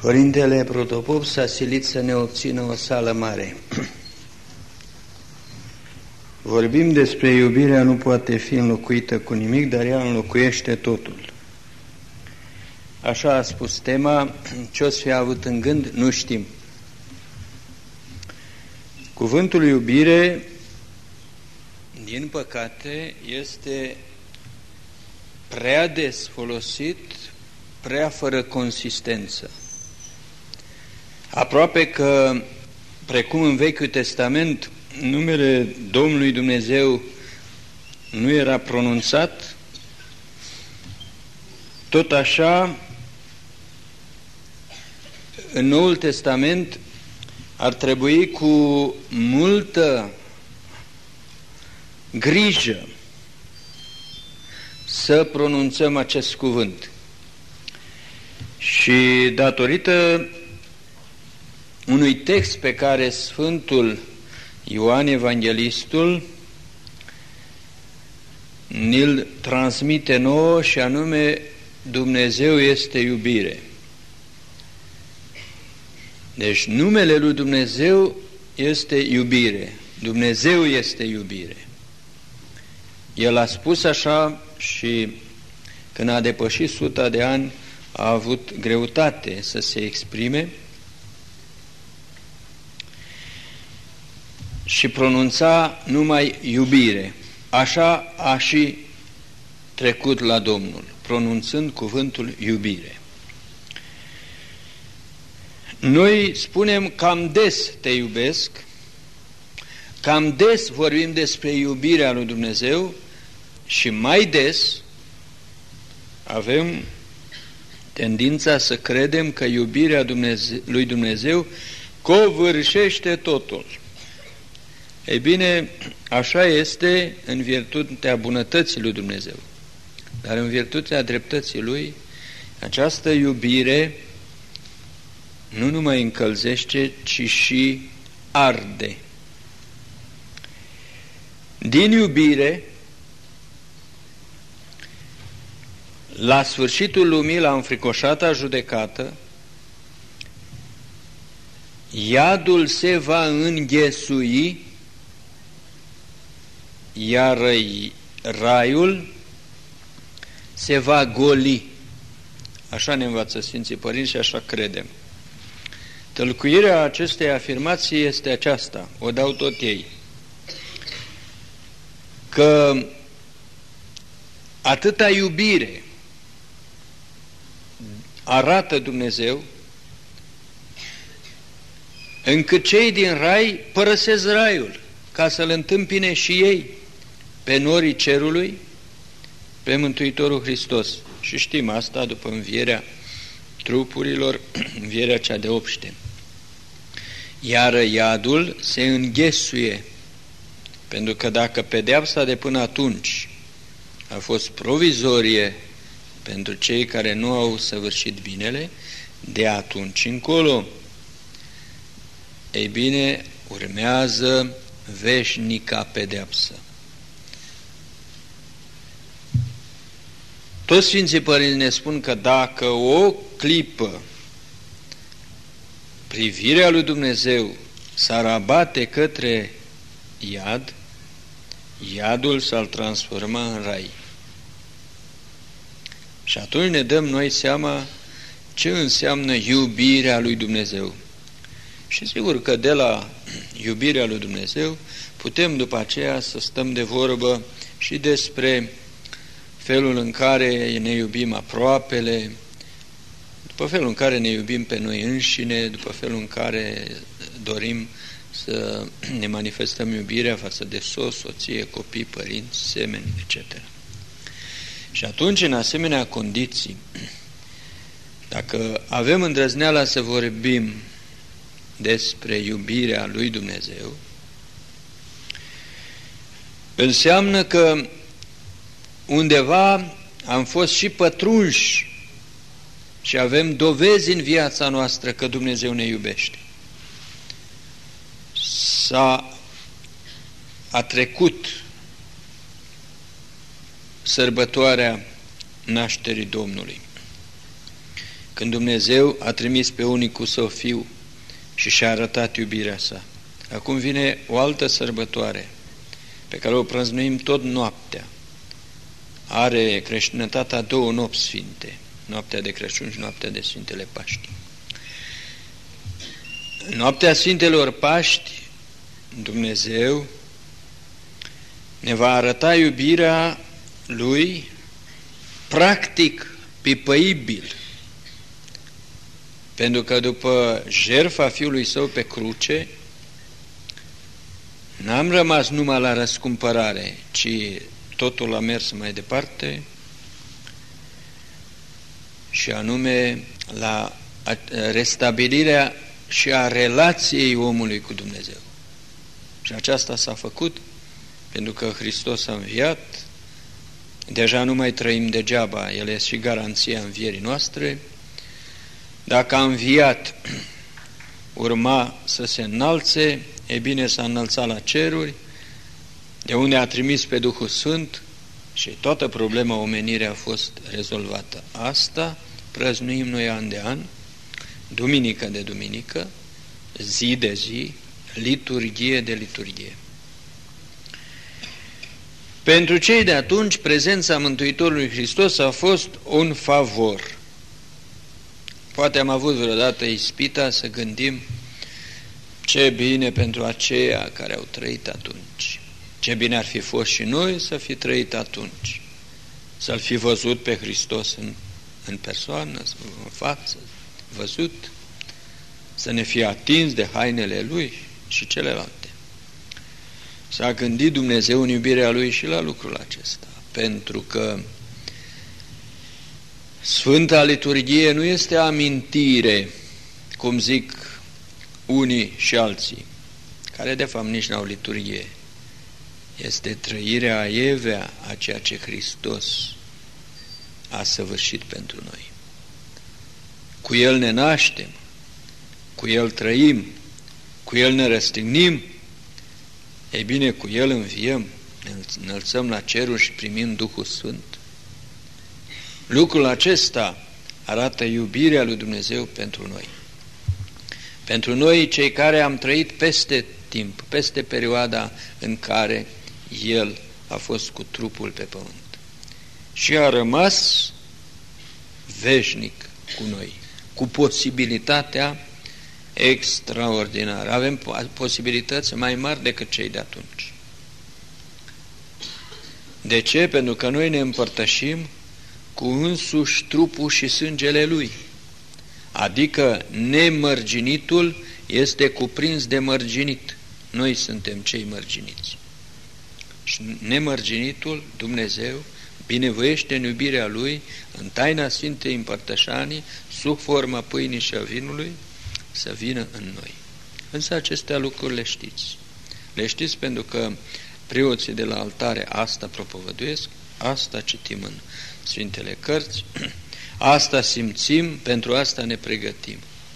Părintele Protopop s-a silit să ne obțină o sală mare. Vorbim despre iubirea nu poate fi înlocuită cu nimic, dar ea înlocuiește totul. Așa a spus tema, ce o să fie avut în gând, nu știm. Cuvântul iubire, din păcate, este prea des folosit, prea fără consistență. Aproape că, precum în Vechiul Testament, numele Domnului Dumnezeu nu era pronunțat, tot așa, în Noul Testament ar trebui cu multă grijă să pronunțăm acest cuvânt. Și datorită unui text pe care Sfântul Ioan Evanghelistul ni-l transmite nouă, și anume Dumnezeu este iubire. Deci numele lui Dumnezeu este iubire. Dumnezeu este iubire. El a spus așa și când a depășit 100 de ani a avut greutate să se exprime și pronunța numai iubire. Așa a și trecut la Domnul, pronunțând cuvântul iubire. Noi spunem cam des te iubesc, cam des vorbim despre iubirea lui Dumnezeu și mai des avem tendința să credem că iubirea lui Dumnezeu covârșește totul. Ei bine, așa este în virtutea bunătății lui Dumnezeu. Dar în virtutea dreptății Lui, această iubire nu numai încălzește, ci și arde. Din iubire, la sfârșitul lumii, la înfricoșata judecată, iadul se va înghesui, iar raiul se va goli. Așa ne învață Sfinții Părinți și așa credem. Tălcuirea acestei afirmații este aceasta, o dau tot ei, că atâta iubire arată Dumnezeu, încât cei din rai părăsesc raiul ca să-L întâmpine și ei pe norii cerului, pe Mântuitorul Hristos. Și știm asta după învierea trupurilor, învierea cea de obște. Iar iadul se înghesuie, pentru că dacă pedeapsa de până atunci a fost provizorie pentru cei care nu au săvârșit binele, de atunci încolo, ei bine, urmează veșnica pedeapsă. Toți Sfinții Părinți ne spun că dacă o clipă privirea lui Dumnezeu s-ar abate către iad, iadul s-ar transforma în rai. Și atunci ne dăm noi seama ce înseamnă iubirea lui Dumnezeu. Și sigur că de la iubirea lui Dumnezeu putem după aceea să stăm de vorbă și despre felul în care ne iubim aproapele, după felul în care ne iubim pe noi înșine, după felul în care dorim să ne manifestăm iubirea față de soț, soție, copii, părinți, semeni, etc. Și atunci, în asemenea condiții, dacă avem îndrăzneala să vorbim despre iubirea lui Dumnezeu, înseamnă că undeva am fost și pătrunși și avem dovezi în viața noastră că Dumnezeu ne iubește. A trecut sărbătoarea nașterii Domnului. când Dumnezeu a trimis pe unicul Său Fiu și și-a arătat iubirea Sa. Acum vine o altă sărbătoare pe care o prăznuim tot noaptea. Are creștinătatea două nopți sfinte, noaptea de Crăciun și noaptea de Sfintele Paști. În noaptea Sfintelor Paști, Dumnezeu ne va arăta iubirea Lui practic, pipăibil, pentru că după jertfa Fiului Său pe cruce, n-am rămas numai la răscumpărare, ci totul a mers mai departe, și anume la restabilirea și a relației omului cu Dumnezeu. Și aceasta s-a făcut pentru că Hristos a înviat. Deja nu mai trăim degeaba, El este și garanția învierii noastre. Dacă a înviat, urma să se înalțe, e bine, s-a înălțat la ceruri, de unde a trimis pe Duhul Sfânt și toată problema omenirii a fost rezolvată. Asta prăznuim noi an de an, duminică de duminică, zi de zi, liturghie de liturghie. Pentru cei de atunci, prezența Mântuitorului Hristos a fost un favor. Poate am avut vreodată ispita să gândim ce bine pentru aceia care au trăit atunci. Ce bine ar fi fost și noi să fi trăit atunci, să-L fi văzut pe Hristos în persoană, în față, văzut, să ne fie atins de hainele Lui și celelalte. S-a gândit Dumnezeu în iubirea Lui și la lucrul acesta, pentru că Sfânta Liturghie nu este amintire, cum zic unii și alții, care de fapt nici n-au liturghie. Este trăirea aievea a ceea ce Hristos a săvârșit pentru noi. Cu El ne naștem, cu El trăim, cu El ne răstignim, ei bine, cu El înviem, ne înălțăm la ceruri și primim Duhul Sfânt. Lucrul acesta arată iubirea lui Dumnezeu pentru noi. Pentru noi, cei care am trăit peste timp, peste perioada în care El a fost cu trupul pe pământ. Și a rămas veșnic cu noi, cu posibilitatea extraordinară. Avem posibilități mai mari decât cei de atunci. De ce? Pentru că noi ne împărtășim cu însuși trupul și sângele Lui. Adică nemărginitul este cuprins de mărginit. Noi suntem cei mărginiți. Și nemărginitul, Dumnezeu, binevoiește în iubirea Lui, în taina Sfintei Împărtășanii, sub forma pâinii și a vinului, să vină în noi. Însă acestea lucruri le știți. Le știți pentru că preoții de la altare asta propovăduiesc, asta citim în Sfintele Cărți, asta simțim, pentru asta ne pregătim.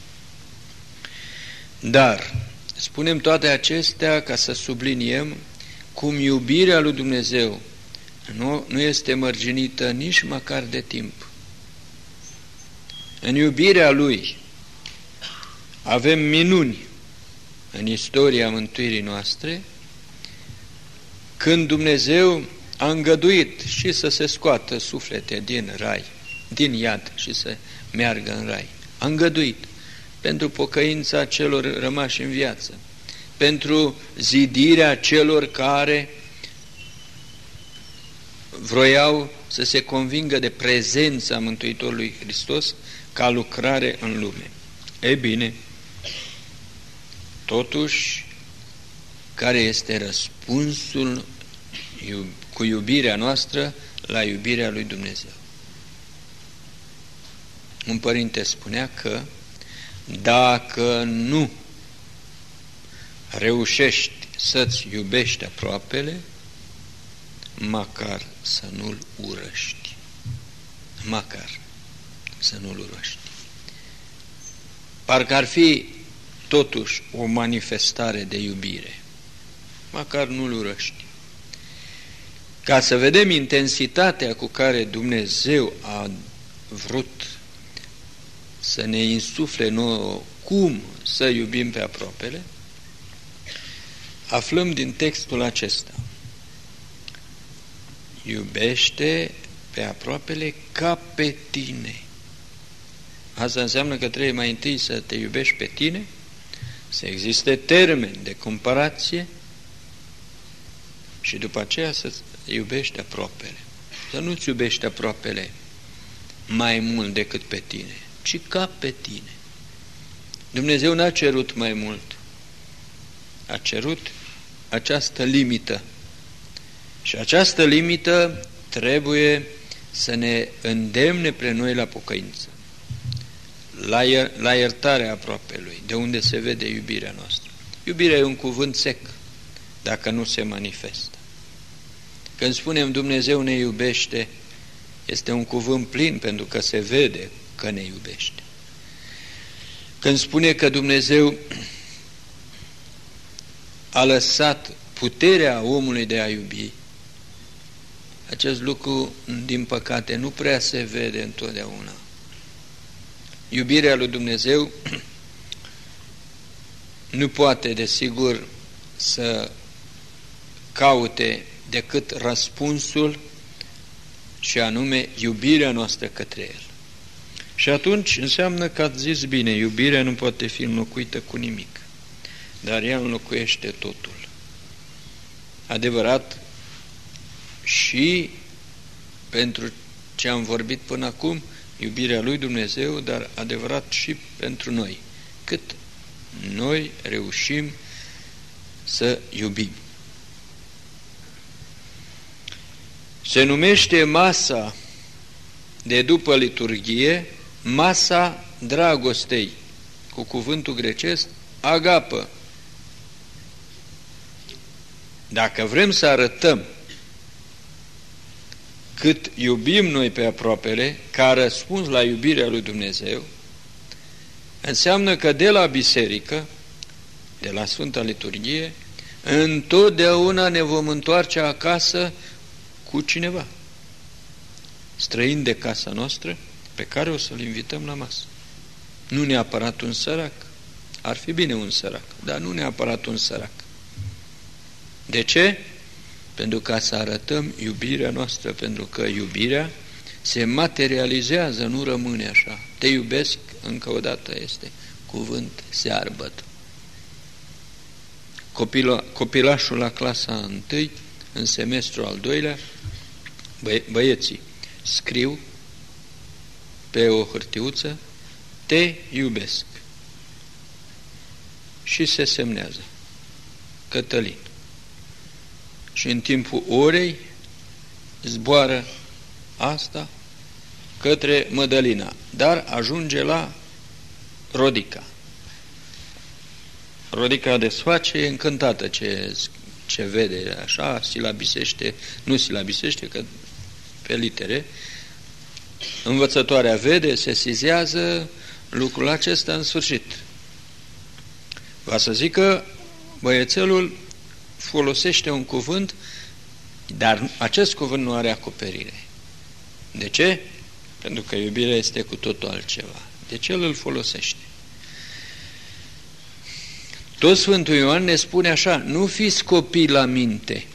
Dar spunem toate acestea ca să subliniem cum iubirea lui Dumnezeu nu este mărginită nici măcar de timp. În iubirea Lui avem minuni în istoria mântuirii noastre, când Dumnezeu a îngăduit și să se scoată suflete din rai, din iad și să meargă în rai. A îngăduit pentru pocăința celor rămași în viață, pentru zidirea celor care vroiau să se convingă de prezența Mântuitorului Hristos ca lucrare în lume. E bine, totuși, care este răspunsul cu iubirea noastră la iubirea lui Dumnezeu? Un părinte spunea că dacă nu reușești să-ți iubești aproapele, măcar să nu-l urăști. Măcar să nu-l urăști. Parcă ar fi totuși o manifestare de iubire. Măcar nu-l urăști. Ca să vedem intensitatea cu care Dumnezeu a vrut să ne insufle nouă cum să iubim pe aproapele, aflăm din textul acesta. Iubește pe aproapele ca pe tine. Asta înseamnă că trebuie mai întâi să te iubești pe tine, să existe termeni de comparație și după aceea să iubești aproapele. Să nu-ți iubești aproapele mai mult decât pe tine, ci ca pe tine. Dumnezeu n-a cerut mai mult. A cerut această limită. Și această limită trebuie să ne îndemne pre noi la pocăință, la iertarea aproapelui, de unde se vede iubirea noastră. Iubirea e un cuvânt sec, dacă nu se manifestă. Când spunem Dumnezeu ne iubește, este un cuvânt plin, pentru că se vede că ne iubește. Când spune că Dumnezeu a lăsat puterea omului de a iubi, acest lucru, din păcate, nu prea se vede întotdeauna. Iubirea lui Dumnezeu nu poate, desigur, să caute decât răspunsul, și anume iubirea noastră către El. Și atunci înseamnă că ați zis bine, iubirea nu poate fi înlocuită cu nimic, dar ea înlocuiește totul. Adevărat, și pentru ce am vorbit până acum, iubirea lui Dumnezeu, dar adevărat și pentru noi, cât noi reușim să iubim. Se numește masa de după liturghie masa dragostei, cu cuvântul grecesc agapă. Dacă vrem să arătăm cât iubim noi pe aproapele, ca răspuns la iubirea lui Dumnezeu, înseamnă că de la biserică, de la Sfânta Liturghie, întotdeauna ne vom întoarce acasă cu cineva, străin de casa noastră, pe care o să-l invităm la masă. Nu neapărat un sărac, ar fi bine un sărac, dar nu neapărat un sărac. De ce? Pentru ca să arătăm iubirea noastră, pentru că iubirea se materializează, nu rămâne așa. Te iubesc, încă o dată este cuvânt searbăt. Copilașul la clasa 1, în semestrul al 2-lea, băieții scriu pe o hârtiuță: te iubesc, și se semnează Cătălin. Și în timpul orei zboară asta către Mădălina, dar ajunge la Rodica. Rodica desface, e încântată ce vede, așa, silabisește, nu silabisește, că pe litere. Învățătoarea vede, se sizează lucrul acesta în sfârșit. Va să zic că băiețelul folosește un cuvânt, dar acest cuvânt nu are acoperire. De ce? Pentru că iubirea este cu totul altceva. Deci el îl folosește. Tot Sfântul Ioan ne spune așa: nu fiți copii la minte.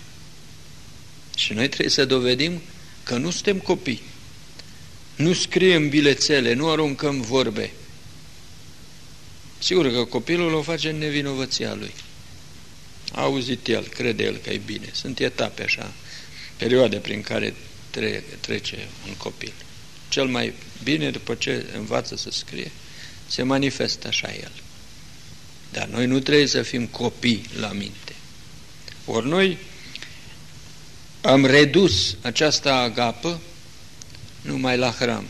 Și noi trebuie să dovedim că nu suntem copii. Nu scriem bilețele, nu aruncăm vorbe. Sigur că copilul o face în nevinovăția lui. A auzit el, crede el că e bine. Sunt etape așa, perioade prin care trece un copil. Cel mai bine, după ce învață să scrie, se manifestă așa el. Dar noi nu trebuie să fim copii la minte. Ori noi am redus această agapă numai la hram.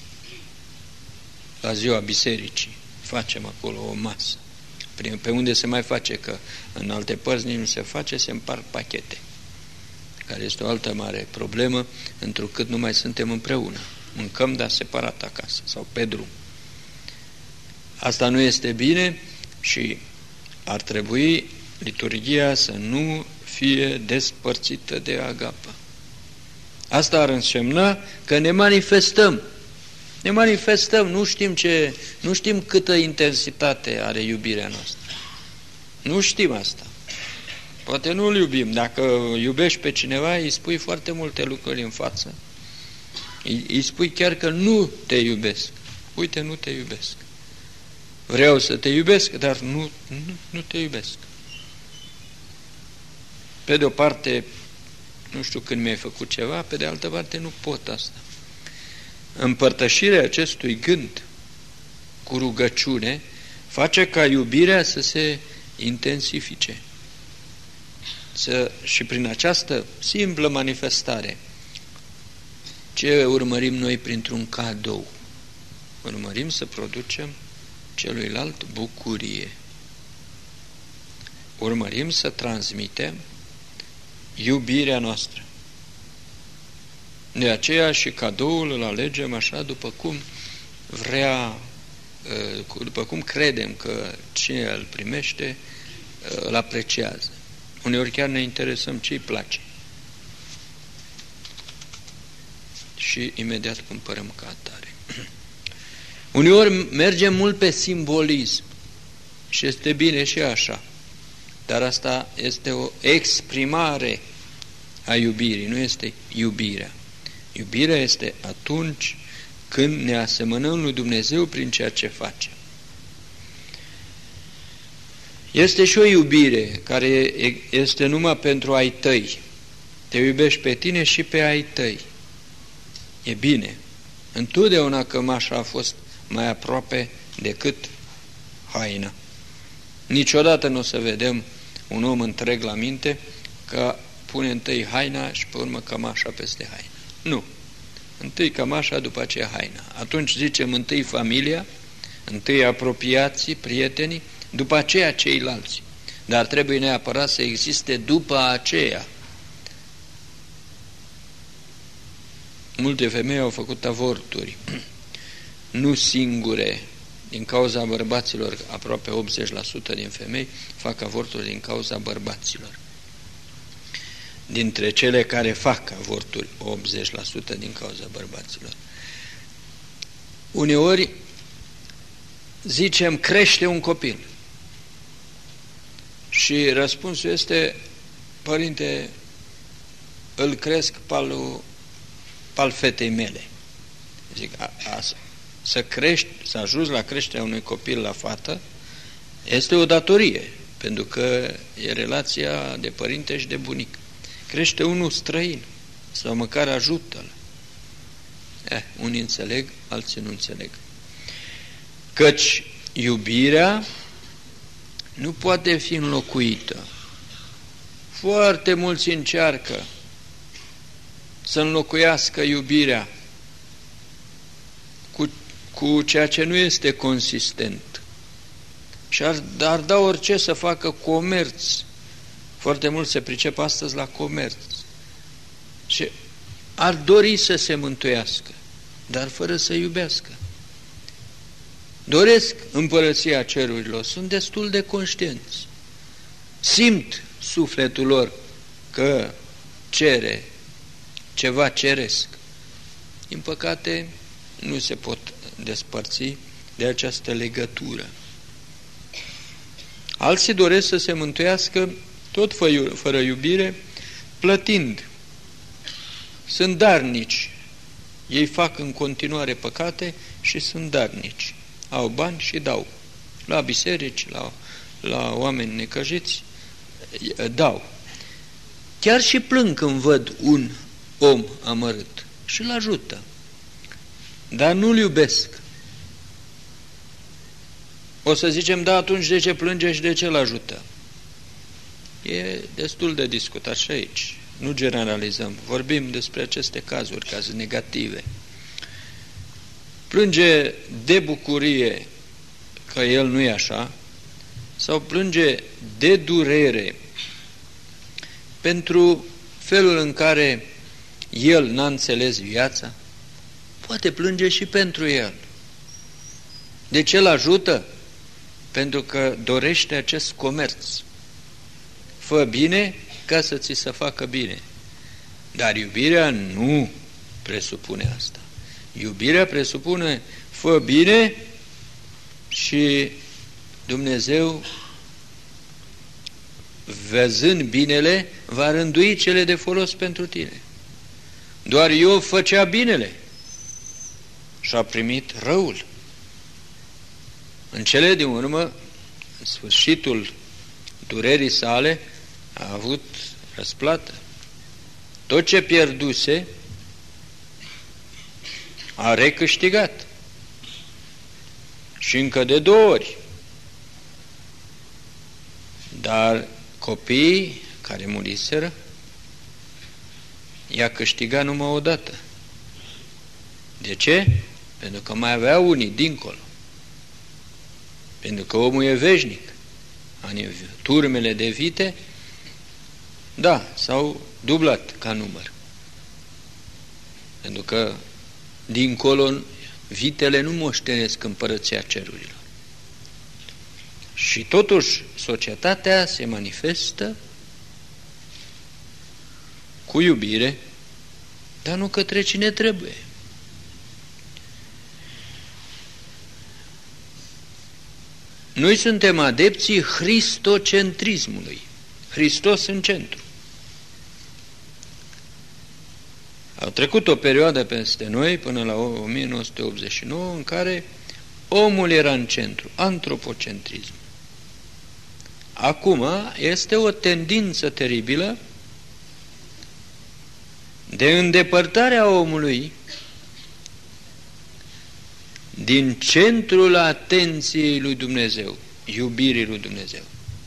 La ziua bisericii facem acolo o masă. Pe unde se mai face, că în alte părți nici nu se face, se împart pachete, care este o altă mare problemă, întrucât nu mai suntem împreună. Mâncăm, dar separat acasă sau pe drum. Asta nu este bine și ar trebui liturghia să nu fie despărțită de agapă. Asta ar însemna că ne manifestăm Ne manifestăm, nu știm câtă intensitate are iubirea noastră. Nu știm asta. Poate nu-l iubim. Dacă iubești pe cineva, îi spui foarte multe lucruri în față. Îi spui chiar că nu te iubesc. Uite, nu te iubesc. Vreau să te iubesc, dar nu te iubesc. Pe de o parte, nu știu când mi-ai făcut ceva, pe de altă parte nu pot asta. Împărtășirea acestui gând cu rugăciune face ca iubirea să se intensifice. Și prin această simplă manifestare, ce urmărim noi printr-un cadou? Urmărim să producem celuilalt bucurie. Urmărim să transmitem iubirea noastră. De aceea și cadoul îl alegem așa după cum vrea, după cum credem că cine îl primește îl apreciază. Uneori chiar ne interesăm ce îi place. Și imediat cumpărăm ca atare. Uneori mergem mult pe simbolism și este bine și așa, dar asta este o exprimare a iubirii, nu este iubirea. Iubirea este atunci când ne asemănăm lui Dumnezeu prin ceea ce facem. Este și o iubire care este numai pentru ai tăi. Te iubești pe tine și pe ai tăi. E bine. Întotdeauna cămașa a fost mai aproape decât haina. Niciodată nu o să vedem un om întreg la minte că pune întâi haina și pe urmă cămașa peste haina. Nu. Întâi cămașa, după aceea haina. Atunci zicem întâi familia, întâi apropiații, prietenii, după aceea ceilalți. Dar trebuie neapărat să existe după aceea. Multe femei au făcut avorturi, nu singure, din cauza bărbaților, aproape 80% din femei fac avorturi din cauza bărbaților. Dintre cele care fac avorturi, 80% din cauza bărbaților. Uneori zicem, crește un copil. Și răspunsul este, părinte, îl cresc pal fetei mele. Zic, să crești, să ajungi la creșterea unui copil la fată, este o datorie, pentru că e relația de părinte și de bunic. Crește unul străin, sau măcar ajută-l. Unii înțeleg, alții nu înțeleg. Căci iubirea nu poate fi înlocuită. Foarte mulți încearcă să înlocuiască iubirea cu ceea ce nu este consistent. Și ar da orice să facă comerț. Foarte mult se pricep astăzi la comerț. Și ar dori să se mântuiască, dar fără să iubească. Doresc împărăția cerurilor, sunt destul de conștienți. Simt sufletul lor că cere ceva ceresc. Din păcate, nu se pot despărți de această legătură. Alții doresc să se mântuiască tot fără iubire, plătind. Sunt darnici. Ei fac în continuare păcate și sunt darnici. Au bani și dau. La biserici, la oameni necăjiți, dau. Chiar și plâng când văd un om amărât și îl ajută. Dar nu-l iubesc. O să zicem, da, atunci de ce plânge și de ce îl ajută? E destul de discutat și aici. Nu generalizăm. Vorbim despre aceste cazuri, cazuri negative. Plânge de bucurie că el nu e așa, sau plânge de durere pentru felul în care el n-a înțeles viața, poate plânge și pentru el. De ce îl ajută? Pentru că dorește acest comerț. Fă bine ca să ți se facă bine. Dar iubirea nu presupune asta. Iubirea presupune fă bine și Dumnezeu, văzând binele, va rândui cele de folos pentru tine. Doar Iov făcea binele și a primit răul. În cele din urmă, în sfârșitul durerii sale, a avut răsplată. Tot ce pierduse a recâștigat. Și încă de 2 ori. Dar copiii care muriseră i-a câștigat numai o dată. De ce? Pentru că mai avea unii dincolo. Pentru că omul e veșnic. Turmele de vite, da, s-au dublat ca număr. Pentru că dincolo vitele nu moștenesc împărăția cerurilor. Și totuși societatea se manifestă cu iubire, dar nu către cine trebuie. Noi suntem adepții cristocentrismului. Hristos în centru. A trecut o perioadă peste noi, până la 1989, în care omul era în centru, antropocentrism. Acum este o tendință teribilă de îndepărtarea omului din centrul atenției lui Dumnezeu, iubirii lui Dumnezeu.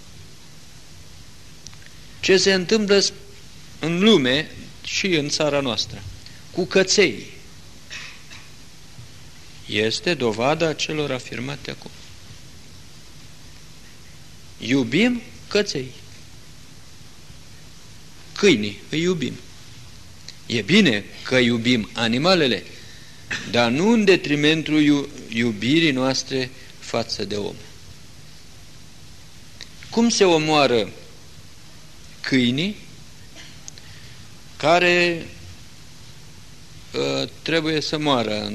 Ce se întâmplă în lume și în țara noastră cu căței este dovada celor afirmate acum. Iubim căței. Câinii îi iubim. E bine că iubim animalele, dar nu în detrimentul iubirii noastre față de om. Cum se omoară câinii care trebuie să moară,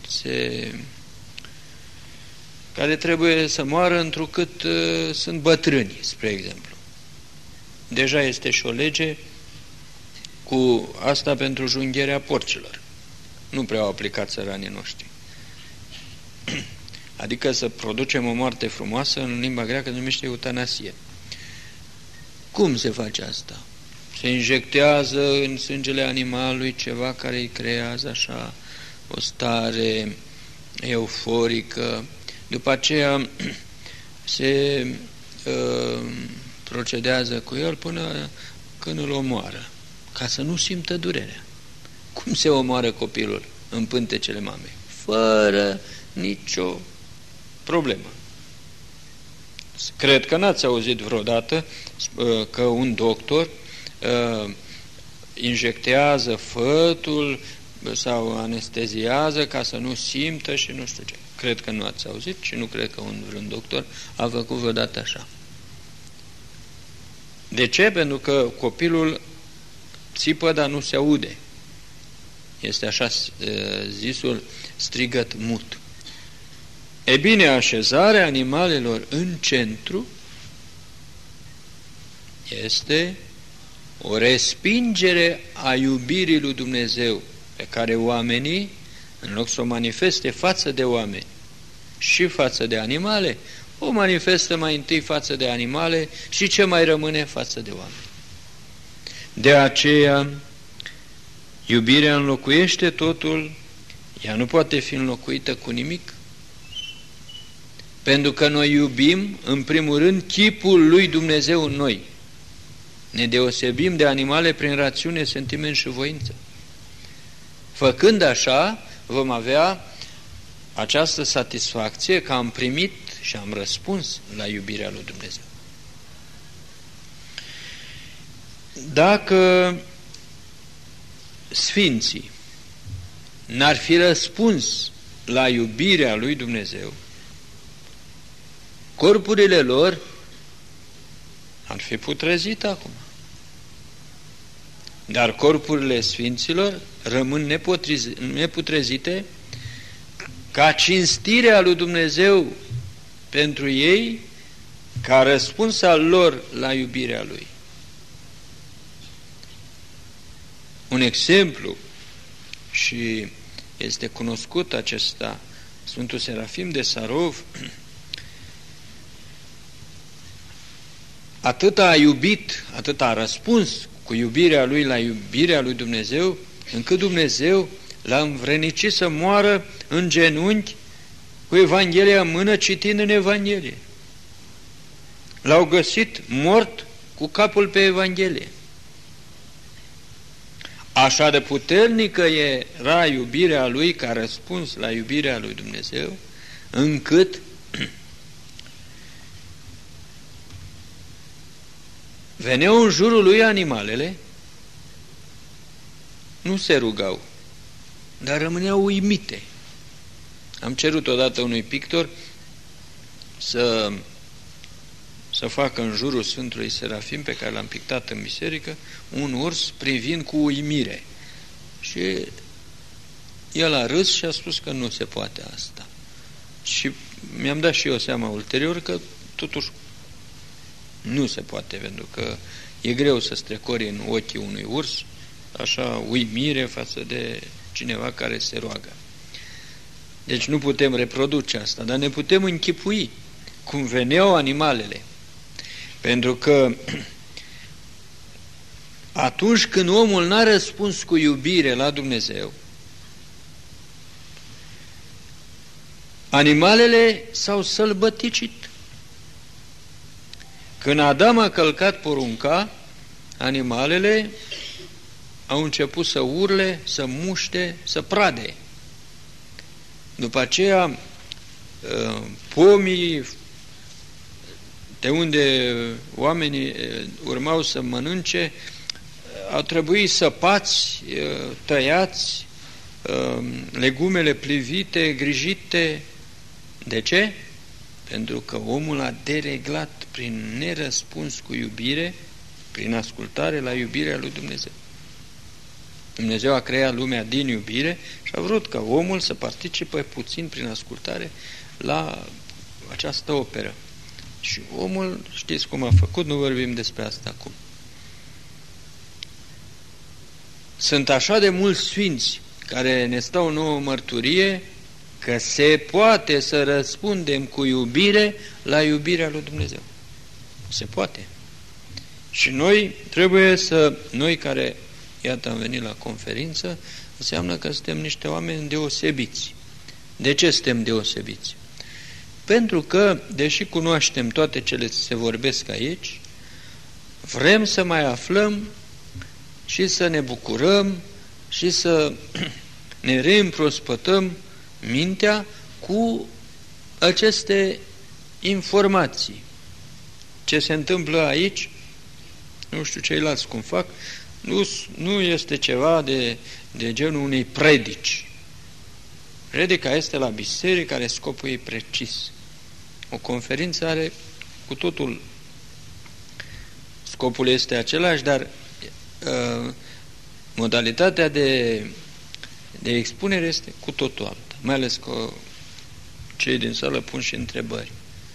care trebuie să moară întrucât sunt bătrâni, spre exemplu. Deja este și o lege cu asta pentru jungherea porcilor. Nu prea au aplicat țăranii noștri. Adică să producem o moarte frumoasă, în limba greacă se numește eutanasie. Cum se face asta? Se injectează în sângele animalului ceva care îi creează așa o stare euforică. După aceea se procedează cu el până când îl omoară, ca să nu simtă durerea. Cum se omoară copilul în pântecele mamei? Fără nicio problemă. Cred că n-ați auzit vreodată că un doctor injectează fătul sau anesteziază ca să nu simtă și nu știu ce. Cred că nu ați auzit și nu cred că vreun doctor a făcut vreodată așa. De ce? Pentru că copilul țipă, dar nu se aude. Este așa zisul strigăt mut. E bine, așezarea animalelor în centru este o respingere a iubirii lui Dumnezeu, pe care oamenii, în loc să o manifeste față de oameni și față de animale, o manifestă mai întâi față de animale și ce mai rămâne față de oameni. De aceea, iubirea înlocuiește totul, ea nu poate fi înlocuită cu nimic, pentru că noi iubim, în primul rând, chipul lui Dumnezeu în noi. Ne deosebim de animale prin rațiune, sentiment și voință. Făcând așa, vom avea această satisfacție că am primit și am răspuns la iubirea lui Dumnezeu. Dacă sfinții n-ar fi răspuns la iubirea lui Dumnezeu, corpurile lor ar fi putrezit acum. Dar corpurile sfinților rămân neputrezite ca cinstirea lui Dumnezeu pentru ei, ca răspuns al lor la iubirea Lui. Un exemplu, și este cunoscut acesta, Sfântul Serafim de Sarov, atât a iubit, atât a răspuns cu iubirea lui la iubirea lui Dumnezeu, încât Dumnezeu l-a învrednicit să moară în genunchi cu Evanghelia în mână, citind în Evanghelie. L-au găsit mort cu capul pe Evanghelie. Așa de puternică era iubirea lui ca răspuns la iubirea lui Dumnezeu, încât veneau în jurul lui animalele, nu se rugau, dar rămâneau uimite. Am cerut odată unui pictor să facă în jurul Sfântului Serafim, pe care l-am pictat în biserică, un urs privind cu uimire. Și el a râs și a spus că nu se poate asta. Și mi-am dat și eu seama ulterior că totuși nu se poate, pentru că e greu să strecori în ochii unui urs așa uimire față de cineva care se roagă. Deci nu putem reproduce asta, dar ne putem închipui cum veneau animalele. Pentru că atunci când omul n-a răspuns cu iubire la Dumnezeu, animalele s-au sălbăticit. Când Adam a călcat porunca, animalele au început să urle, să muște, să prade. După aceea, pomii de unde oamenii urmau să mănânce, au trebuit săpați, tăiați, legumele plivite, grijite. De ce? Pentru că omul a dereglat prin nerăspuns cu iubire, prin ascultare la iubirea lui Dumnezeu. Dumnezeu a creat lumea din iubire și a vrut ca omul să participe puțin prin ascultare la această operă. Și omul, știți cum a făcut, nu vorbim despre asta acum. Sunt așa de mulți sfinți care ne stau nouă mărturie că se poate să răspundem cu iubire la iubirea lui Dumnezeu. Se poate. Și noi trebuie să, noi care, iată, am venit la conferință, înseamnă că suntem niște oameni deosebiți. De ce suntem deosebiți? Pentru că, deși cunoaștem toate cele ce se vorbesc aici, vrem să mai aflăm și să ne bucurăm și să ne reîmprospătăm mintea cu aceste informații. Ce se întâmplă aici, nu știu ceilalți cum fac, nu este ceva de genul unei predici. Predica este la biserică, care scopul ei precis. O conferință are cu totul, scopul este același, dar modalitatea de expunere este cu totul alta, mai ales că cei din sală pun și întrebări.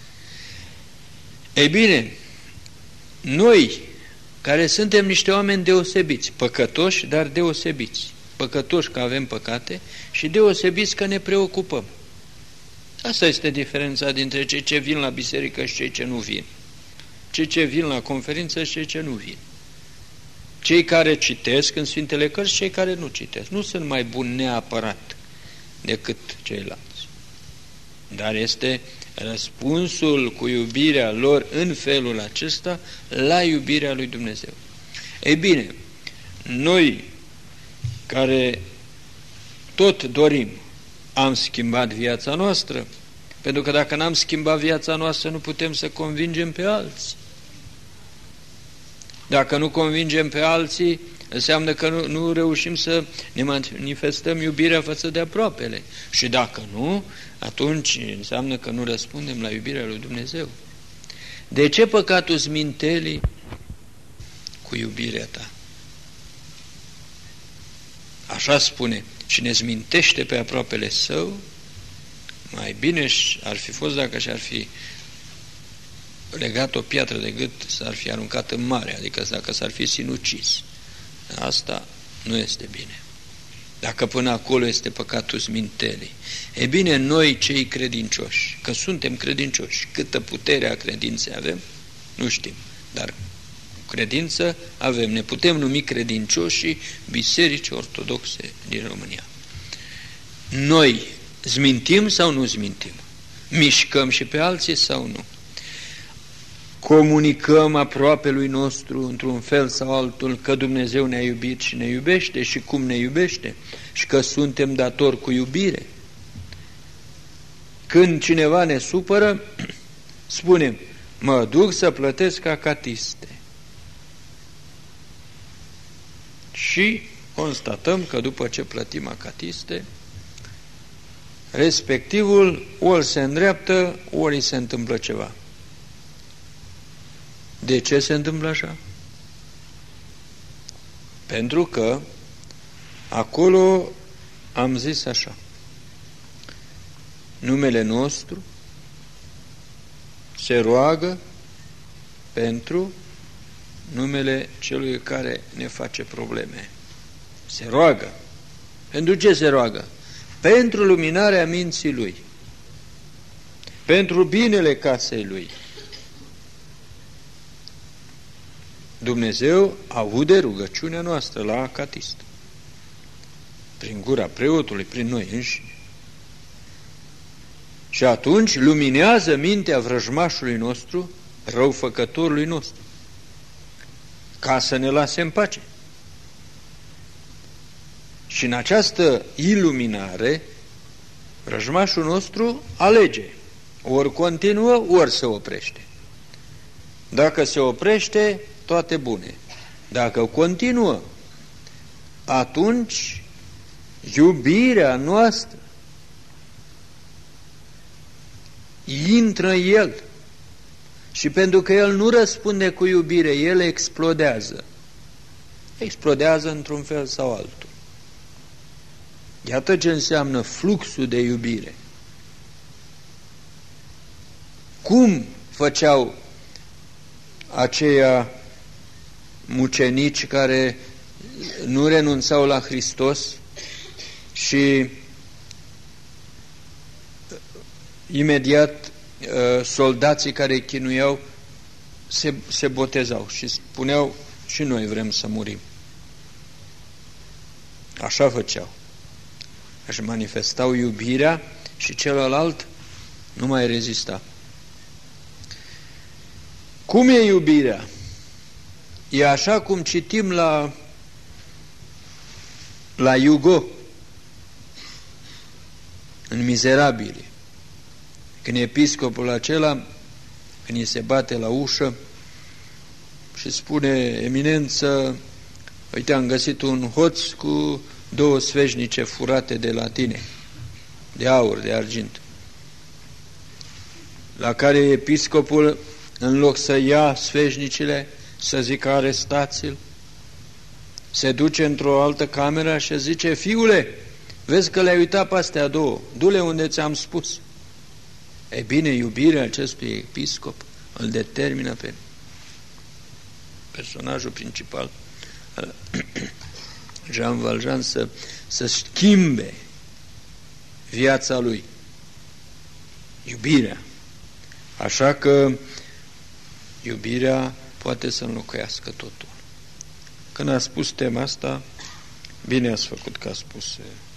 Ei bine, noi, care suntem niște oameni deosebiți, păcătoși, dar deosebiți, păcătoși că avem păcate și deosebiți că ne preocupăm. Asta este diferența dintre cei ce vin la biserică și cei ce nu vin. Cei ce vin la conferință și cei ce nu vin. Cei care citesc în Sfintele Cărți și cei care nu citesc. Nu sunt mai buni neapărat decât ceilalți. Dar este răspunsul cu iubirea lor în felul acesta la iubirea lui Dumnezeu. Ei bine, noi care tot dorim, am schimbat viața noastră, pentru că dacă n-am schimbat viața noastră, nu putem să convingem pe alții. Dacă nu convingem pe alții, înseamnă că nu reușim să ne manifestăm iubirea față de aproapele. Și dacă nu, atunci înseamnă că nu răspundem la iubirea lui Dumnezeu. De ce păcatul smintelii? Cu iubirea ta. Așa spune, cine smintește pe aproapele său, Mai bine ar fi fost dacă și-ar fi legat o piatră de gât, s-ar fi aruncat în mare, adică dacă s-ar fi sinucis. Asta nu este bine. Dacă până acolo este păcatul smintelii. E bine, noi cei credincioși, că suntem credincioși, câtă putere a credinței avem, nu știm, dar credință avem. Ne putem numi credincioși biserici ortodoxe din România. Noi zmintim sau nu zmintim? Mișcăm și pe alții sau nu? Comunicăm aproapelui nostru într-un fel sau altul că Dumnezeu ne-a iubit și ne iubește și cum ne iubește și că suntem datori cu iubire. Când cineva ne supără, spunem, mă duc să plătesc acatiste. Și constatăm că după ce plătim acatiste, respectivul ori se îndreaptă, ori se întâmplă ceva. De ce se întâmplă așa? Pentru că acolo am zis așa, numele nostru se roagă pentru numele celui care ne face probleme. Se roagă. Pentru ce se roagă? Pentru luminarea minții lui, pentru binele casei lui. Dumnezeu aude rugăciunea noastră la acatist, prin gura preotului, prin noi înșine. Și atunci luminează mintea vrăjmașului nostru, răufăcătorului nostru, ca să ne lase în pace. Și în această iluminare, vrăjmașul nostru alege, ori continuă, ori se oprește. Dacă se oprește, toate bune. Dacă continuă, atunci iubirea noastră intră el. Și pentru că el nu răspunde cu iubire, el explodează. Explodează într-un fel sau altul. Iată ce înseamnă fluxul de iubire. Cum făceau aceia mucenici care nu renunțau la Hristos și imediat soldații care îi chinuiau se botezau și spuneau și noi vrem să murim. Așa făceau. Își manifestau iubirea și celălalt nu mai rezista. Cum e iubirea? E așa cum citim la Hugo, în Mizerabili, când episcopul acela, când îi se bate la ușă și spune, Eminență, uite, am găsit un hoț cu 2 sfeșnice furate de la tine, de aur, de argint. La care episcopul, în loc să ia sfeșnicile, să zică arestați-l, se duce într-o altă cameră și zice, fiule, vezi că le-ai uitat pe astea 2, du-le unde ți-am spus. Ei bine, iubirea acestui episcop îl determină pe personajul principal, Jean Valjean, să schimbe viața lui. Iubirea. Așa că iubirea poate să înlocuiască totul. Când a spus tema asta, bine ați făcut că a spus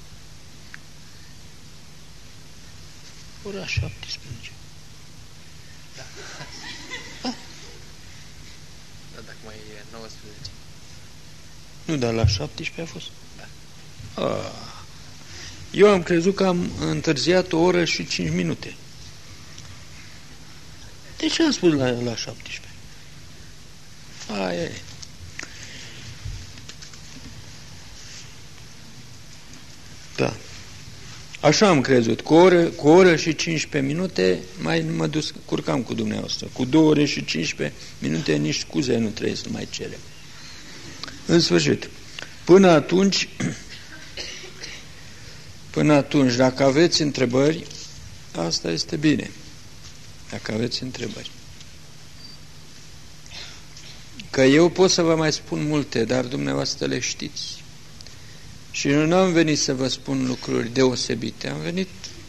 ora 17. Da. Da, dacă mai e 19. Nu, dar la 17 a fost? Da. Eu am crezut că am întârziat 1 oră și 5 minute. De ce am spus la 17? Aia e. Da. Așa am crezut. Cu o oră și 15 minute mai mă curcam cu dumneavoastră. Cu 2 ore și 15 minute nici scuze nu trebuie să mai cerem. În sfârșit, până atunci, dacă aveți întrebări, asta este bine, dacă aveți întrebări. Că eu pot să vă mai spun multe, dar dumneavoastră le știți. Și eu nu am venit să vă spun lucruri deosebite, am venit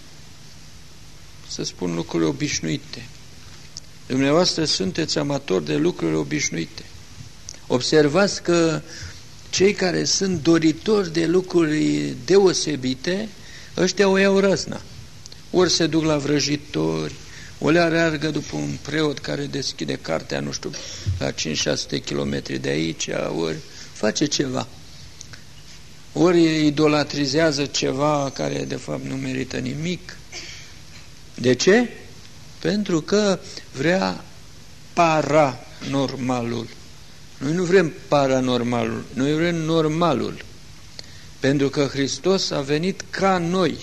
să spun lucruri obișnuite. Dumneavoastră sunteți amatori de lucruri obișnuite. Observați că cei care sunt doritori de lucruri deosebite, ăștia o iau răzna. Ori se duc la vrăjitori, o le alergă după un preot care deschide cartea, nu știu, la 500-600 kilometri de aici, ori face ceva. Ori idolatrizează ceva care de fapt nu merită nimic. De ce? Pentru că vrea paranormalul. Noi nu vrem paranormalul, noi vrem normalul. Pentru că Hristos a venit ca noi.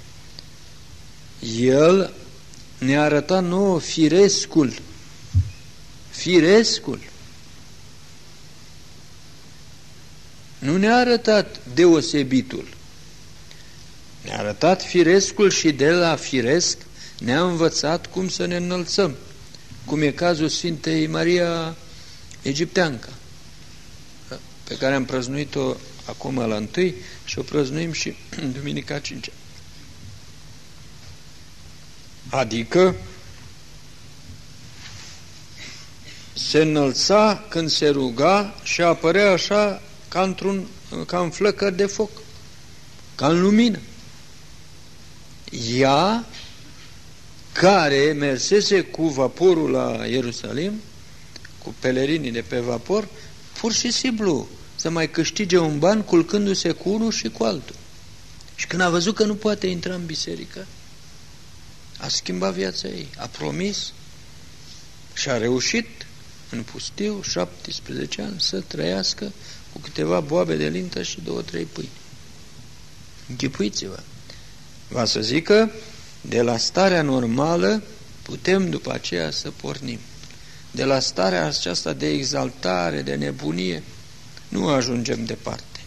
El ne-a arătat nouă firescul. Firescul. Nu ne-a arătat deosebitul. Ne-a arătat firescul și de la firesc ne-a învățat cum să ne înălțăm. Cum e cazul Sfintei Maria Egipteanca, pe care am prăznuit-o acum la 1 și o prăznuim și în Duminica 5. Adică se înălța când se ruga și apărea așa ca în flăcări de foc, ca în lumină. Ea, care mersese cu vaporul la Ierusalim, cu pelerinii de pe vapor, pur și simplu să mai câștige un ban culcându-se cu unul și cu altul. Și când a văzut că nu poate intra în biserică, a schimbat viața ei, a promis și a reușit în pustiu 17 ani să trăiască cu câteva boabe de lintă și 2-3 pâini. Închipuiți-vă! Va să zică, de la starea normală putem după aceea să pornim. De la starea aceasta de exaltare, de nebunie, nu ajungem departe.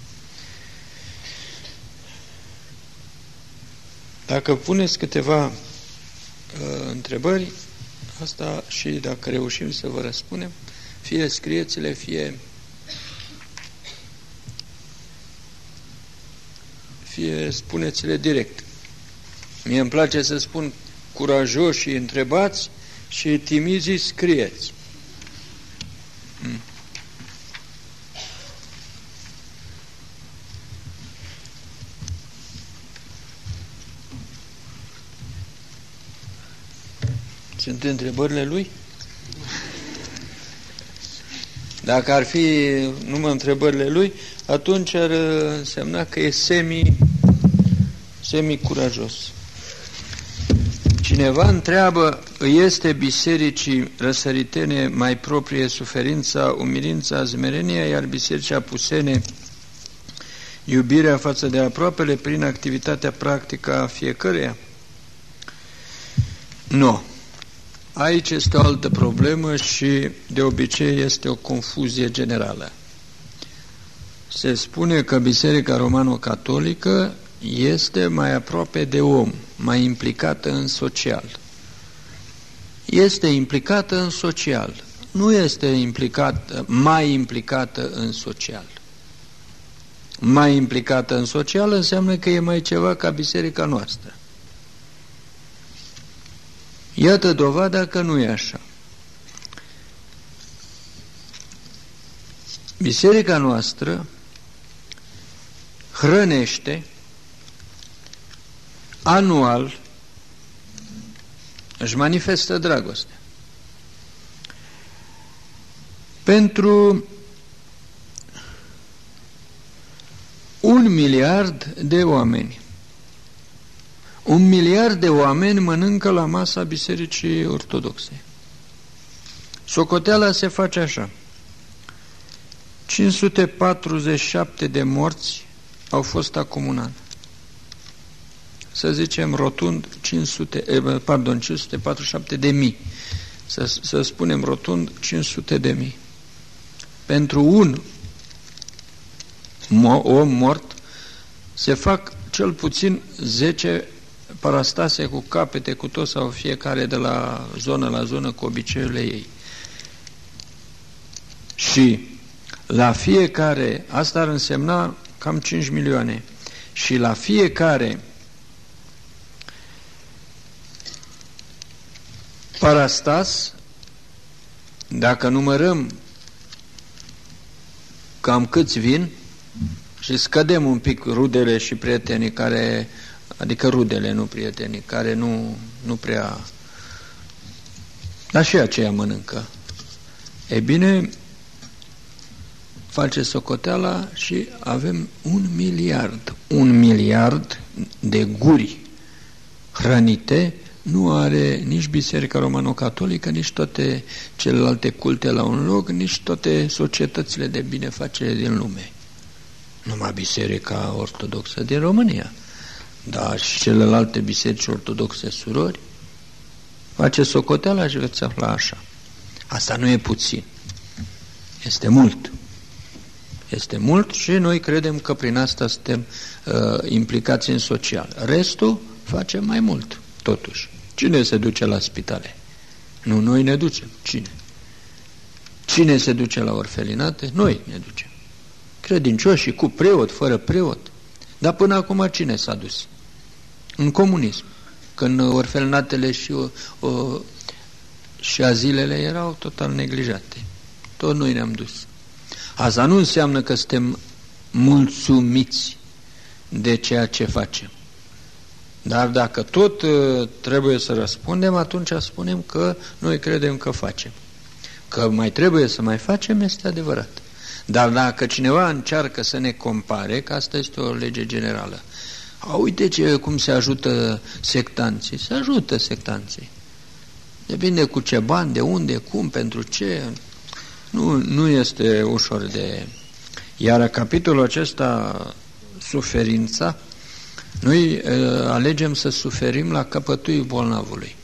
Dacă puneți câteva întrebări, asta și dacă reușim să vă răspundem, fie scrieți-le, fie spuneți-le direct. Mie îmi place să spun curajoși întrebați și timizii scrieți. Sunt întrebările lui? Dacă ar fi numai întrebările lui, atunci ar însemna că e semi-curajos. Cineva întreabă, îi este bisericii răsăritene mai proprie suferința, umilința, smerenia, iar bisericii apusene iubirea față de aproapele prin activitatea practică a fiecăreia? Nu. Aici este o altă problemă și de obicei este o confuzie generală. Se spune că Biserica Romano-Catolică este mai aproape de om, mai implicată în social. Este implicată în social, nu este mai implicată în social. Mai implicată în social înseamnă că e mai ceva ca biserica noastră. Iată dovada că nu e așa. Biserica noastră hrănește anual, își manifestă dragostea pentru 1 miliard de oameni. 1 miliard de oameni mănâncă la masa Bisericii Ortodoxe. Socoteala se face așa. 547 de morți au fost acum un an. Să zicem rotund 547 de mii. Să spunem rotund 500 de mii. Pentru un om mort se fac cel puțin 10 parastase cu capete, cu tot, sau fiecare de la zonă la zonă cu obiceiurile ei. Și la fiecare, asta ar însemna cam 5 milioane, și la fiecare parastas, dacă numărăm cam câți vin și scădem un pic rudele și prietenii care, adică rudele, nu prietenii, care nu prea, dar și aceia mănâncă. E bine, face socoteala și avem 1 miliard. 1 miliard de guri hrănite nu are nici Biserica Romano-Catolică, nici toate celelalte culte la un loc, nici toate societățile de binefacere din lume. Numai Biserica Ortodoxă din România, dar și celelalte biserici ortodoxe surori, face socoteala și veți afla așa. Asta nu e puțin. Este mult. Este mult și noi credem că prin asta suntem implicați în social. Restul face mai mult, totuși. Cine se duce la spitale? Nu noi ne ducem. Cine? Cine se duce la orfelinate? Noi ne ducem. Credincioși, cu preot, fără preot. Dar până acum cine s-a dus? În comunism, când orfelinatele și azilele erau total neglijate. Tot noi ne-am dus. Asta nu înseamnă că suntem mulțumiți de ceea ce facem. Dar dacă tot trebuie să răspundem, atunci spunem că noi credem că facem. Că mai trebuie să mai facem, este adevărat. Dar dacă cineva încearcă să ne compare, că asta este o lege generală, uite cum se ajută sectanții. Se ajută sectanții. Depinde cu ce bani, de unde, cum, pentru ce. Nu este ușor de... Iar capitolul acesta, suferința, noi alegem să suferim la căpătuiul bolnavului.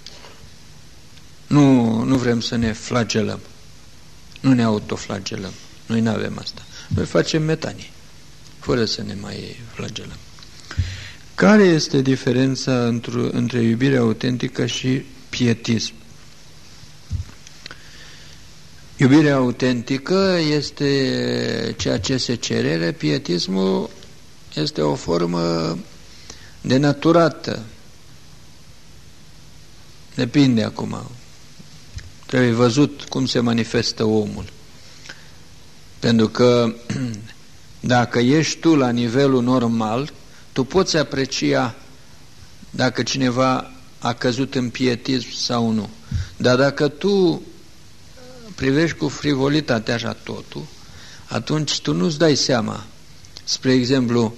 Nu vrem să ne flagelăm. Nu ne autoflagelăm. Noi nu avem asta. Noi facem metanie, fără să ne mai flagelăm. Care este diferența între iubirea autentică și pietism? Iubirea autentică este ceea ce se cere, pietismul este o formă denaturată. Depinde acum. Trebuie văzut cum se manifestă omul. Pentru că dacă ești tu la nivelul normal, tu poți aprecia dacă cineva a căzut în pietism sau nu. Dar dacă tu privești cu frivolitate așa totul, atunci tu nu-ți dai seama. Spre exemplu,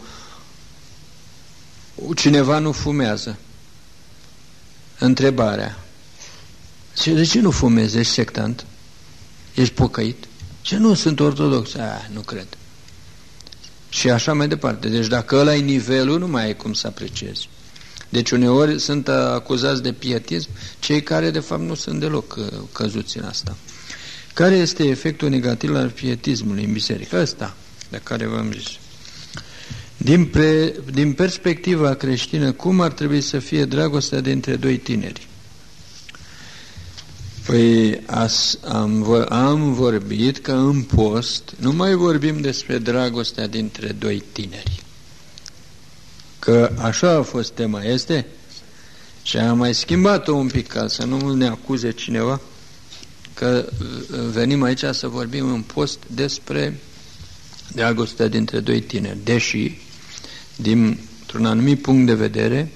cineva nu fumează. Întrebarea: de ce nu fumezi? Ești sectant? Ești pocăit? Ce nu sunt ortodox? Nu cred. Și așa mai departe. Deci dacă ăla e nivelul, nu mai ai cum să apreciezi. Deci uneori sunt acuzați de pietism cei care de fapt nu sunt deloc căzuți în asta. Care este efectul negativ al pietismului în biserică? Ăsta, de care v-am zis. Din perspectiva creștină, cum ar trebui să fie dragostea dintre doi tineri? Păi am vorbit că în post nu mai vorbim despre dragostea dintre doi tineri. Că așa a fost tema, este? Și am mai schimbat-o un pic ca să nu ne acuze cineva că venim aici să vorbim în post despre dragostea dintre doi tineri. Deși, dintr-un anumit punct de vedere,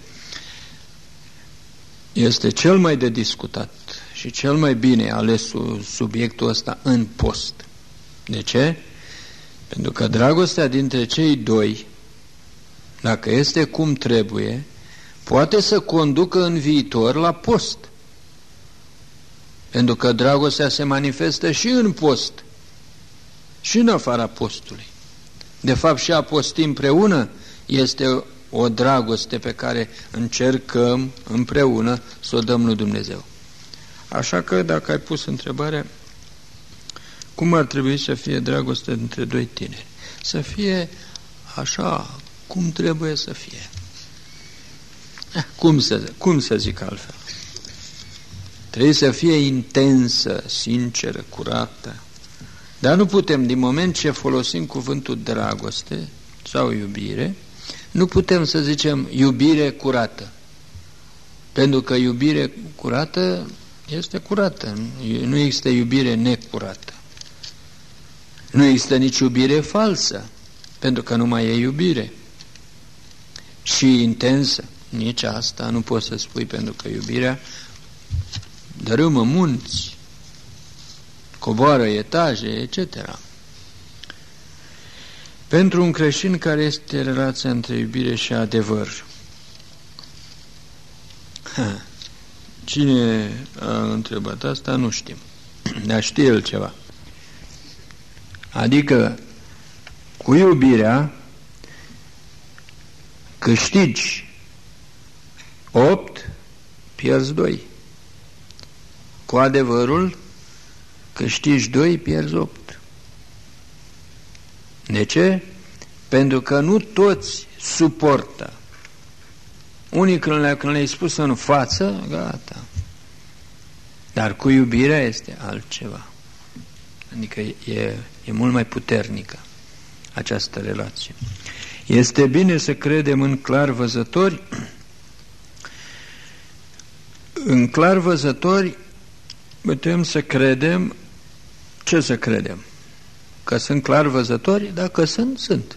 este cel mai de discutat și cel mai bine ales subiectul ăsta în post. De ce? Pentru că dragostea dintre cei doi, dacă este cum trebuie, poate să conducă în viitor la post. Pentru că dragostea se manifestă și în post, și în afara postului. De fapt, și a posti împreună este o dragoste pe care încercăm împreună să o dăm lui Dumnezeu. Așa că, dacă ai pus întrebarea, cum ar trebui să fie dragostea dintre doi tineri? Să fie așa cum trebuie să fie. Cum să zic altfel? Trebuie să fie intensă, sinceră, curată. Dar nu putem, din moment ce folosim cuvântul dragoste sau iubire, nu putem să zicem iubire curată. Pentru că iubire curată este curată. Nu există iubire necurată. Nu există nici iubire falsă, pentru că nu mai e iubire. Și intensă, nici asta nu poți să spui, pentru că iubirea dărâmă munți, coboară etaje, etc. Pentru un creștin, care este relația între iubire și adevăr? Cine a întrebat asta, nu știm, dar știe el ceva. Adică, cu iubirea câștigi 8, pierzi 2. Cu adevărul câștigi 2, pierzi 8. De ce? Pentru că nu toți suportă. Unii când le-ai spus în față, gata. Dar cu iubirea este altceva. Adică e mult mai puternică această relație. Este bine să credem în clarvăzători. În clarvăzători putem să credem. Ce să credem? Că sunt clarvăzători? Dacă sunt.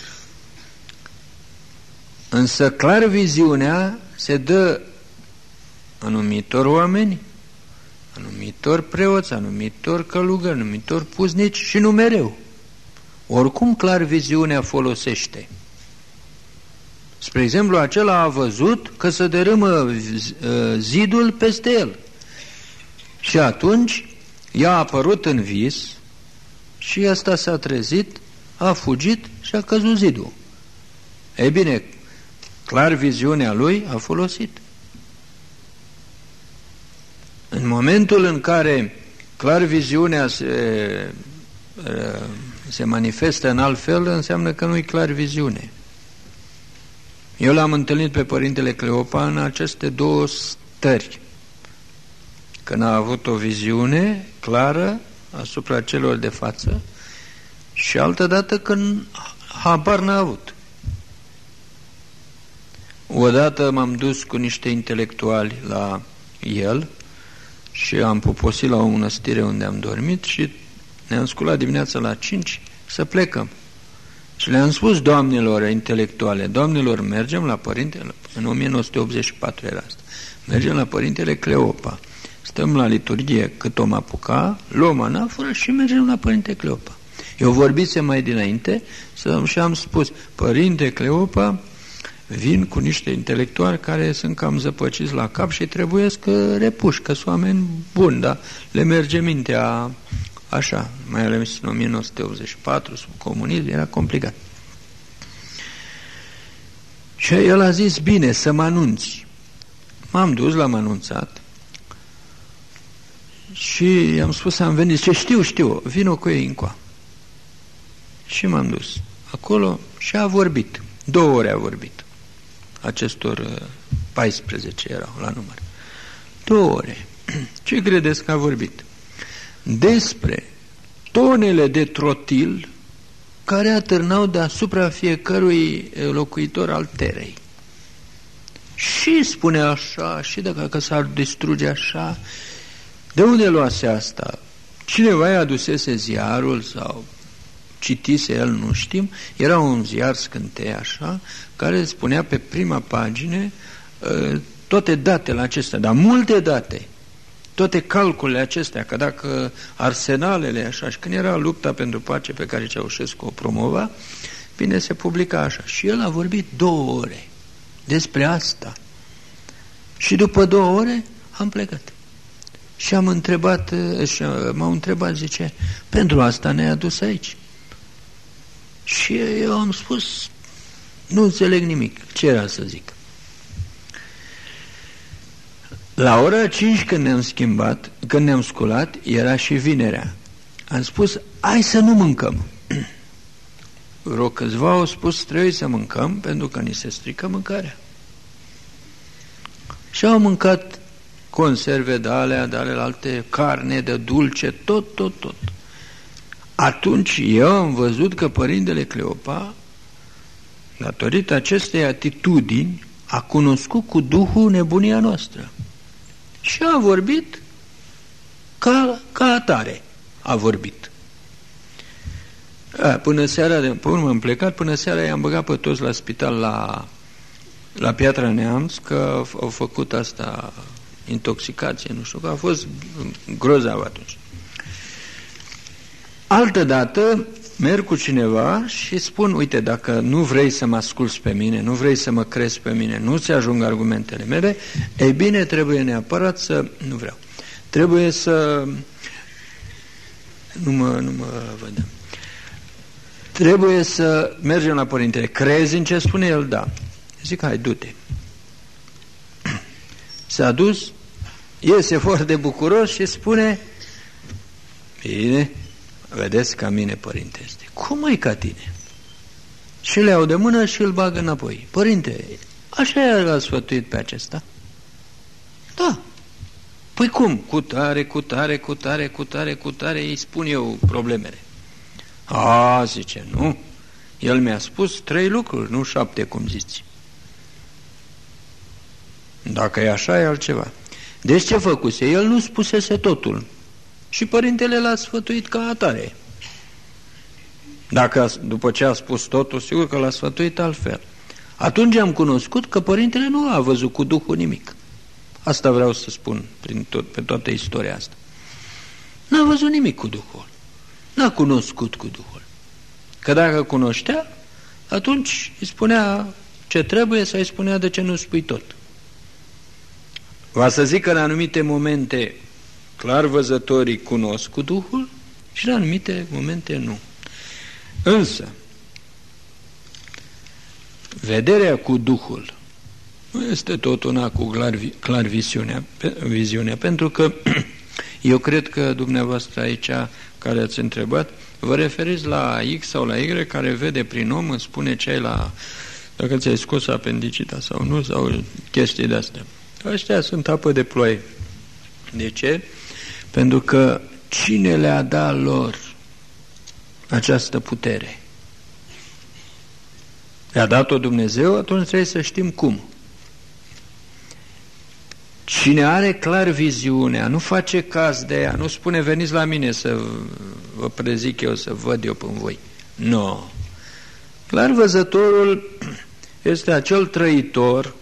Însă clarviziunea se dă anumitor oameni, anumitor preoți, anumitor călugări, anumitor puznici și nu mereu. Oricum clarviziunea folosește. Spre exemplu, acela a văzut că se dărâmă zidul peste el. Și atunci i-a apărut în vis și ăsta s-a trezit, a fugit și a căzut zidul. Ei bine, clarviziunea lui a folosit. În momentul în care clarviziunea se manifestă în alt fel, înseamnă că nu-i clarviziune. Eu l-am întâlnit pe Părintele Cleopa în aceste două stări. Când a avut o viziune clară asupra celor de față și altădată când habar n-a avut. Odată m-am dus cu niște intelectuali la el și am poposit la o mănăstire unde am dormit și ne-am sculat dimineața la 5 să plecăm. Și le-am spus doamnelor intelectuale, doamnelor, mergem la Părintele, în 1984 era asta, mergem la Părintele Cleopa, stăm la liturghie cât om apuca, luăm anaforă și mergem la Părinte Cleopa. Eu vorbisem mai dinainte și am spus, Părinte Cleopa, vin cu niște intelectuali care sunt cam zăpăciți la cap și trebuie să repuși, că sunt oameni buni, dar le merge mintea așa, mai ales în 1984, sub comunism, era complicat. Și el a zis, bine, să mă anunți. M-am dus, l-am anunțat și i-am spus, am venit, ce știu, vino cu ei încoa. Și m-am dus acolo și a vorbit, 2 ore a vorbit. Acestor 14 erau la număr. 2 ore. Ce credeți că a vorbit? Despre tonele de trotil care atârnau deasupra fiecărui locuitor al terei. Și spune așa, și dacă s-ar distruge așa, de unde luase asta? Cineva i-a adusese ziarul sau citise el, nu știm, era un ziar Scânteia așa, care spunea pe prima pagină toate datele acestea, dar multe date, toate calculele acestea, că dacă arsenalele așa, și când era lupta pentru pace pe care Ceaușescu o promova, bine, se publica așa. Și el a vorbit 2 ore despre asta. Și după 2 ore am plecat. Și am întrebat, m-au întrebat, zice, pentru asta ne-ai adus aici. Și eu am spus, nu înțeleg nimic. Ce era să zic? La ora 5 când ne-am sculat, era și vinerea. Am spus, hai să nu mâncăm. Vreo câțiva au spus, trebuie să mâncăm pentru că ni se strică mâncarea. Și au mâncat conserve de alea, de alte, carne, de dulce, tot. Atunci eu am văzut că Părintele Cleopa, datorită acestei atitudini, a cunoscut cu Duhul nebunia noastră. Și a vorbit ca atare. A vorbit. Până seara, pe urmă am plecat, până seara i-am băgat pe toți la spital la Piatra Neamț, că au făcut asta, intoxicație, nu știu, că a fost grozav atunci. Altădată merg cu cineva și spun, uite, dacă nu vrei să mă asculți pe mine, nu vrei să mă crezi pe mine, nu-ți ajung argumentele mele, ei bine, trebuie neapărat să... Nu vreau. Trebuie să... Nu mă văd. Trebuie să mergem la Părintele. Crezi în ce spune el? Da. Zic, hai, du-te. S-a dus, iese foarte bucuros și spune, bine, vedeți, ca mine, Părinte, este. Cum e ca tine? Și le iau de mână și îl bagă înapoi. Părinte, așa l-a sfătuit pe acesta? Da. Păi cum? Cu tare, îi spun eu problemele. Zice, nu. El mi-a spus 3 lucruri, nu 7, cum zici. Dacă e așa, e altceva. Deci ce făcuse? El nu spusese totul. Și Părintele l-a sfătuit ca atare. Dacă după ce a spus totul, sigur că l-a sfătuit altfel. Atunci am cunoscut că Părintele nu a văzut cu Duhul nimic. Asta vreau să spun pe toată istoria asta. N-a văzut nimic cu Duhul. N-a cunoscut cu Duhul. Că dacă cunoștea, atunci îi spunea ce trebuie, să îi spunea de ce nu spui tot. Va să zic că în anumite momente clar văzătorii cunosc cu Duhul și în anumite momente nu. Însă, vederea cu Duhul nu este tot una cu clar viziunea, pentru că eu cred că dumneavoastră aici, care ați întrebat, vă referiți la X sau la Y, care vede prin om, îmi spune ce ai dacă ți-ai scos apendicita sau nu, sau chestii de-astea. Ăștia sunt apă de ploaie. De ce? Pentru că cine le-a dat lor această putere? Le-a dat-o Dumnezeu, atunci trebuie să știm cum. Cine are clar viziunea, nu face caz de ea, nu spune veniți la mine să vă prezic eu, să văd eu până voi. Nu. Clar văzătorul este acel trăitor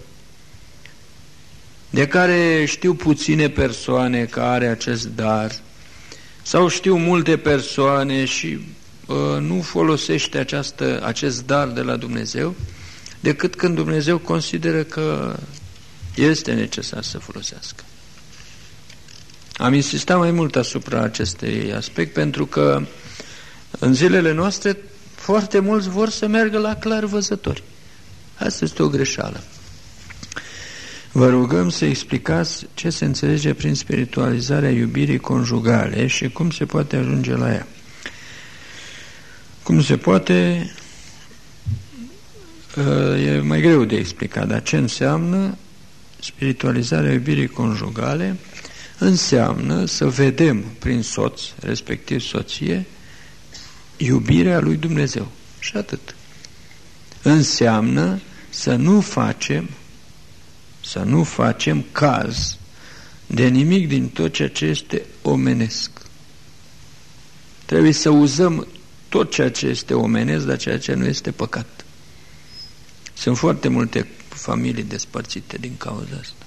de care știu puține persoane că are acest dar, sau știu multe persoane și nu folosește acest dar de la Dumnezeu, decât când Dumnezeu consideră că este necesar să folosească. Am insistat mai mult asupra acestui aspect, pentru că în zilele noastre foarte mulți vor să meargă la clar văzători. Asta este o greșeală. Vă rugăm să explicați ce se înțelege prin spiritualizarea iubirii conjugale și cum se poate ajunge la ea. Cum se poate, e mai greu de explicat, dar ce înseamnă spiritualizarea iubirii conjugale? Înseamnă să vedem prin soț, respectiv soție, iubirea lui Dumnezeu. Și atât. Înseamnă să nu facem caz de nimic din tot ceea ce este omenesc. Trebuie să uzăm tot ceea ce este omenesc, dar ceea ce nu este păcat. Sunt foarte multe familii despărțite din cauza asta.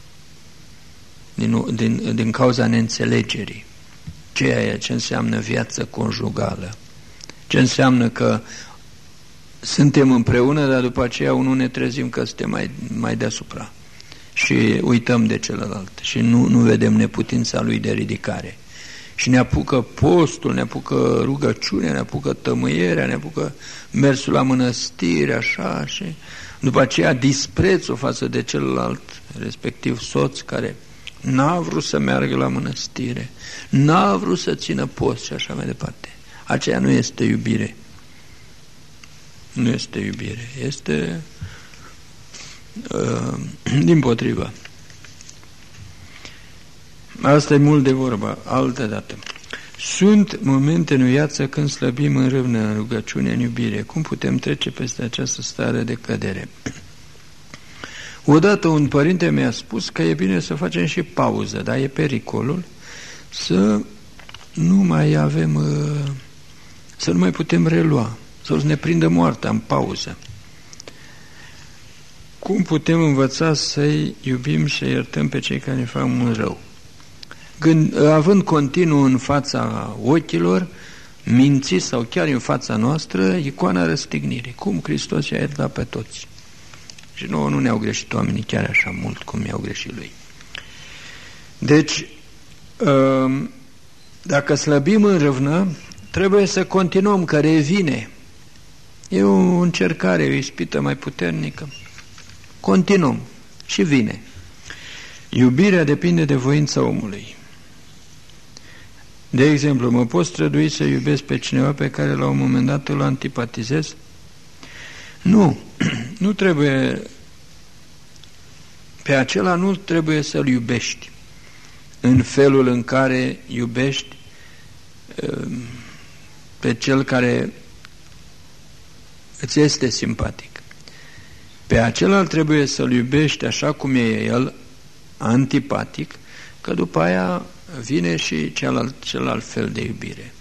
Din cauza neînțelegerii. Ce înseamnă viață conjugală. Ce înseamnă că suntem împreună, dar după aceea unul ne trezim că suntem mai deasupra. Și uităm de celălalt. Și nu vedem neputința lui de ridicare. Și ne apucă postul, ne apucă rugăciunea, ne apucă tămâierea, ne apucă mersul la mănăstire, așa, și după aceea disprețul față de celălalt, respectiv soț, care n-a vrut să meargă la mănăstire, n-a vrut să țină post și așa mai departe. Aceea nu este iubire. Nu este iubire. Este dimpotrivă. Asta e mult de vorba, altă dată. Sunt momente în viață când slăbim în râvnă, în rugăciune, în iubire. Cum putem trece peste această stare de cădere? Odată un părinte mi-a spus că e bine să facem și pauză, dar e pericolul să nu mai avem, să nu mai putem relua, să ne prindă moartea în pauză. Cum putem învăța să-i iubim și să iertăm pe cei care ne fac mult rău? Având continuu în fața ochilor, mințiți sau chiar în fața noastră, icoana răstignirii. Cum Hristos i-a iertat pe toți. Și nouă nu ne-au greșit oamenii chiar așa mult cum i-au greșit lui. Deci, dacă slăbim în râvnă, trebuie să continuăm, că revine. E o încercare, o ispită mai puternică. Continuăm și vine. Iubirea depinde de voința omului. De exemplu, mă pot strădui să iubesc pe cineva pe care la un moment dat îl antipatizez? Nu, nu trebuie, pe acela nu trebuie să-l iubești în felul în care iubești pe cel care îți este simpatic. Pe acela trebuie să-l iubești așa cum e el, antipatic, că după aia vine și celălalt fel de iubire.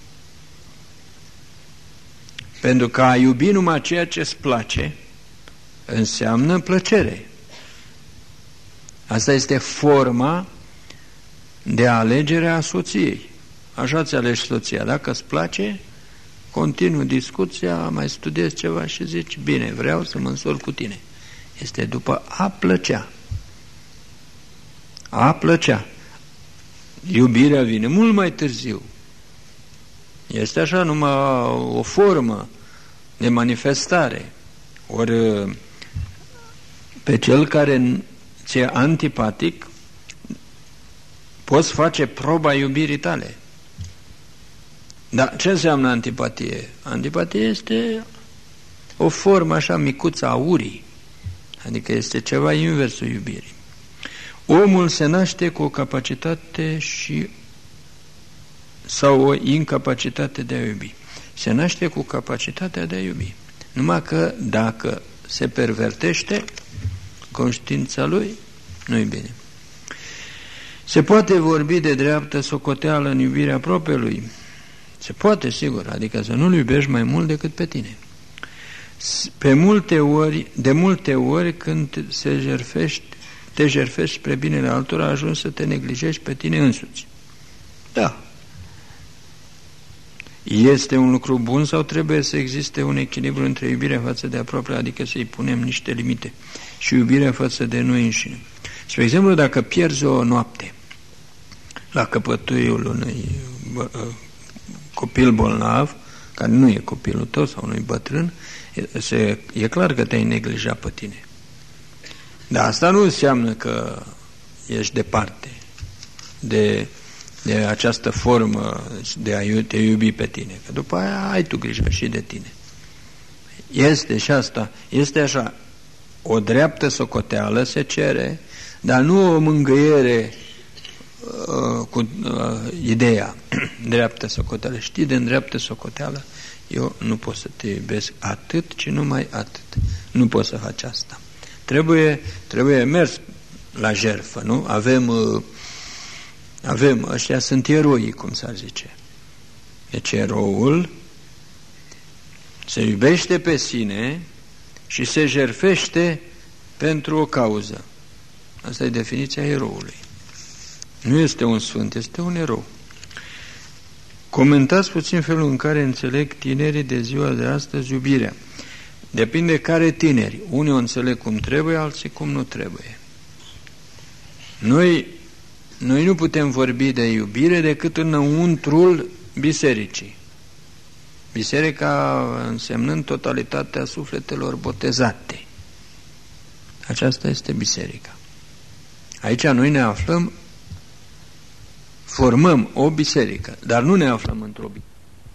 Pentru că a iubi numai ceea ce îți place înseamnă plăcere. Asta este forma de alegere a soției. Așa ți alegi soția. Dacă îți place, continui discuția, mai studiezi ceva și zici, bine, vreau să mă însor cu tine. Este după a plăcea. A plăcea. Iubirea vine mult mai târziu. Este așa numai o formă de manifestare. Ori pe cel care ți-e antipatic poți face proba iubirii tale. Dar ce înseamnă antipatie? Antipatie este o formă așa micuță a urii. Adică este ceva inversul iubirii. Omul se naște cu o capacitate sau o incapacitate de a iubi. Se naște cu capacitatea de a iubi. Numai că dacă se pervertește conștiința lui, nu-i bine. Se poate vorbi de dreaptă socoteală în iubirea apropielui? Se poate, sigur, adică să nu-l iubești mai mult decât pe tine. De multe ori când te jertfești spre binele altora, ajungi să te neglijești pe tine însuți. Da. Este un lucru bun sau trebuie să existe un echilibru între iubirea față de aproape, adică să-i punem niște limite, și iubirea față de noi înșine? Spre exemplu, dacă pierzi o noapte la căpătâiul unui copil bolnav, care nu e copilul tău sau nu e bătrân, e clar că te-ai neglijat pe tine. Dar asta nu înseamnă că ești departe de această formă de a te iubi pe tine, că după aia ai tu grijă și de tine. Este și asta, este așa, o dreaptă socoteală se cere, dar nu o mângâiere cu ideea dreaptă socoteală. Știi, de dreaptă socoteală eu nu pot să te iubesc atât, ci numai atât. Nu pot să faci asta. Trebuie mers la jertfă, nu? Avem, ăștia sunt eroi, cum s-ar zice. Deci eroul se iubește pe sine și se jertfește pentru o cauză. Asta e definiția eroului. Nu este un sfânt, este un erou. Comentați puțin felul în care înțeleg tinerii de ziua de astăzi iubirea. Depinde care tineri. Unii o înțeleg cum trebuie, alții cum nu trebuie. Noi nu putem vorbi de iubire decât înăuntrul bisericii. Biserica însemnând totalitatea sufletelor botezate. Aceasta este biserica. Aici noi ne aflăm, formăm o biserică, dar nu ne aflăm într-o biserică.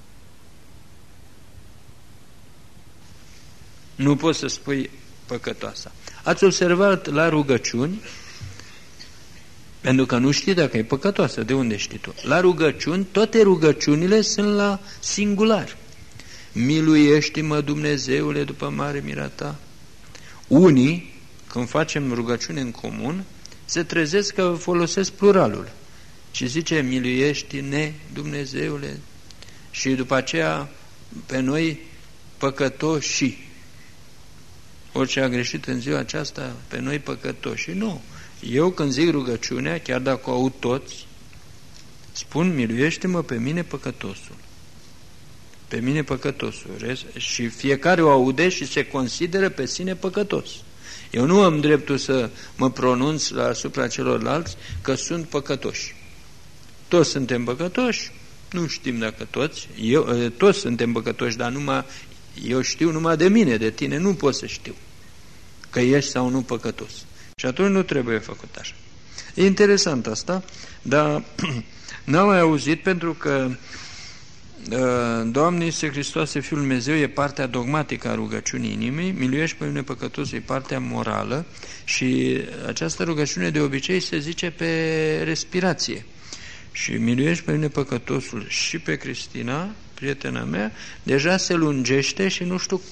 Nu poți să spui păcătoasa. Ați observat la rugăciuni Pentru că nu știi dacă e păcătoasă. De unde știi tu? La rugăciuni, toate rugăciunile sunt la singular. Miluiește-mă, Dumnezeule, după mare mila ta. Unii, când facem rugăciune în comun, se trezesc că folosesc pluralul. Și zice, miluiește-ne, Dumnezeule. Și după aceea, pe noi, păcătoși. Orice a greșit în ziua aceasta, pe noi păcătoși. Nu. Eu când zic rugăciunea, chiar dacă o aud toți, spun, miluiește-mă pe mine păcătosul. Pe mine păcătosul. Și fiecare o aude și se consideră pe sine păcătos. Eu nu am dreptul să mă pronunț asupra celorlalți că sunt păcătoși. Toți suntem păcătoși, nu știm dacă toți, toți suntem păcătoși, dar eu știu numai de mine, de tine nu pot să știu că ești sau nu păcătos. Și atunci nu trebuie făcut așa. E interesant asta, dar n-am mai auzit pentru că Doamne Iisuse Hristoase, Fiul Dumnezeu, e partea dogmatică a rugăciunii inimii, miluiește pe mine păcătosul, e partea morală și această rugăciune de obicei se zice pe respirație. Și miluiește pe mine păcătosul și pe Cristina, prietena mea, deja se lungește și nu știu,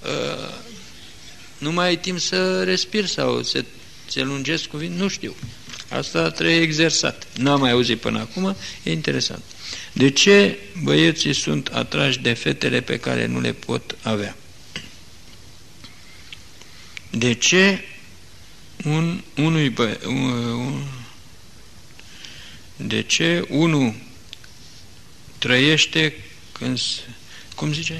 nu mai ai timp să respiri sau se lungesc cuvinte, nu știu. Asta trebuie exersat. N-am mai auzit până acum, e interesant. De ce băieții sunt atrași de fetele pe care nu le pot avea? De ce de ce unul trăiește când... Cum zice?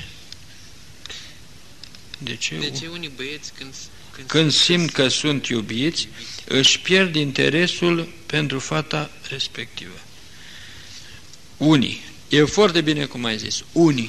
De ce unii băieți când simt că sunt iubiți, își pierd interesul pentru fata respectivă? Unii. E foarte bine cum ai zis. Unii.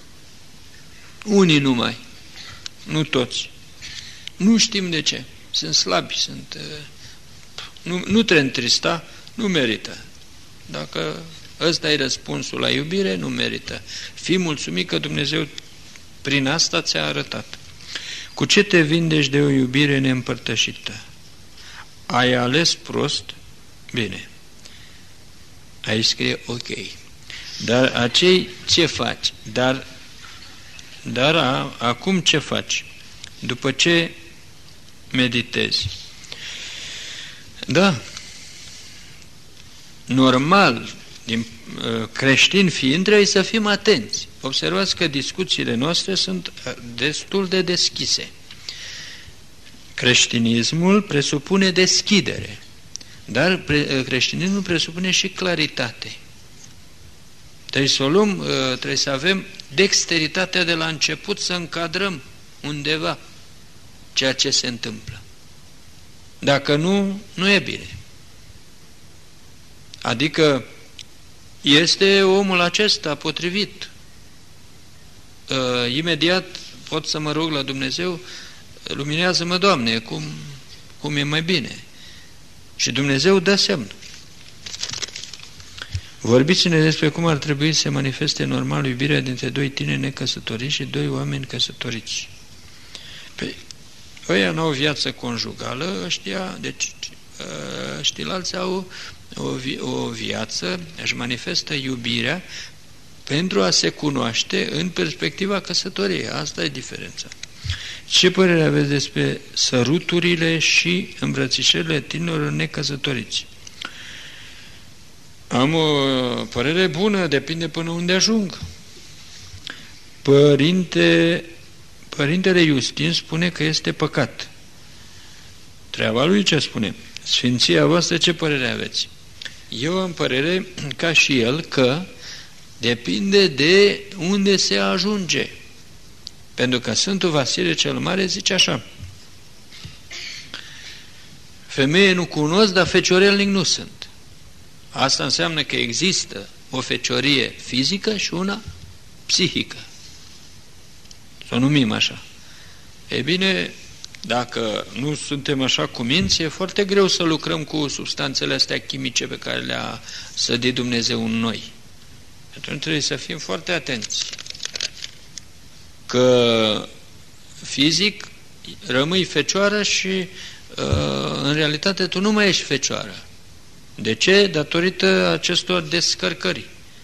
Unii numai. Nu toți. Nu știm de ce. Sunt slabi, nu te întrista, nu merită. Dacă ăsta e răspunsul la iubire, nu merită. Fii mulțumit că Dumnezeu prin asta ți-a arătat. Cu ce te vindești de o iubire neîmpărtășită? Ai ales prost? Bine. Aici scrie ok. Dar acei ce faci? Dar acum ce faci? După ce meditezi? Da. Normal, creștini fiind, trebuie să fim atenți. Observați că discuțiile noastre sunt destul de deschise. Creștinismul presupune deschidere, dar creștinismul presupune și claritate. Trebuie să avem dexteritatea de la început să încadrăm undeva ceea ce se întâmplă. Dacă nu, nu e bine. Adică este omul acesta potrivit. Imediat pot să mă rog la Dumnezeu, luminează-mă, Doamne, cum e mai bine. Și Dumnezeu dă semn. Vorbiți-ne despre cum ar trebui să se manifeste normal iubirea dintre doi tineri necăsătoriți și doi oameni căsătoriți. Păi, ăia n-au viață conjugală, ăștia, deci ăștilalți au o viață, își manifestă iubirea pentru a se cunoaște în perspectiva căsătoriei. Asta e diferența. Ce părere aveți despre săruturile și îmbrățișările tinerilor necăsătoriți? Am o părere bună, depinde până unde ajung. Părintele Iustin spune că este păcat. Treaba lui ce spune? Sfinția voastră, ce părere aveți? Eu am părere, ca și el, că depinde de unde se ajunge. Pentru că Sfântul Vasile cel Mare zice așa: femeie nu cunosc, dar feciorelnic nu sunt. Asta înseamnă că există o feciorie fizică și una psihică. Să o numim așa. E bine, dacă nu suntem așa cuminți, e foarte greu să lucrăm cu substanțele astea chimice pe care le-a sădit Dumnezeu în noi. Atunci trebuie să fim foarte atenți. Că fizic rămâi fecioară și în realitate tu nu mai ești fecioară. De ce? Datorită acestor descărcări.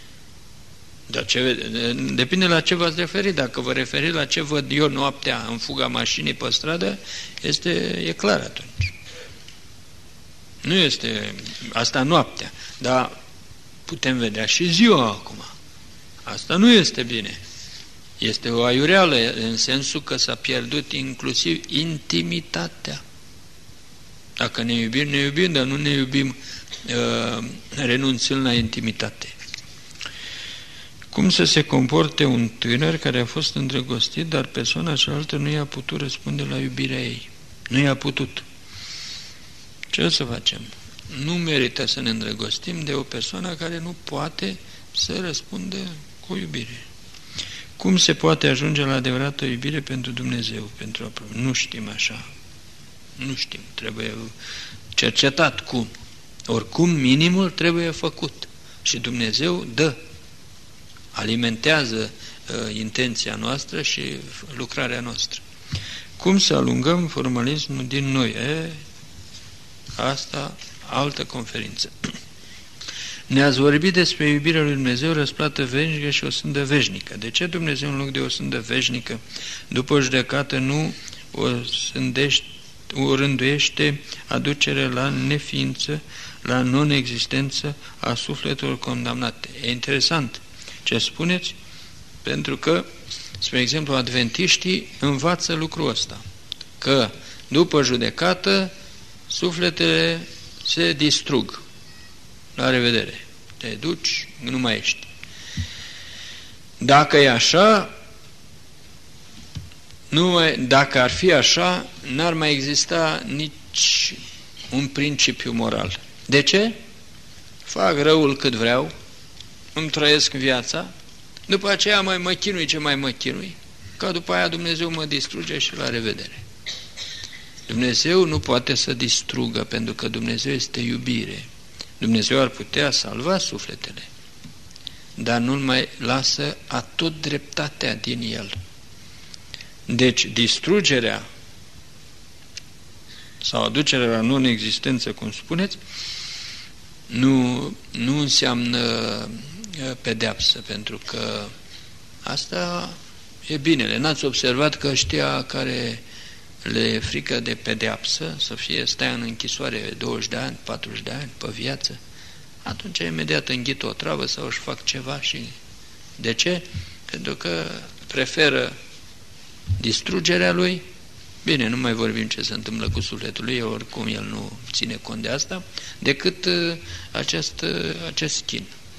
Depinde la ce v-ați referit. Dacă vă referiți la ce văd eu noaptea în fuga mașinii pe stradă, e clar atunci. Nu este asta noaptea, dar putem vedea și ziua acum. Asta nu este bine. Este o aiureală în sensul că s-a pierdut inclusiv intimitatea. Dacă ne iubim, ne iubim, dar nu ne iubim renunțând la intimitate. Cum să se comporte un tânăr care a fost îndrăgostit, dar persoana cealaltă nu i-a putut răspunde la iubirea ei? Nu i-a putut. Ce să facem? Nu merită să ne îndrăgostim de o persoană care nu poate să răspundă cu iubire. Cum se poate ajunge la adevărată iubire pentru Dumnezeu? Nu știm așa. Nu știm. Trebuie cercetat cum. Oricum, minimul trebuie făcut. Și Dumnezeu dă. Alimentează intenția noastră și lucrarea noastră. Cum să alungăm formalismul din noi? Asta, altă conferință. Ne-ați vorbit despre iubirea lui Dumnezeu, răsplată veșnică și o sândă veșnică. De ce Dumnezeu în loc de o sândă veșnică, după judecată, nu o rânduiește aducere la neființă, la non-existență a sufletelor condamnate? E interesant ce spuneți, pentru că, spre exemplu, adventiștii învață lucrul ăsta, că după judecată sufletele se distrug. La revedere. Te duci, nu mai ești. Dacă e așa, dacă ar fi așa, n-ar mai exista nici un principiu moral. De ce? Fac răul cât vreau, îmi trăiesc viața, după aceea mai mă chinui ce mai mă chinui, ca după aia Dumnezeu mă distruge și la revedere. Dumnezeu nu poate să distrugă, pentru că Dumnezeu este iubire. Dumnezeu ar putea salva sufletele, dar nu mai lasă atot dreptatea din el. Deci distrugerea sau aducerea la non-existență, cum spuneți, nu înseamnă pedeapsă, pentru că asta e binele. N-ați observat că ăștia care le e frică de pedeapsă, să stea în închisoare 20 de ani, 40 de ani, pe viață, atunci imediat înghit o travă sau își fac ceva și... De ce? Pentru că preferă distrugerea lui. Bine, nu mai vorbim ce se întâmplă cu sufletul lui, oricum el nu ține cont de asta, decât acest chin.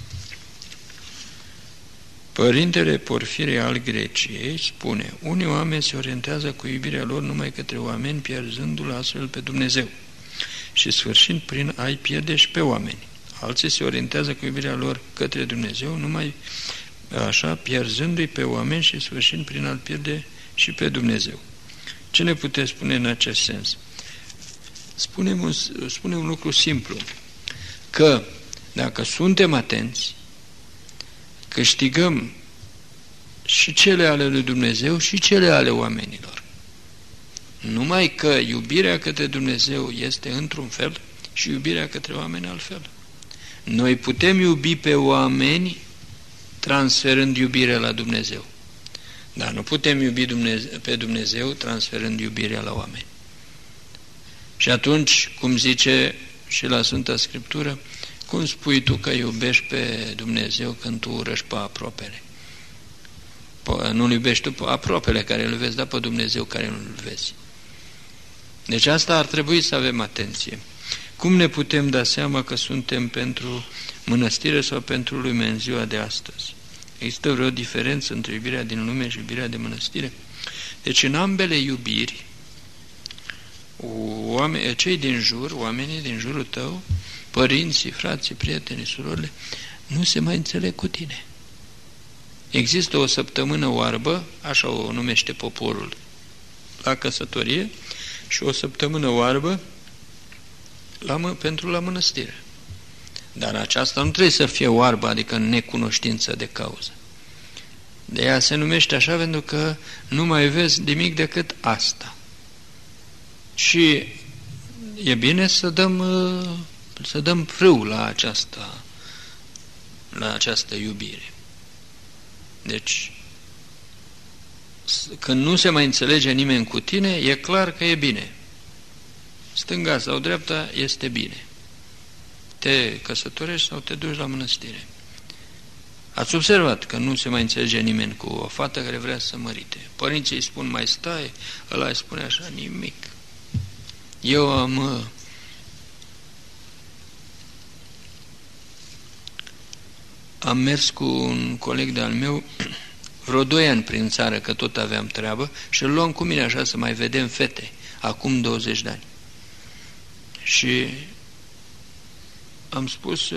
Părintele Porfirie al Greciei spune: unii oameni se orientează cu iubirea lor numai către oameni, pierzându-l astfel pe Dumnezeu și sfârșind prin a-i pierde și pe oameni. Alții se orientează cu iubirea lor către Dumnezeu numai așa, pierzându-i pe oameni și sfârșind prin a-l pierde și pe Dumnezeu. Ce ne puteți spune în acest sens? Spune un lucru simplu, că dacă suntem atenți, câștigăm și cele ale lui Dumnezeu și cele ale oamenilor. Numai că iubirea către Dumnezeu este într-un fel și iubirea către oameni altfel. Noi putem iubi pe oameni transferând iubirea la Dumnezeu, dar nu putem iubi pe Dumnezeu transferând iubirea la oameni. Și atunci, cum zice și la Sfânta Scriptură, cum spui tu că iubești pe Dumnezeu când tu urăști pe aproapele? Nu-L iubești tu pe aproapele care îl vezi, dar pe Dumnezeu care nu-L vezi. Deci asta ar trebui să avem atenție. Cum ne putem da seama că suntem pentru mănăstire sau pentru lume în ziua de astăzi? Există vreo diferență între iubirea din lume și iubirea de mănăstire? Deci în ambele iubiri, cei din jur, oamenii din jurul tău, părinții, frații, prietenii, surorile, nu se mai înțeleg cu tine. Există o săptămână oarbă, așa o numește poporul la căsătorie, și o săptămână oarbă pentru la mănăstire. Dar aceasta nu trebuie să fie oarbă, adică în necunoștință de cauză. De ea se numește așa pentru că nu mai vezi nimic decât asta. Și e bine să dăm să dăm frâu la această iubire. Deci, când nu se mai înțelege nimeni cu tine, e clar că e bine. Stânga sau dreapta este bine. Te căsătorești sau te duci la mănăstire. Ați observat că nu se mai înțelege nimeni cu o fată care vrea să mărite. Părinții îi spun mai stai, ăla îi spune așa nimic. Eu am mers cu un coleg de-al meu vreo 2 ani prin țară, că tot aveam treabă, și îl luam cu mine așa să mai vedem fete, acum 20 de ani. Și am spus,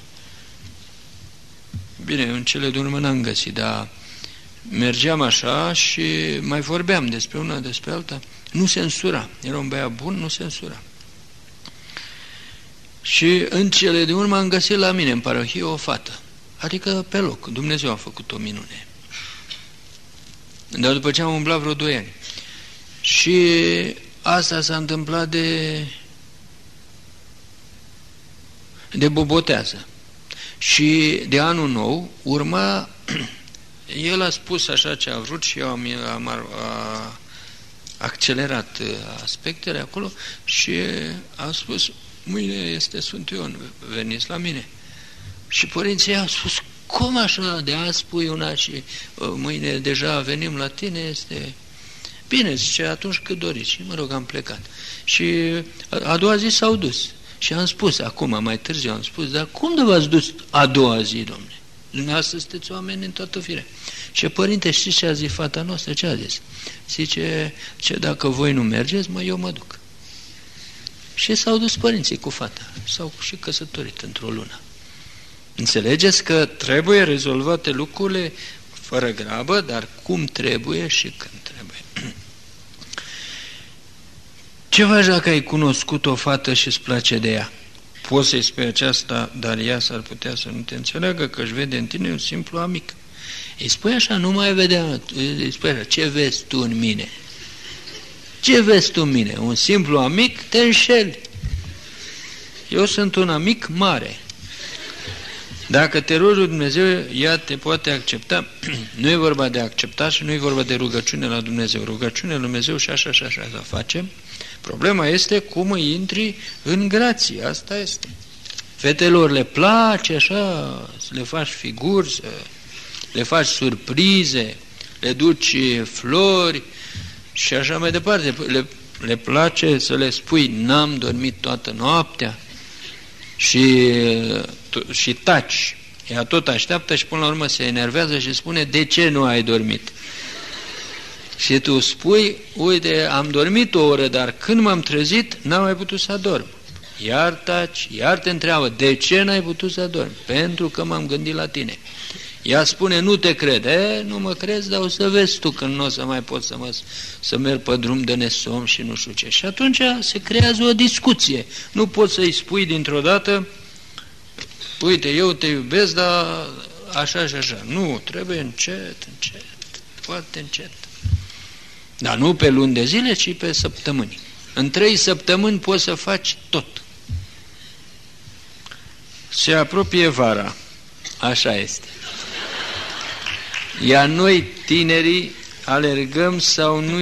bine, în cele din urmă n-am găsit, dar mergeam așa și mai vorbeam despre una, despre alta. Nu se însura. Era un băiat bun, nu se însura. Și în cele din urmă am găsit la mine în parohie o fată. Adică pe loc. Dumnezeu a făcut o minune. Dar după ce am umblat vreo 2 ani. Și asta s-a întâmplat de bobotează. Și de anul nou urma, el a spus așa ce a vrut și eu am accelerat aspectele acolo și a spus, mâine este Sfântul Ion, veniți la mine. Și părinții au spus, cum așa, de azi spui una și mâine deja venim la tine, este... Bine, zice, atunci cât doriți. Și mă rog, am plecat. Și a doua zi s-au dus. Și am spus, acum, mai târziu am spus, dar cum de v-ați dus a doua zi, domne? Dumneavoastră sunteți oameni în toată firea. Și părinte, știți ce a zis fata noastră? Ce a zis? Zice, ce dacă voi nu mergeți, eu mă duc. Și s-au dus părinții cu fata. S-au și căsătorit într-o lună. Înțelegeți că trebuie rezolvate lucrurile fără grabă, dar cum trebuie și când trebuie. Ce faci dacă ai cunoscut o fată și îți place de ea? Poți să-i spui aceasta, dar ea s-ar putea să nu te înțeleagă, că își vede în tine un simplu amic. Îi spui așa, nu mai vedea, îi spui așa, ce vezi tu în mine? Ce vezi tu în mine? Un simplu amic, te înșeli. Eu sunt un amic mare. Dacă te rogi lui Dumnezeu, ea te poate accepta. Nu e vorba de accepta și nu e vorba de rugăciune la Dumnezeu. Rugăciune la Dumnezeu și așa să facem. Problema este cum îi intri în grație. Asta este. Fetelor le place așa, să le faci figuri, să le faci surprize, le duci flori și așa mai departe. Le place să le spui, n-am dormit toată noaptea și taci. Ea tot așteaptă și până la urmă se enervează și spune, de ce nu ai dormit? Și tu spui, uite, am dormit o oră, dar când m-am trezit, n-am mai putut să adorm. Iar taci, iar te întreabă, de ce n-ai putut să adormi? Pentru că m-am gândit la tine. Ea spune, nu te crede, nu mă crezi, dar o să vezi tu când nu o să mai pot să merg pe drum de nesom și nu știu ce. Și atunci se creează o discuție. Nu poți să-i spui dintr-o dată, uite, eu te iubesc, dar așa și așa. Nu, trebuie încet, foarte încet. Dar nu pe luni de zile, ci pe săptămâni. În 3 săptămâni poți să faci tot. Se apropie vara. Așa este. Iar noi, tinerii, alergăm sau nu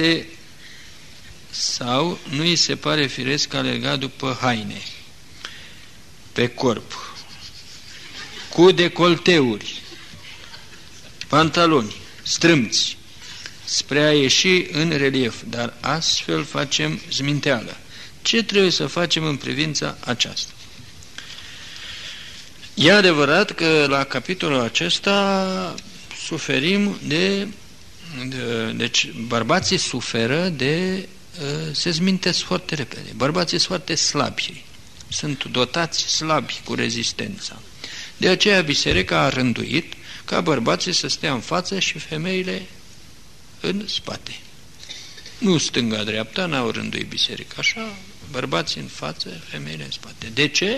îi se pare firesc alerga după haine, pe corp, cu decolteuri, pantaloni, strâmți, spre a ieși în relief, dar astfel facem zminteală. Ce trebuie să facem în privința aceasta? E adevărat că la capitolul acesta suferim deci bărbații suferă se zmintesc foarte repede. Bărbații sunt foarte slabi, sunt dotați slabi cu rezistența. De aceea biserica a rânduit ca bărbații să stea în față și femeile în spate. Nu stânga-dreapta, n-au rânduit biserica așa, bărbații în față, femeile în spate. De ce?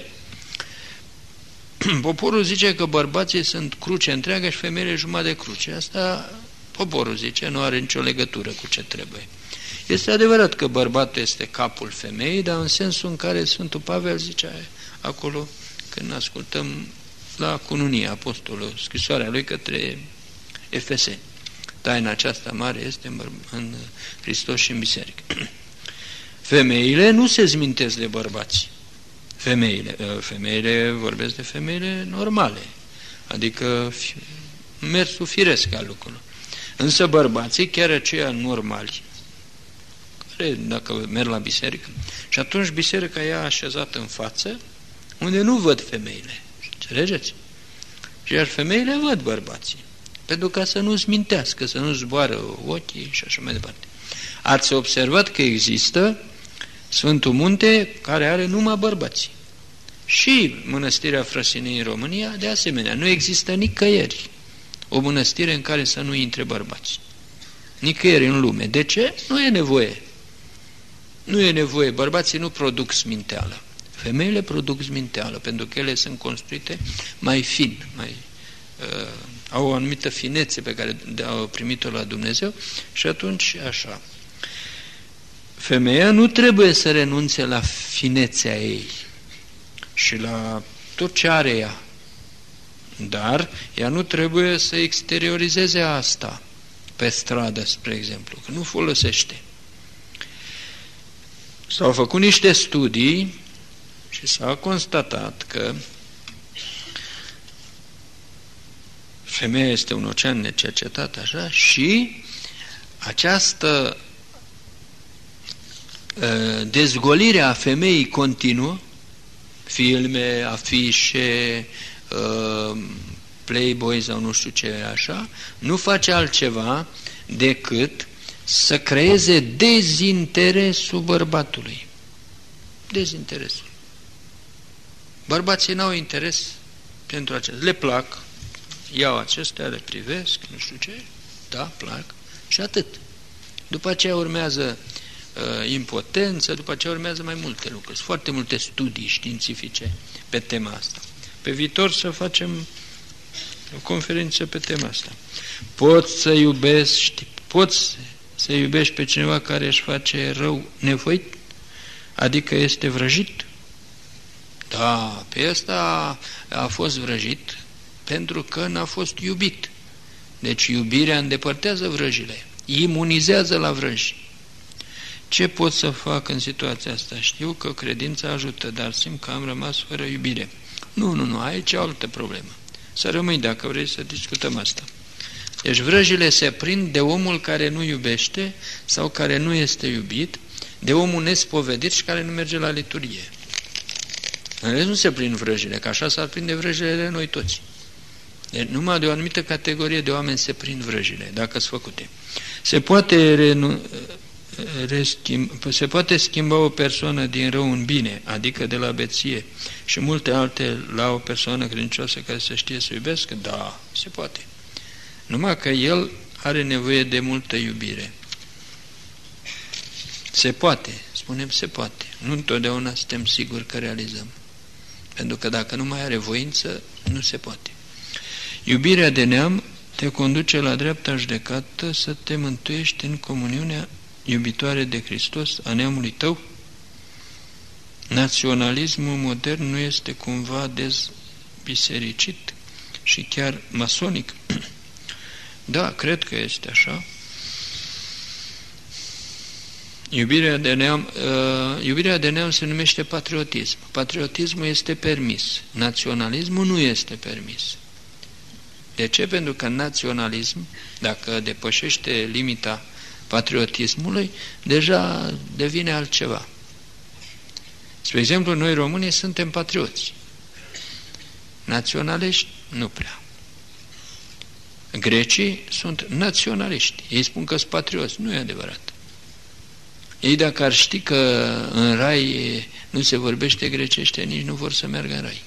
Poporul zice că bărbații sunt cruce întreagă și femeile jumătate de cruce. Asta poporul zice, nu are nicio legătură cu ce trebuie. Este adevărat că bărbatul este capul femeii, dar în sensul în care Sfântul Pavel zice, acolo când ascultăm la cununie apostolul, scrisoarea lui către Efeseni. Taina aceasta mare este în Hristos și în biserică. Femeile nu se zmintesc de bărbați. Femeile vorbesc de femeile normale, adică mersul firesc al lucrurilor. Însă bărbații, chiar aceia normali, care dacă merg la biserică, și atunci biserica e așezată în față, unde nu văd femeile. Înțelegeți? Și iar femeile văd bărbații, pentru ca să nu mintească, să nu zboară ochii și așa mai departe. Ați observat că există Sfântul Munte care are numai bărbați. Și mănăstirea Frăsinei în România, de asemenea, nu există nicăieri o mănăstire în care să nu intre bărbați. Nicăieri în lume. De ce? Nu e nevoie. Nu e nevoie. Bărbații nu produc sminteală. Femeile produc sminteală, pentru că ele sunt construite mai fin, au o anumită finețe pe care au primit-o la Dumnezeu și atunci așa. Femeia nu trebuie să renunțe la finețea ei și la tot ce are ea, dar ea nu trebuie să exteriorizeze asta pe stradă, spre exemplu, că nu folosește. S-au făcut niște studii și s-a constatat că femeia este un ocean necercetat, așa, și această dezgolire a femeii continuă, filme, afișe, Playboy sau nu știu ce așa, nu face altceva decât să creeze dezinteresul bărbatului. Dezinteresul. Bărbații n-au interes pentru acestea. Le plac, iau acestea, le privesc, nu știu ce, da, plac, și atât. După aceea urmează impotență, după aceea urmează mai multe lucruri. Sunt foarte multe studii științifice pe tema asta. Pe viitor să facem o conferință pe tema asta. Poți să iubești pe cineva care își face rău nevoit? Adică este vrăjit? Da, pe ăsta a fost vrăjit pentru că n-a fost iubit. Deci iubirea îndepărtează vrăjile, imunizează la vrăji. Ce pot să fac în situația asta? Știu că credința ajută, dar simt că am rămas fără iubire. Nu, aici e o altă problemă. Să rămâi dacă vrei să discutăm asta. Deci vrăjile se prind de omul care nu iubește sau care nu este iubit, de omul nespovedit și care nu merge la liturghie. În rest nu se prind vrăjile, că așa s-ar prinde vrăjile de noi toți. Deci numai de o anumită categorie de oameni se prind vrăjile, dacă sunt făcute. Se poate schimba o persoană din rău în bine, adică de la beție și multe alte la o persoană credincioasă care să știe să iubească? Da, se poate. Numai că el are nevoie de multă iubire. Se poate, spunem se poate. Nu întotdeauna suntem siguri că realizăm. Pentru că dacă nu mai are voință, nu se poate. Iubirea de neam te conduce la dreapta judecată să te mântuiești în comuniunea iubitoare de Hristos a neamului tău? Naționalismul modern nu este cumva dezbisericit și chiar masonic? Da, cred că este așa. Iubirea de neam se numește patriotism. Patriotismul este permis. Naționalismul nu este permis. De ce? Pentru că naționalism, dacă depășește limita patriotismului, deja devine altceva. Spre exemplu, noi românii suntem patrioți. Naționaliști? Nu prea. Grecii sunt naționaliști. Ei spun că sunt patrioți. Nu e adevărat. Ei, dacă ar ști că în rai nu se vorbește grecește, nici nu vor să meargă în rai.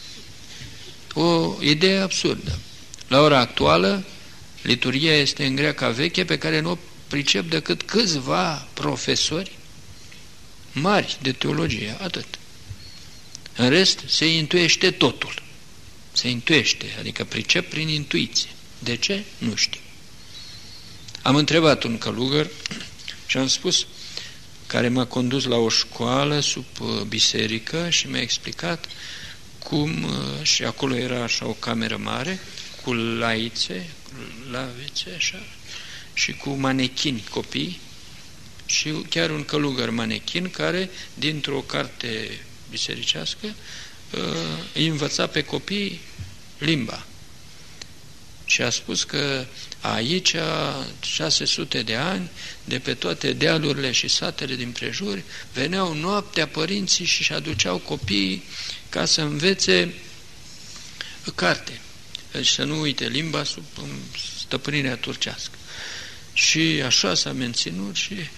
O idee absurdă. La ora actuală, liturghia este în greaca veche, pe care nu o pricep decât câțiva profesori mari de teologie, atât. În rest, se intuiește totul. Se intuiește, adică pricep prin intuiție. De ce? Nu știu. Am întrebat un călugăr și am spus, care m-a condus la o școală sub biserică și mi-a explicat cum, și acolo era așa o cameră mare, cu lavițe, așa, și cu manechini, copii, și chiar un călugăr manechin care, dintr-o carte bisericească, îi învăța pe copii limba. Și a spus că aici, 600 de ani, de pe toate dealurile și satele din prejur, veneau noaptea părinții și aduceau copiii ca să învețe carte. Deci să nu uite limba sub stăpânirea turcească. Și așa s-a menținut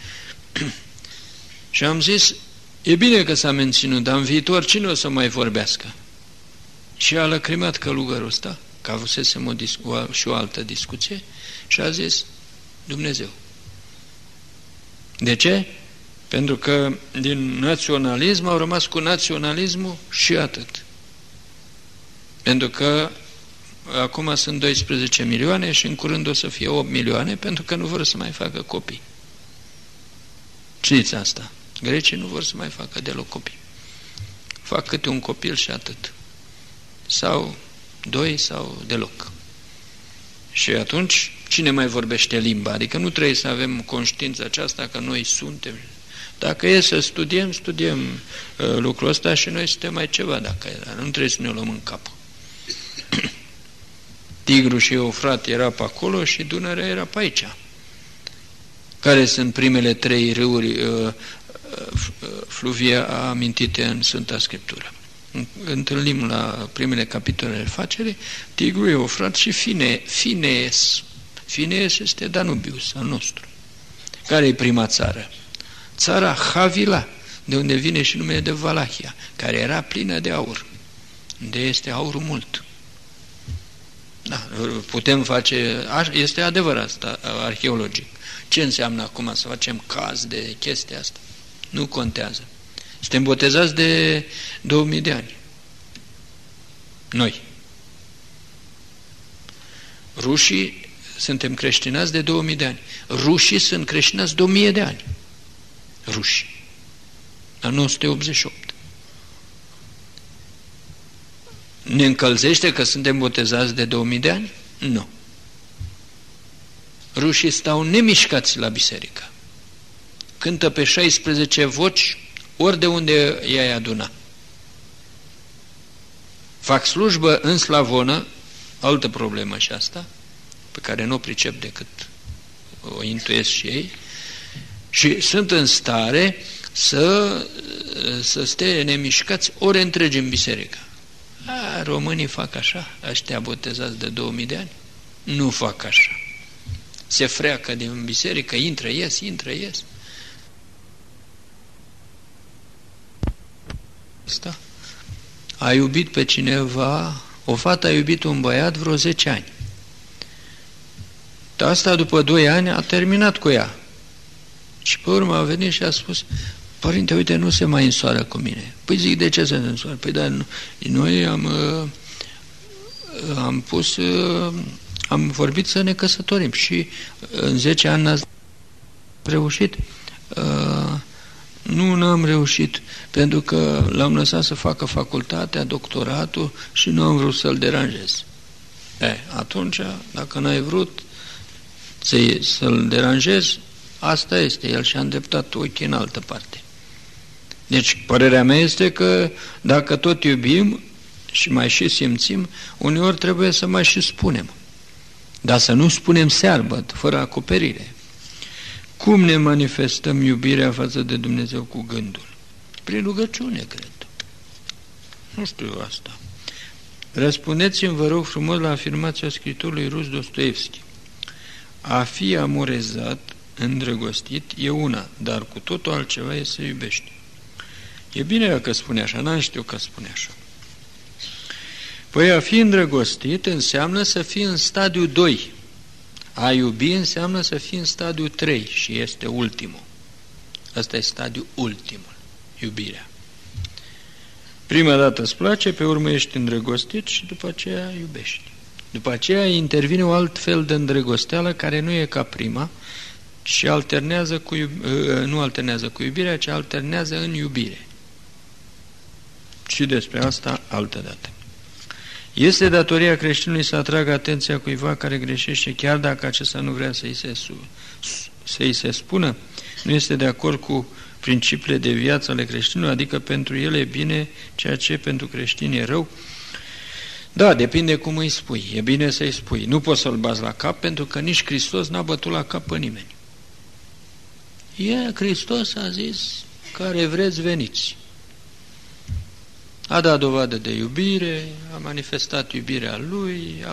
și am zis, e bine că s-a menținut, dar în viitor cine o să mai vorbească? Și a lăcrimat călugărul ăsta, că avusesem și o altă discuție, și a zis, Dumnezeu. De ce? Pentru că din naționalism au rămas cu naționalismul și atât. Pentru că acum sunt 12 milioane și în curând o să fie 8 milioane, pentru că nu vor să mai facă copii. Știți asta? Grecii nu vor să mai facă deloc copii. Fac câte un copil și atât. Sau 2 sau deloc. Și atunci, cine mai vorbește limba? Adică nu trebuie să avem conștiința aceasta că noi suntem. Dacă e să studiem lucrul ăsta și noi suntem mai ceva, dacă nu trebuie să ne o luăm în cap. Tigru și Eufrat era pe acolo și Dunărea era pe aici. Care sunt primele 3 râuri fluvie amintite în Sfânta Scriptură? Întâlnim la primele capitole ale facerii Tigru, Eufrat și Finees. Finees este Danubius, al nostru. Care e prima țară? Țara Havila, de unde vine și numele de Valahia, care era plină de aur. Unde este aurul mult. Da, putem face, este adevărat arheologic. Ce înseamnă acum să facem caz de chestia asta? Nu contează. Suntem botezați de 2000 de ani. Noi. Rușii suntem creștinați de 2000 de ani. Rușii sunt creștinați de 1000 de ani. Rușii. La 988. Ne încălzește că suntem botezați de 2000 de ani? Nu. Rușii stau nemișcați la biserică. Cântă pe 16 voci ori de unde i-ai aduna. Fac slujbă în slavonă, altă problemă și asta, pe care nu o pricep decât o intuiesc și ei, și sunt în stare să stea nemișcați ore întregi în biserică. Românii fac așa, ăștia botezați de 2000 de ani, nu fac așa. Se freacă din biserică, intră, ies. Asta. A iubit pe cineva, o fată a iubit un băiat vreo 10 ani. Asta după 2 ani a terminat cu ea. Și pe urmă a venit și a spus, părinte, uite, nu se mai însoară cu mine. Păi zic, de ce se însoară? Păi dar noi am vorbit să ne căsătorim și în 10 ani n-ați reușit? Nu, n-am reușit, pentru că l-am lăsat să facă facultatea, doctoratul și nu am vrut să-l deranjez. Atunci, dacă n-ai vrut să-l deranjezi, asta este, el și-a îndreptat ochii în altă parte. Deci, părerea mea este că dacă tot iubim și mai și simțim, uneori trebuie să mai și spunem. Dar să nu spunem searbăt, fără acoperire. Cum ne manifestăm iubirea față de Dumnezeu cu gândul? Prin rugăciune, cred. Nu știu asta. Răspundeți-mi, vă rog frumos, la afirmația scriitorului rus Dostoevski. A fi amorezat, îndrăgostit, e una, dar cu totul altceva e să iubești. E bine dacă spune așa, n-am știut că spune așa. Păi a fi îndrăgostit înseamnă să fii în stadiu 2. A iubi înseamnă să fii în stadiu 3 și este ultimul. Asta e stadiul ultimul, iubirea. Prima dată îți place, pe urmă ești îndrăgostit și după aceea iubești. După aceea intervine o alt fel de îndrăgosteală care nu e ca prima, și alternează nu alternează cu iubirea, ci alternează în iubire. Și despre asta altă dată. Este datoria creștinului să atragă atenția cuiva care greșește, chiar dacă acesta nu vrea să-i se spună, nu este de acord cu principiile de viață ale creștinului, adică pentru el e bine ceea ce pentru creștini e rău. Da, depinde cum îi spui. E bine să-i spui. Nu poți să-l bați la cap, pentru că nici Hristos n-a bătut la cap pe nimeni. Hristos a zis, care vreți, veniți. A dat dovadă de iubire, a manifestat iubirea lui,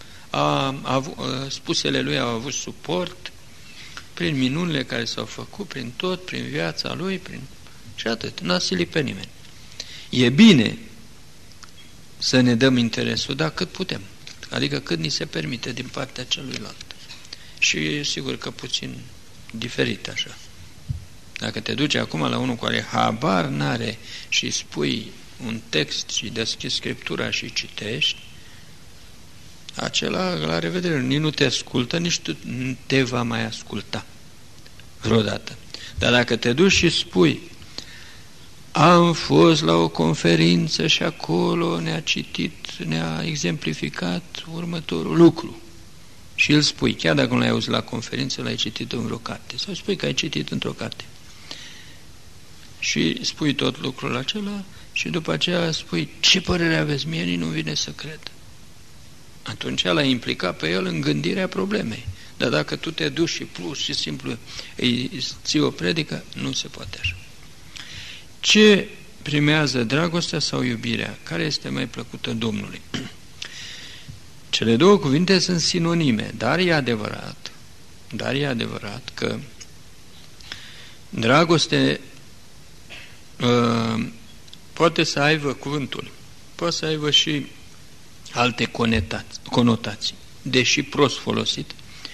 spusele lui au avut suport prin minunile care s-au făcut, prin tot, prin viața lui, și atât. N-a silit pe nimeni. E bine să ne dăm interesul, dar cât putem. Adică cât ni se permite din partea celuilalt. Și sigur că puțin diferit așa. Dacă te duci acum la unul care habar n-are și spui un text și deschizi Scriptura și citești, acela, la revedere, nici nu te ascultă, nici nu te va mai asculta vreodată. Dar dacă te duci și spui, am fost la o conferință și acolo ne-a citit, ne-a exemplificat următorul lucru, și îl spui, chiar dacă nu l-ai auzit la conferință, l-ai citit în vreo carte, sau spui că ai citit într-o carte, și spui tot lucrul acela, și după aceea spui, ce părere aveți? Mie nici nu vine să cred. Atunci l-ai implicat pe el în gândirea problemei. Dar dacă tu te duci și plus și simplu îi ții o predică, nu se poate așa. Ce primează, dragostea sau iubirea? Care este mai plăcută Domnului? Cele două cuvinte sunt sinonime, dar e adevărat că dragoste poate să aibă cuvântul, poate să aibă și alte conotații, deși prost folosit.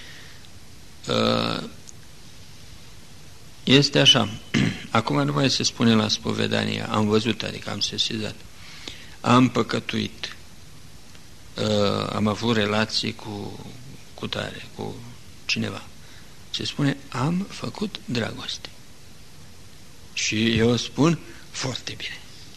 Este așa. Acum nu mai se spune la spovedanie, am văzut, adică am sesizat, am păcătuit, am avut relații cu tare, cu cineva. Se spune, am făcut dragoste. Și eu spun, foarte bine.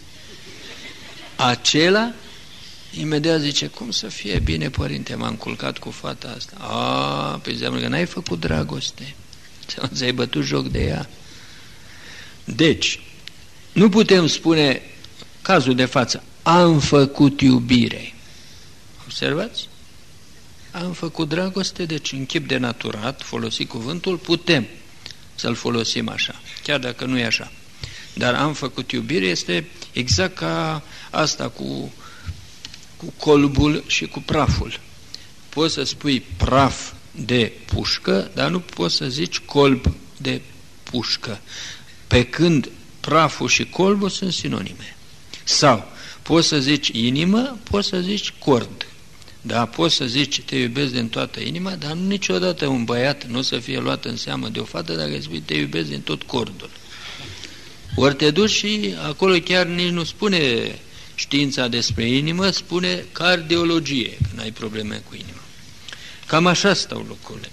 Acela imediat zice, cum să fie bine, părinte, m-am culcat cu fata asta. Păi înseamnă că n-ai făcut dragoste. Sau ți-ai bătut joc de ea. Deci, nu putem spune, cazul de față, am făcut iubire. Observați? Am făcut dragoste, deci în chip denaturat, folosi cuvântul, putem să-l folosim așa, chiar dacă nu e așa. Dar am făcut iubire este exact ca asta cu colbul și cu praful. Poți să spui praf de pușcă, dar nu poți să zici colb de pușcă. Pe când praful și colbul sunt sinonime. Sau poți să zici inimă, poți să zici cord. Da, poți să zici te iubesc din toată inima, dar niciodată un băiat nu o să fie luat în seamă de o fată dacă spui te iubesc din tot cordul. Ori te duci și acolo chiar nici nu spune știința despre inimă, spune cardiologie, când ai probleme cu inima. Cam așa stau lucrurile.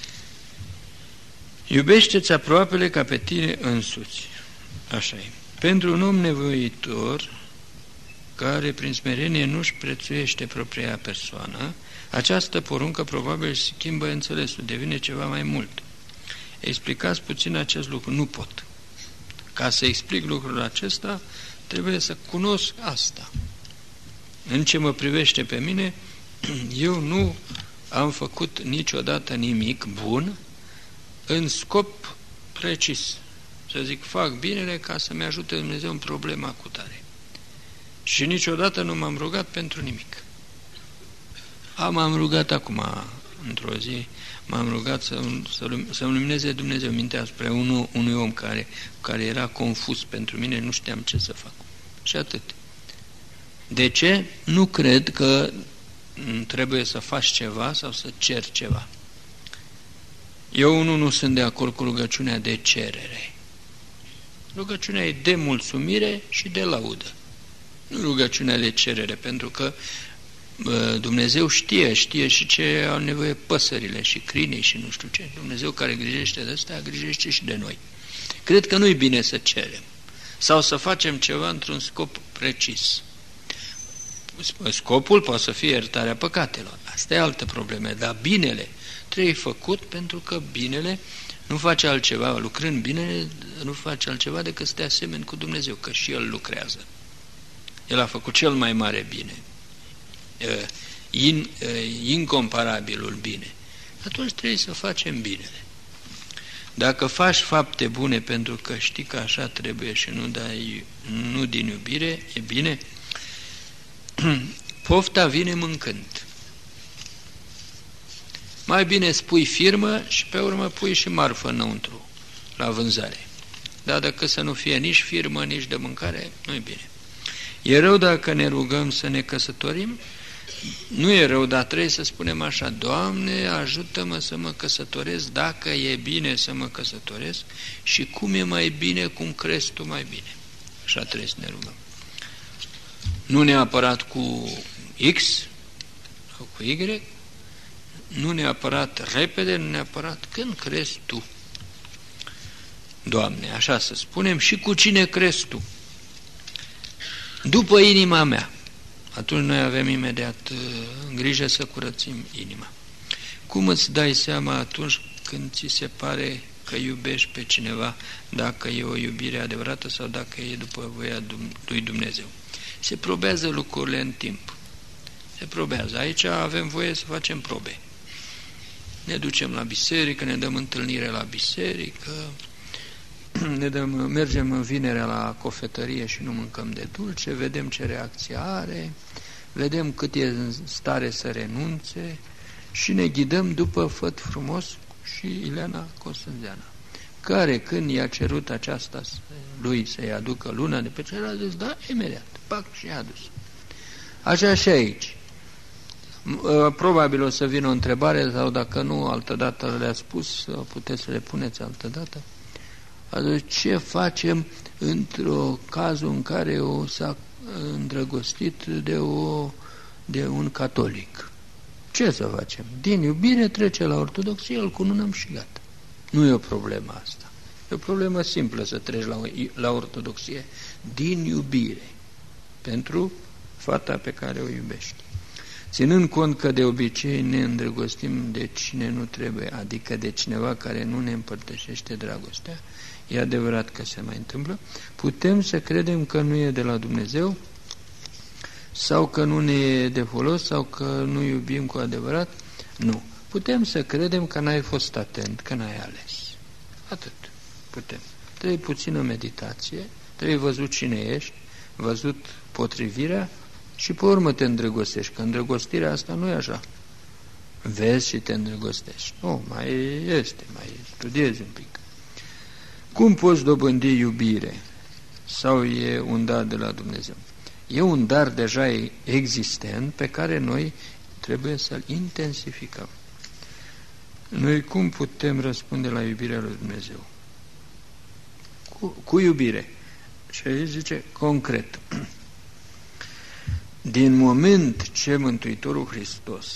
Iubește-ți aproapele ca pe tine însuți. Așa e. Pentru un om nevoitor, care prin smerenie nu-și prețuiește propria persoană, această poruncă probabil își schimbă înțelesul, devine ceva mai mult. Explicați puțin acest lucru. Nu pot. Ca să explic lucrul acesta, trebuie să cunosc asta. În ce mă privește pe mine, eu nu am făcut niciodată nimic bun în scop precis. Să zic, fac binele ca să-mi ajute Dumnezeu în problema cu tare. Și niciodată nu m-am rugat pentru nimic. M-am rugat acum, într-o zi, m-am rugat să lumineze Dumnezeu mintea spre unui om care era confuz pentru mine, nu știam ce să fac. Și atât. De ce? Nu cred că trebuie să faci ceva sau să ceri ceva. Eu nu sunt de acord cu rugăciunea de cerere. Rugăciunea e de mulțumire și de laudă. Nu rugăciunea de cerere, pentru că Dumnezeu știe și ce au nevoie păsările și câinii și nu știu ce. Dumnezeu care grijește de ăsta, grijește și de noi. Cred că nu-i bine să cerem sau să facem ceva într-un scop precis. Scopul poate să fie iertarea păcatelor. Asta e altă problemă, dar binele trebuie făcut pentru că binele nu face altceva, lucrând bine, nu face altceva decât să te asemeni cu Dumnezeu, că și El lucrează. El a făcut cel mai mare bine, incomparabilul bine. Atunci trebuie să facem binele. Dacă faci fapte bune pentru că știi că așa trebuie și nu din iubire, e bine, pofta vine mâncând. Mai bine spui firmă și pe urmă pui și marfă înăuntru, la vânzare. Dar dacă să nu fie nici firmă, nici de mâncare, nu e bine. E rău dacă ne rugăm să ne căsătorim? Nu e rău, dar trebuie să spunem așa: Doamne, ajută-mă să mă căsătoresc, dacă e bine să mă căsătoresc și cum e mai bine, cum crezi Tu mai bine. Așa trebuie să ne rugăm. Nu neapărat cu X sau cu Y, nu neapărat repede, nu neapărat când crezi Tu. Doamne, așa să spunem, și cu cine crezi Tu? După inima mea. Atunci noi avem imediat grijă să curățim inima. Cum îți dai seama atunci când ți se pare că iubești pe cineva, dacă e o iubire adevărată sau dacă e după voia lui Dumnezeu? Se probează lucrurile în timp. Se probează. Aici avem voie să facem probe. Ne ducem la biserică, ne dăm întâlnire la biserică, mergem vinerea la cofetărie și nu mâncăm de dulce, vedem ce reacție are, vedem cât e în stare să renunțe și ne ghidăm după Făt Frumos și Ileana Cosânzeana, care când i-a cerut aceasta lui să-i aducă luna de pe cer, a zis, da, imediat, pac, și i-a adus. Așa și aici. Probabil o să vină o întrebare, sau dacă nu, altădată le-a spus, puteți să le puneți altădată. Atunci, ce facem într-o cazul în care s-a îndrăgostit de un catolic? Ce să facem? Din iubire trece la ortodoxie, îl cununăm și gata. Nu e o problemă asta. E o problemă simplă să treci la ortodoxie din iubire pentru fata pe care o iubești. Ținând cont că de obicei ne îndrăgostim de cine nu trebuie, adică de cineva care nu ne împărtășește dragostea, e adevărat că se mai întâmplă, putem să credem că nu e de la Dumnezeu sau că nu ne e de folos sau că nu iubim cu adevărat? Nu. Putem să credem că n-ai fost atent, că n-ai ales. Atât. Putem. Trebuie puțină meditație, trebuie văzut cine ești, văzut potrivirea și pe urmă te îndrăgostești, că îndrăgostirea asta nu e așa. Vezi și te îndrăgostești. Nu, mai este, mai studiezi un pic. Cum poți dobândi iubire? Sau e un dar de la Dumnezeu? E un dar deja existent pe care noi trebuie să-l intensificăm. Noi cum putem răspunde la iubirea lui Dumnezeu? Cu iubire. Și aici zice concret. Din moment ce Mântuitorul Hristos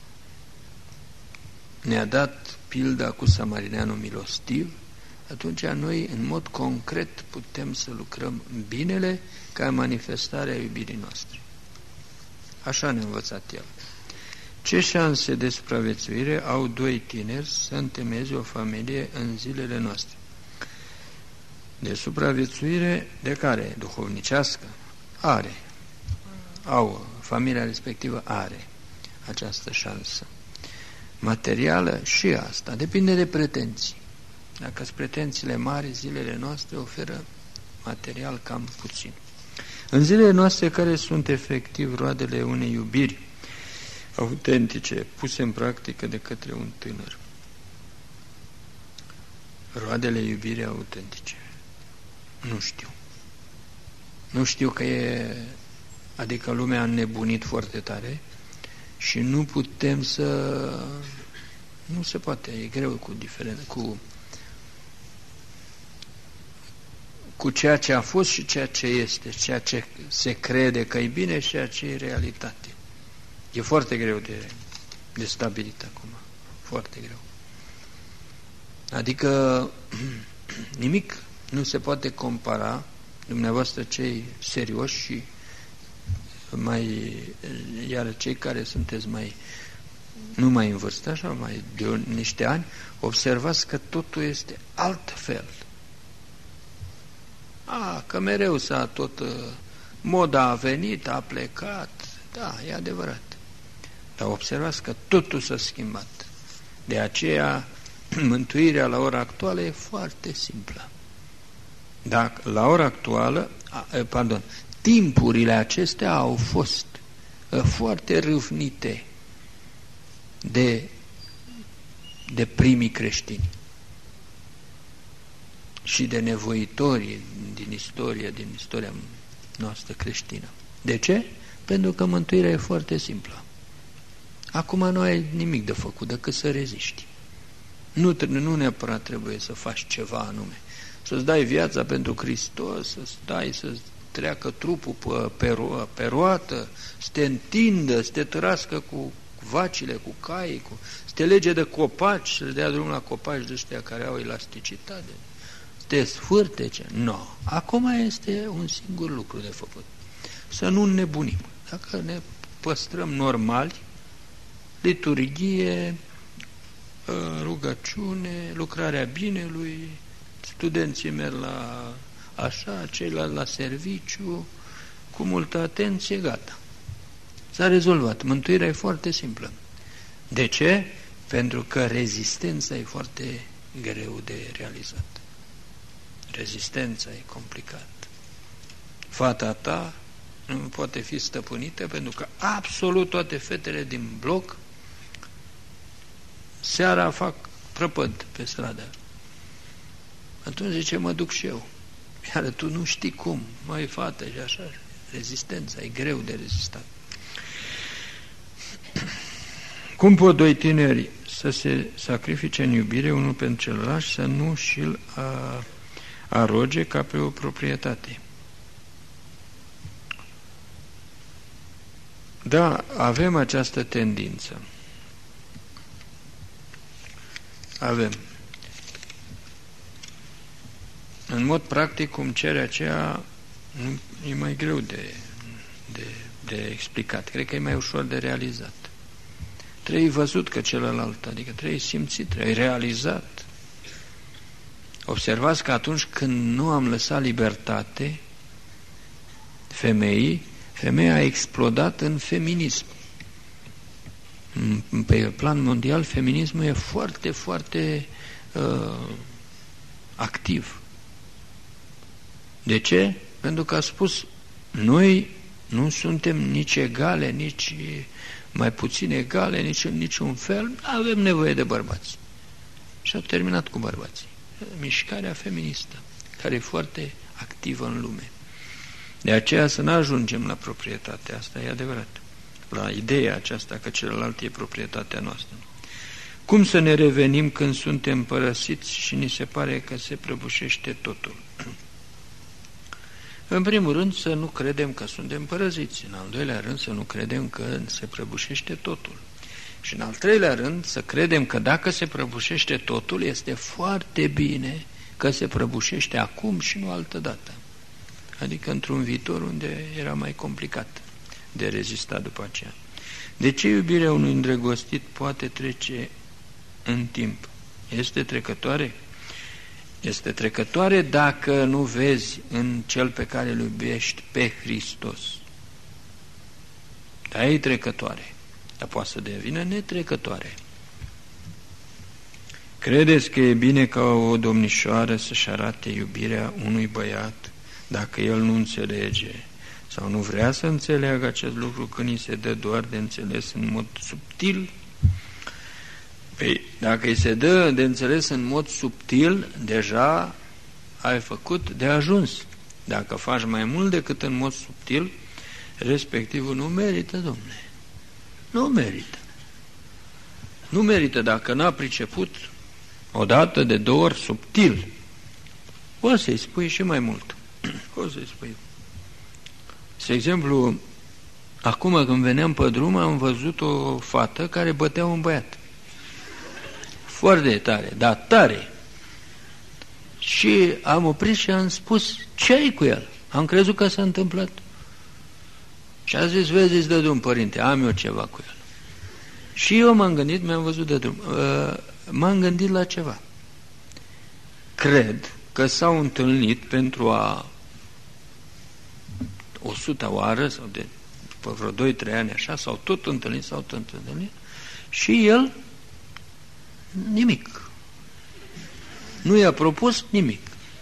ne-a dat pilda cu samarineanul milostiv, atunci noi, în mod concret, putem să lucrăm binele ca manifestare a iubirii noastre. Așa ne-a învățat El. Ce șanse de supraviețuire au doi tineri să întemeieze o familie în zilele noastre? De supraviețuire de care? Duhovnicească? Are. Familia respectivă are această șansă. Materială și asta. Depinde de pretenții. Dacă sunt pretențiile mari, zilele noastre oferă material cam puțin. În zilele noastre, care sunt efectiv roadele unei iubiri autentice, puse în practică de către un tânăr? Roadele iubirii autentice. Nu știu. Nu știu că e... Adică lumea a înnebunit foarte tare și nu putem să... Nu se poate, e greu cu ceea ce a fost și ceea ce este, ceea ce se crede că e bine și ceea ce e realitate. E foarte greu de stabilit acum. Foarte greu. Adică nimic nu se poate compara, dumneavoastră cei serioși și iar cei care sunteți nu mai în vârstă, așa, mai de niște ani, observați că totul este altfel. Că mereu moda a venit, a plecat, da, e adevărat. Dar observați că totul s-a schimbat. De aceea, mântuirea la ora actuală e foarte simplă. Dacă la ora actuală, timpurile acestea au fost foarte râvnite de primii creștini și de nevoitori din istoria noastră creștină. De ce? Pentru că mântuirea e foarte simplă. Acum nu ai nimic de făcut decât să reziști. Nu neapărat trebuie să faci ceva anume. Să-ți dai viața pentru Hristos, să-ți treacă trupul pe roată, să te întindă, să te tărască cu vacile, cu caii, să te lege de copaci, să le dea drumul la copaci de ăștia care au elasticitate, să te sfârtece. Nu. Acum este un singur lucru de făcut. Să nu nebunim. Dacă ne păstrăm normali, liturghie, rugăciune, lucrarea binelui, studenții merg ceilalți la serviciu, cu multă atenție, gata. S-a rezolvat. Mântuirea e foarte simplă. De ce? Pentru că rezistența e foarte greu de realizat. Rezistența e complicat. Fata ta nu poate fi stăpânită pentru că absolut toate fetele din bloc seara fac prăpăd pe stradă. Atunci zice, mă duc și eu. Iar tu nu știi cum, măi fată și așa. Rezistența e greu de rezistat. Cum pot doi tineri să se sacrifice în iubire unul pentru celălalt și să nu și-l aroge ca pe o proprietate? Da, avem această tendință. Avem. În mod practic, cum cere aceea, e mai greu de explicat. Cred că e mai ușor de realizat. Trebuie văzut că celălalt, adică trebuie simțit, trebuie realizat. Observați că atunci când nu am lăsat libertate femeia a explodat în feminism. Pe plan mondial, feminismul e foarte, foarte activ. De ce? Pentru că a spus, noi nu suntem nici egale, nici mai puțin egale, nici în niciun fel, avem nevoie de bărbați. Și a terminat cu bărbații. Mișcarea feministă, care e foarte activă în lume. De aceea să nu ajungem la proprietatea asta, e adevărat. La ideea aceasta că celălalt e proprietatea noastră. Cum să ne revenim când suntem părăsiți și ni se pare că se prăbușește totul? În primul rând să nu credem că suntem părăziți, în al doilea rând să nu credem că se prăbușește totul. Și în al treilea rând să credem că dacă se prăbușește totul este foarte bine că se prăbușește acum și nu altădată. Adică într-un viitor unde era mai complicat de rezistat după aceea. De ce iubirea unui îndrăgostit poate trece în timp? Este trecătoare? Este trecătoare dacă nu vezi în cel pe care îl iubești pe Hristos. Dar e trecătoare, dar poate să devină netrecătoare. Credeți că e bine ca o domnișoară să-și arate iubirea unui băiat dacă el nu înțelege sau nu vrea să înțeleagă acest lucru când îi se dă doar de înțeles în mod subtil? Păi, dacă îi se dă de înțeles în mod subtil, deja ai făcut de ajuns. Dacă faci mai mult decât în mod subtil, respectivul nu merită, domnule. Nu merită. Nu merită dacă n-a priceput odată, de două ori, subtil. O să-i spui și mai mult. O să-i spui. De exemplu, Acum când veneam pe drum am văzut o fată care bătea un băiat. Foarte tare, dar tare. Și am oprit și am spus, ce ai cu el? Am crezut că s-a întâmplat. Și a zis, vezi, îți dă drum, părinte, am eu ceva cu el. Și eu m-am gândit, mi-am văzut de drum, m-am gândit la ceva. Cred că s-au întâlnit pentru a 100-a oară, sau de după vreo 2-3 ani așa, s-au tot întâlnit, și el nimic. Nu i-a propus nimic.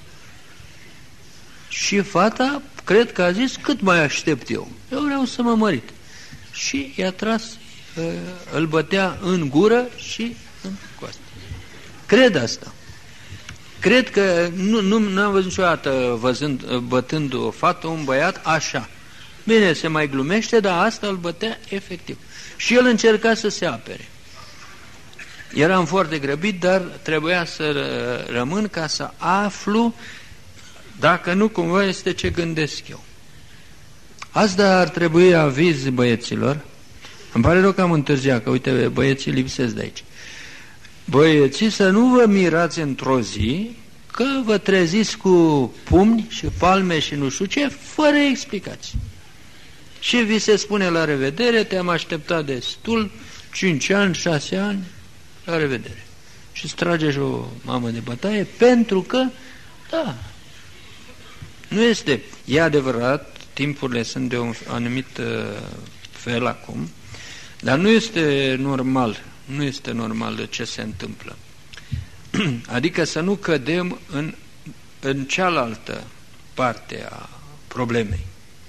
Și fata, cred că a zis, cât mai aștept eu? Eu vreau să mă mărit. Și i-a tras, îl bătea în gură și în coastă. Cred asta. Cred că nu am văzut niciodată bătând o fată, un băiat, așa. Bine, se mai glumește, dar asta îl bătea efectiv. Și el încerca să se apere. Eram foarte grăbit, dar trebuia să rămân ca să aflu dacă nu cumva este ce gândesc eu. Asta ar trebui aviz băieților. Îmi pare rău că am întârziat, că uite, băieții lipsesc de aici. Băieții, să nu vă mirați într-o zi că vă treziți cu pumni și palme și nu știu ce, fără explicații. Și vi se spune la revedere, te-am așteptat destul, 5 ani, 6 ani, la revedere. Și îți trageți o mamă de bătaie pentru că, da, nu este, e adevărat, timpurile sunt de un anumit fel acum, dar nu este normal de ce se întâmplă. Adică să nu cădem în cealaltă parte a problemei.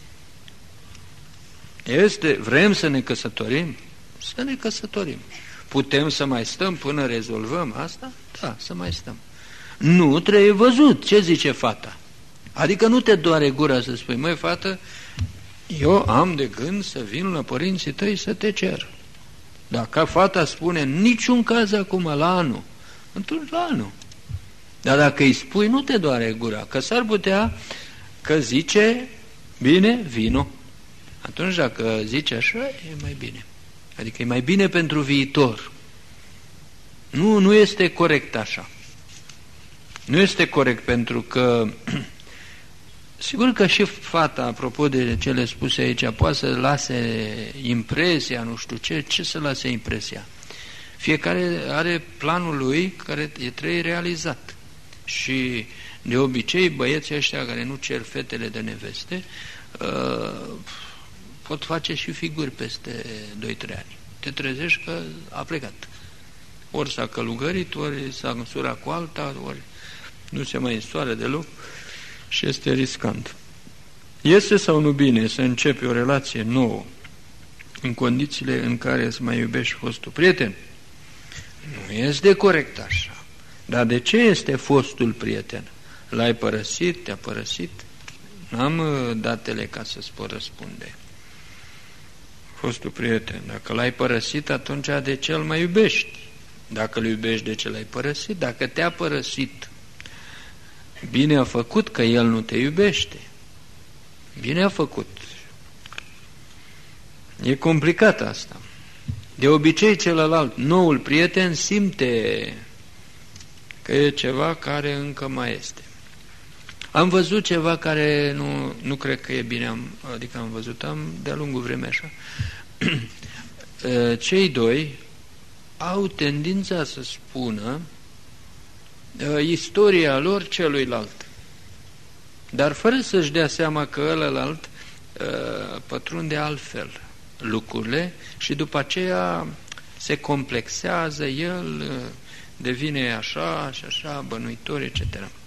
Vrem să ne căsătorim? Să ne căsătorim. Putem să mai stăm până rezolvăm asta? Da, să mai stăm. Nu, trebuie văzut. Ce zice fata? Adică nu te doare gura să spui, măi, fată, eu am de gând să vin la părinții tăi să te cer. Dacă fata spune, în niciun caz acum, la anul, atunci la anul. Dar dacă îi spui, nu te doare gura, că s-ar putea că zice, bine, vino. Atunci dacă zice așa, e mai bine. Adică e mai bine pentru viitor. Nu este corect așa. Nu este corect pentru că sigur că și fata, apropo de cele spuse aici, poate să lase impresia, nu știu ce să lase impresia. Fiecare are planul lui care trebuie realizat. Și de obicei băieții ăștia care nu cer fetele de neveste pot face și figuri peste 2-3 ani. Te trezești că a plecat. Ori s-a călugărit, ori s-a însurat cu alta, ori nu se mai însoară deloc și este riscant. Este sau nu bine să începi o relație nouă în condițiile în care îți mai iubești fostul prieten? Nu este corect așa. Dar de ce este fostul prieten? L-ai părăsit? Te-a părăsit? N-am datele ca să-ți pot răspunde. Fostul prieten, dacă l-ai părăsit, atunci de ce îl mai iubești? Dacă îl iubești, de ce l-ai părăsit? Dacă te-a părăsit, bine a făcut că el nu te iubește. Bine a făcut. E complicat asta. De obicei celălalt, noul prieten, simte că e ceva care încă mai este. Am văzut ceva care nu cred că e bine, adică am văzut, de-a lungul vremea așa. Cei doi au tendința să spună istoria lor celuilalt, dar fără să-și dea seama că ălălalt pătrunde altfel lucrurile și după aceea se complexează, el devine așa și așa, bănuitor, etc.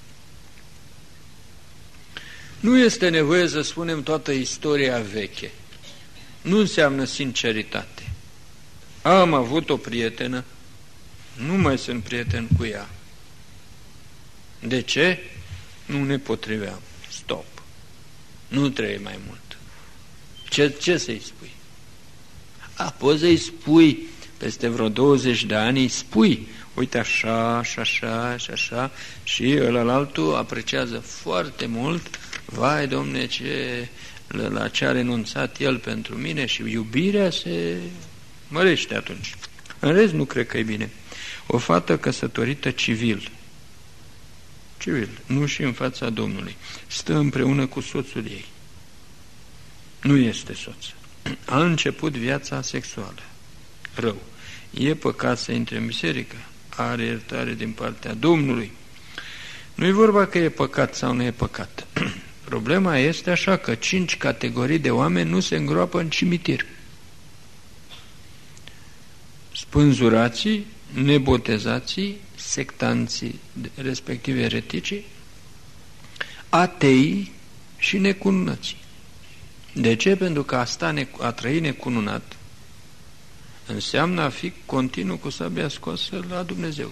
Nu este nevoie să spunem toată istoria veche. Nu înseamnă sinceritate. Am avut o prietenă, nu mai sunt prieten cu ea. De ce? Nu ne potriveam. Stop. Nu trebuie mai mult. Ce să-i spui? Poți să-i spui peste vreo 20 de ani, îi spui, uite așa, și așa, și așa, și ălalăltul apreciază foarte mult, vai, domne, ce la ce a renunțat el pentru mine și iubirea se mărește atunci. În rest nu cred că e bine. O fată căsătorită civil, nu și în fața Domnului, stă împreună cu soțul ei. Nu este soț. A început viața sexuală. Rău. E păcat să intre în biserică? Are iertare din partea Domnului. Nu e vorba că e păcat sau nu e păcat. Problema este așa că 5 categorii de oameni nu se îngroapă în cimitir. Spânzurații, nebotezații, sectanții, respectiv ereticii, atei și necununații. De ce? Pentru că a trăi necununat înseamnă a fi continuu cu sabia scoasă la Dumnezeu.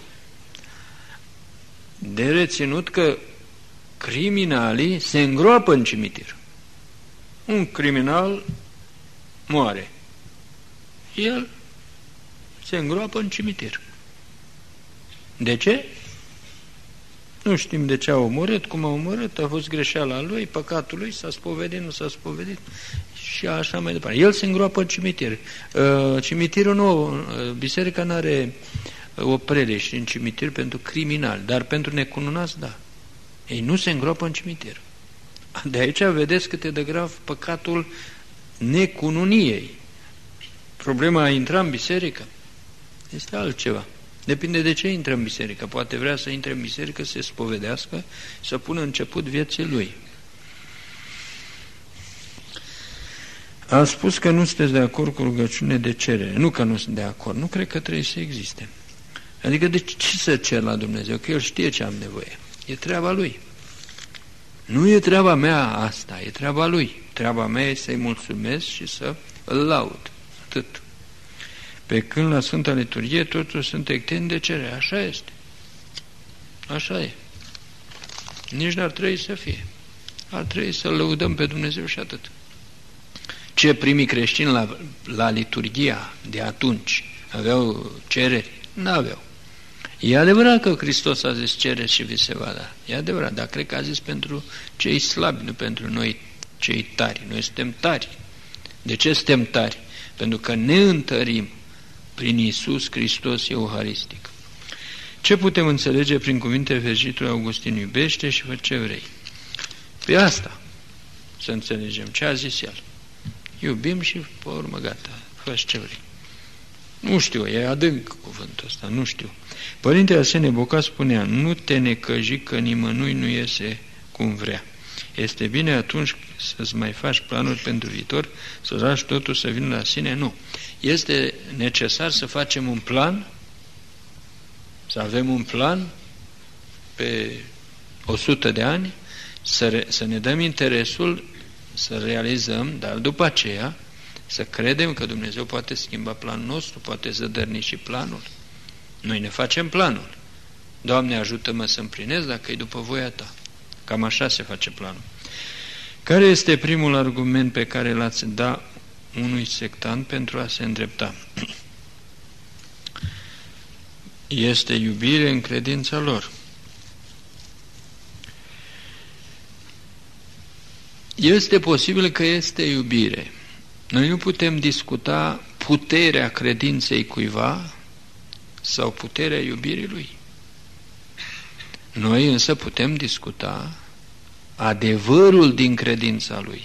De reținut că criminalii se îngroapă în cimitir. Un criminal moare. El se îngroapă în cimitir. De ce? Nu știm de ce a omorât, cum a omorât, a fost greșeala lui, păcatul lui, s-a spovedit, nu s-a spovedit și așa mai departe. El se îngroapă în cimitir. Cimitirul nu, biserica nu are o preleș în cimitir pentru criminali, dar pentru necununați, da. Ei nu se îngroapă în cimitir. De aici vedeți cât e de grav păcatul necununiei. Problema a intra în biserică este altceva. Depinde de ce intră în biserică. Poate vrea să intre în biserică, să se spovedească, să pună început vieții lui. A spus că nu sunteți de acord cu rugăciune de cerere. Nu că nu sunt de acord. Nu cred că trebuie să existe. Adică de ce să cer la Dumnezeu? Că El știe ce am nevoie. E treaba Lui. Nu e treaba mea asta, e treaba Lui. Treaba mea e să-i mulțumesc și să îl laud. Atât. Pe când la Sfânta Liturghie totul sunt ecteni de cerere. Așa este. Așa e. Nici n-ar trebui să fie. Ar trebui să-L lăudăm pe Dumnezeu și atât. Ce primii creștini la liturghia de atunci aveau cereri? N-aveau. E adevărat că Hristos a zis cereți și vi se va da. E adevărat, dar cred că a zis pentru cei slabi, nu pentru noi cei tari. Noi suntem tari. De ce suntem tari? Pentru că ne întărim prin Iisus Hristos Euharistic. Ce putem înțelege prin cuvintele fericitului Augustin? Iubește și fă ce vrei. Pe asta să înțelegem ce a zis el. Iubim și pe urmă gata, fă ce vrei. Nu știu, e adânc cuvântul ăsta, nu știu. Părintele Arsenie Boca spunea, nu te necăji că nimănui nu iese cum vrea. Este bine atunci să-ți mai faci planuri pentru viitor, să lași totul să vină la sine? Nu. Este necesar să facem un plan, să avem un plan pe 100 de ani, să ne dăm interesul, să realizăm, dar după aceea să credem că Dumnezeu poate schimba planul nostru, poate zădărni și planul. Noi ne facem planul. Doamne, ajută-mă să împlinesc dacă e după voia Ta. Cam așa se face planul. Care este primul argument pe care l-ați da unui sectant pentru a se îndrepta? Este iubire în credința lor. Este posibil că este iubire. Noi nu putem discuta puterea credinței cuiva sau puterea iubirii lui. Noi însă putem discuta adevărul din credința lui.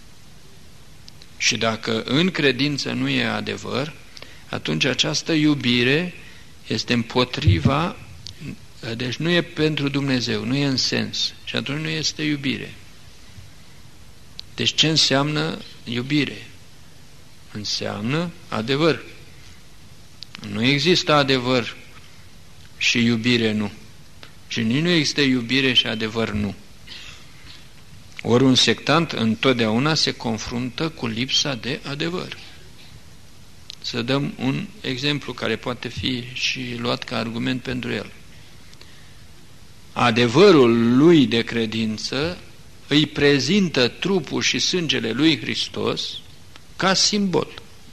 Și dacă în credință nu e adevăr, atunci această iubire este împotriva, deci nu e pentru Dumnezeu, nu e în sens și atunci nu este iubire. Deci ce înseamnă iubire? Înseamnă adevăr. Nu există adevăr și iubire nu. Și nici nu există iubire și adevăr nu. Ori un sectant întotdeauna se confruntă cu lipsa de adevăr. Să dăm un exemplu care poate fi și luat ca argument pentru el. Adevărul lui de credință îi prezintă trupul și sângele lui Hristos ca simbol.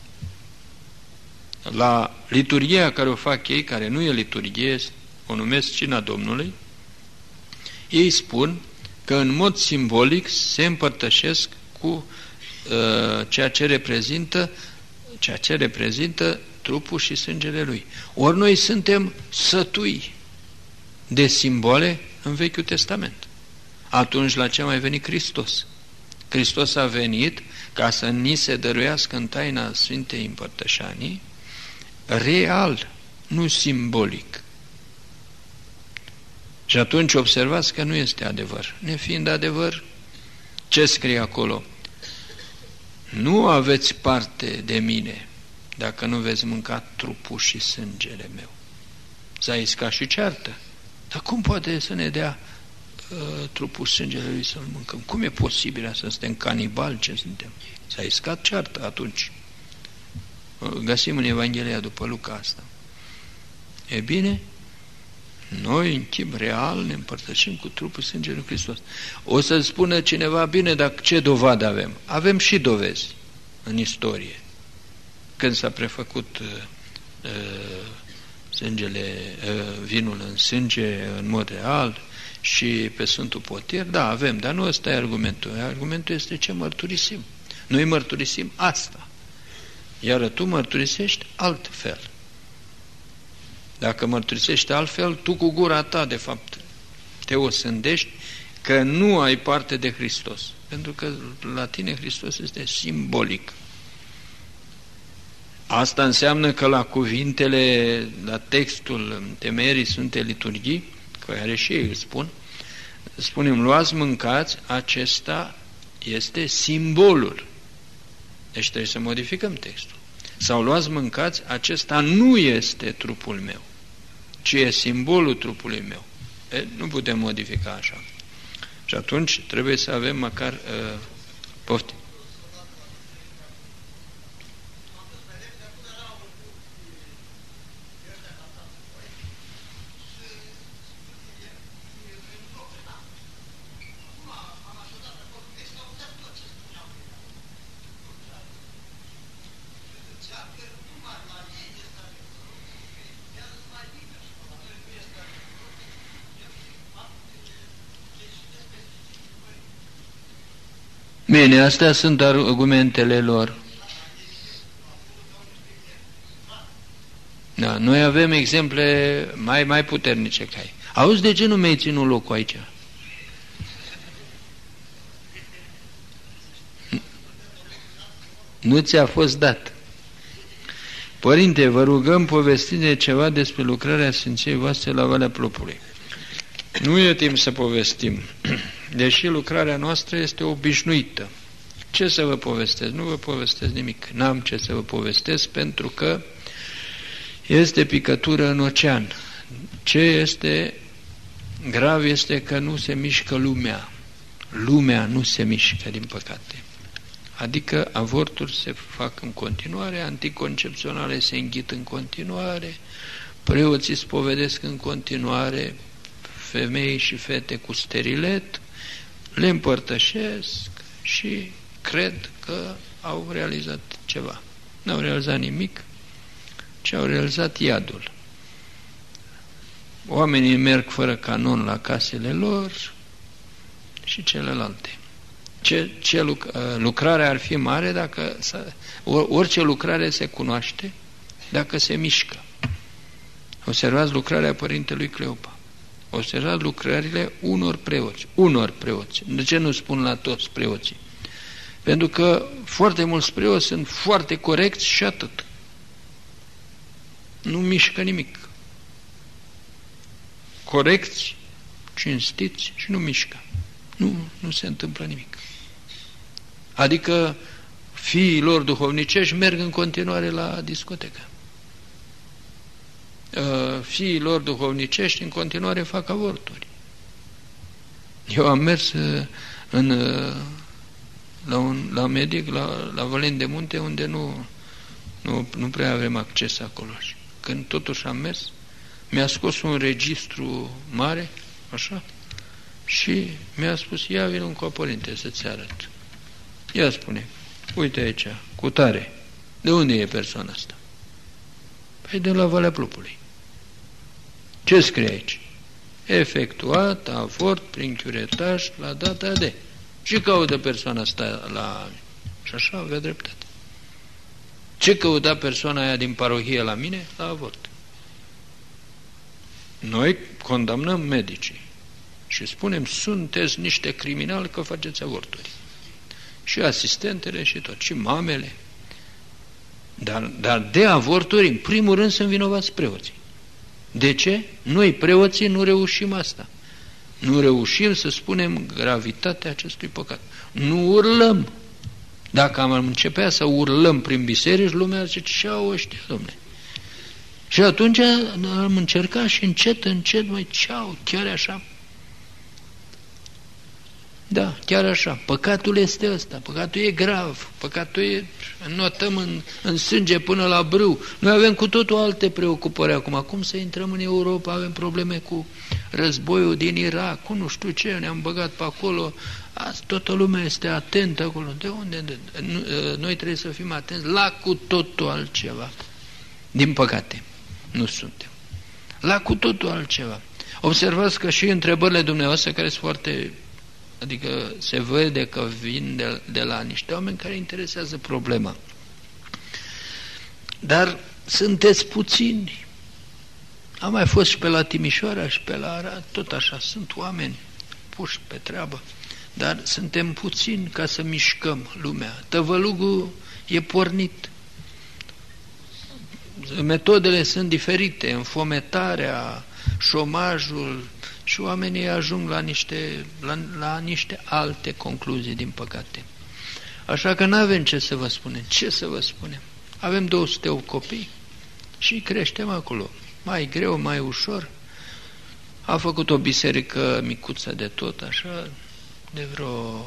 La liturghia care o fac ei, care nu e liturghie, o numesc Cina Domnului, ei spun că în mod simbolic se împărtășesc cu ceea ce reprezintă trupul și sângele Lui. Ori noi suntem sătui de simbole în Vechiul Testament. Atunci la ce a mai venit Hristos? Hristos a venit ca să ni se dăruiască în taina Sfintei Împărtășanii real, nu simbolic. Și atunci observați că nu este adevăr. Nefiind adevăr, ce scrie acolo? Nu aveți parte de mine dacă nu veți mânca trupul și sângele meu. S-a iscat și ceartă. Dar cum poate să ne dea trupul și sângele lui să-l mâncăm? Cum e posibil să suntem canibali? Ce suntem? S-a iscat ceartă atunci. Găsim în Evanghelia după Luca asta. E bine, noi în chip real ne împărtășim cu trupul și sângele lui Hristos. O să spună cineva, bine, dar ce dovadă avem? Avem și dovezi în istorie. Când s-a prefăcut vinul în sânge în mod real și pe Sfântul Potir, da, avem, dar nu ăsta e argumentul. Argumentul este ce mărturisim. Noi mărturisim asta. Iar tu mărturisești altfel. Dacă mărturisești altfel, tu cu gura ta, de fapt, te osândești că nu ai parte de Hristos. Pentru că la tine Hristos este simbolic. Asta înseamnă că la cuvintele, la textul temerii Sfintei Liturghii, care și ei îl spun, spunem, luați, mâncați, acesta este simbolul. Deci trebuie să modificăm textul. Sau luați, mâncați, acesta nu este trupul meu, ci e simbolul trupului meu. Nu putem modifica așa. Și atunci trebuie să avem măcar poftim. Bine, astea sunt argumentele lor. Da, noi avem exemple mai puternice ca ei. Auzi, de ce nu mi-ai ținut locul aici? Nu ți-a fost dat. Părinte, vă rugăm, povestiți ceva despre lucrarea Sfinției voastre la Valea Plopului. Nu e timp să povestim, deși lucrarea noastră este obișnuită. Ce să vă povestesc? Nu vă povestesc nimic. N-am ce să vă povestesc pentru că este picătură în ocean. Ce este grav este că nu se mișcă lumea. Lumea nu se mișcă, din păcate. Adică avorturi se fac în continuare, anticoncepționale se înghit în continuare, preoții spovedesc în continuare, femei și fete cu sterilet, le împărtășesc și cred că au realizat ceva. N-au realizat nimic, ci au realizat iadul. Oamenii merg fără canon la casele lor și celelalte. Lucrarea ar fi mare dacă orice lucrare se cunoaște dacă se mișcă. Observați lucrarea Părintelui Cleopa. Observați lucrările unor preoți. De ce nu spun la toți preoții? Pentru că foarte mulți preoți sunt foarte corecți și atât. Nu mișcă nimic. Corecți, cinstiți și nu mișcă. Nu se întâmplă nimic. Adică fiii lor duhovnicești merg în continuare la discotecă. Fiii lor duhovnicești în continuare fac avorturi. Eu am mers la medic, la Văleni de Munte, unde nu prea avem acces acolo. Când totuși am mers, mi-a scos un registru mare, așa, și mi-a spus, ia vină încă, părinte, să-ți arăt. Ia spune, uite aici, cu tare, de unde e persoana asta? Păi de la Valea Plopului. Ce scrie aici? Efectuat avort prin chiuretaj la data de. Ce caută persoana asta la... Și așa avea dreptate. Ce căuta persoana aia din parohie la mine? La avort. Noi condamnăm medicii și spunem, sunteți niște criminali că faceți avorturi. Și asistentele și tot, și mamele. Dar de avorturi, în primul rând, sunt vinovați preoții. De ce? Noi, preoții, nu reușim asta. Nu reușim să spunem gravitatea acestui păcat. Nu urlăm. Dacă am începea să urlăm prin biserici, lumea ar zice, ce-au ăștia, dom'le? Și atunci am încercat și încet, măi, ce-au, chiar așa? Da, chiar așa. Păcatul este ăsta, păcatul e grav, păcatul e, notăm în sânge până la brâu. Noi avem cu totul alte preocupări acum. Acum să intrăm în Europa, avem probleme cu războiul din Irak, cu nu știu ce, ne-am băgat pe acolo, azi toată lumea este atentă acolo. De unde? Noi trebuie să fim atenți la cu totul altceva. Din păcate, nu suntem. La cu totul altceva. Observați că și întrebările dumneavoastră, care sunt foarte... Adică se vede că vin de la niște oameni care interesează problema. Dar sunteți puțini. Am mai fost și pe la Timișoara și pe la Arad, tot așa, sunt oameni puși pe treabă, dar suntem puțini ca să mișcăm lumea. Tăvălugul e pornit. Metodele sunt diferite, înfometarea, șomajul, și oamenii ajung la niște alte concluzii, din păcate. Așa că nu avem ce să vă spunem. Ce să vă spunem? Avem 200 copii și creștem acolo. Mai greu, mai ușor. A făcut o biserică micuță de tot, așa, de vreo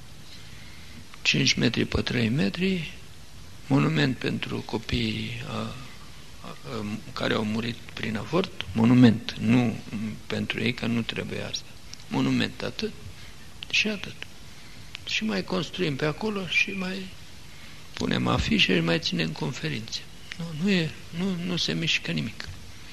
5 metri pe 3 metri, monument pentru copiii care au murit prin avort, monument, nu pentru ei, că nu trebuie asta. Monument, atât și atât. Și mai construim pe acolo și mai punem afișe și mai ținem conferințe. Nu se mișcă nimic.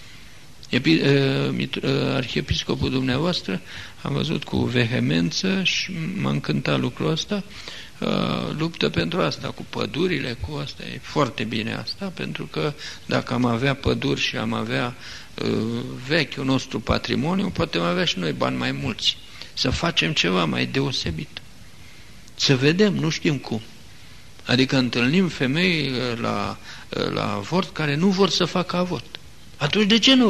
Arhiepiscopul dumneavoastră, am văzut cu vehemență și m-a încântat lucrul ăsta, luptă pentru asta, cu pădurile, cu asta, e foarte bine asta, pentru că dacă am avea păduri și am avea vechiul nostru patrimoniu, putem avea și noi bani mai mulți, să facem ceva mai deosebit, să vedem, nu știm cum. Adică întâlnim femei la avort care nu vor să facă avort. Atunci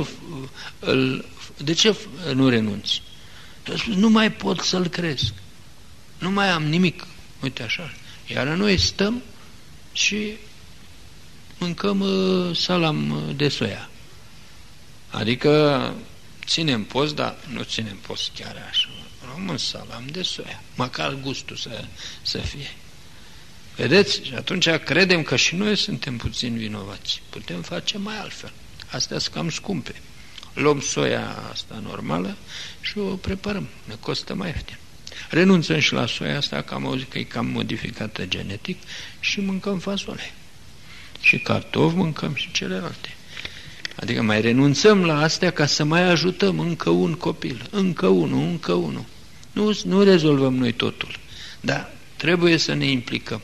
de ce nu renunți? Nu mai pot să-l cresc, nu mai am nimic. Uite așa. Iar noi stăm și mâncăm salam de soia. Adică ținem post, dar nu ținem post chiar așa. Rămân salam de soia. Măcar gustul să fie. Vedeți? Și atunci credem că și noi suntem puțin vinovați. Putem face mai altfel. Astea sunt cam scumpe. Luăm soia asta normală și o preparăm. Ne costă mai ieftin. Renunțăm și la soia asta, că am auzit că e cam modificată genetic, și mâncăm fasole. Și cartofi mâncăm și celelalte. Adică mai renunțăm la astea ca să mai ajutăm încă un copil, încă unul. Nu rezolvăm noi totul, dar trebuie să ne implicăm.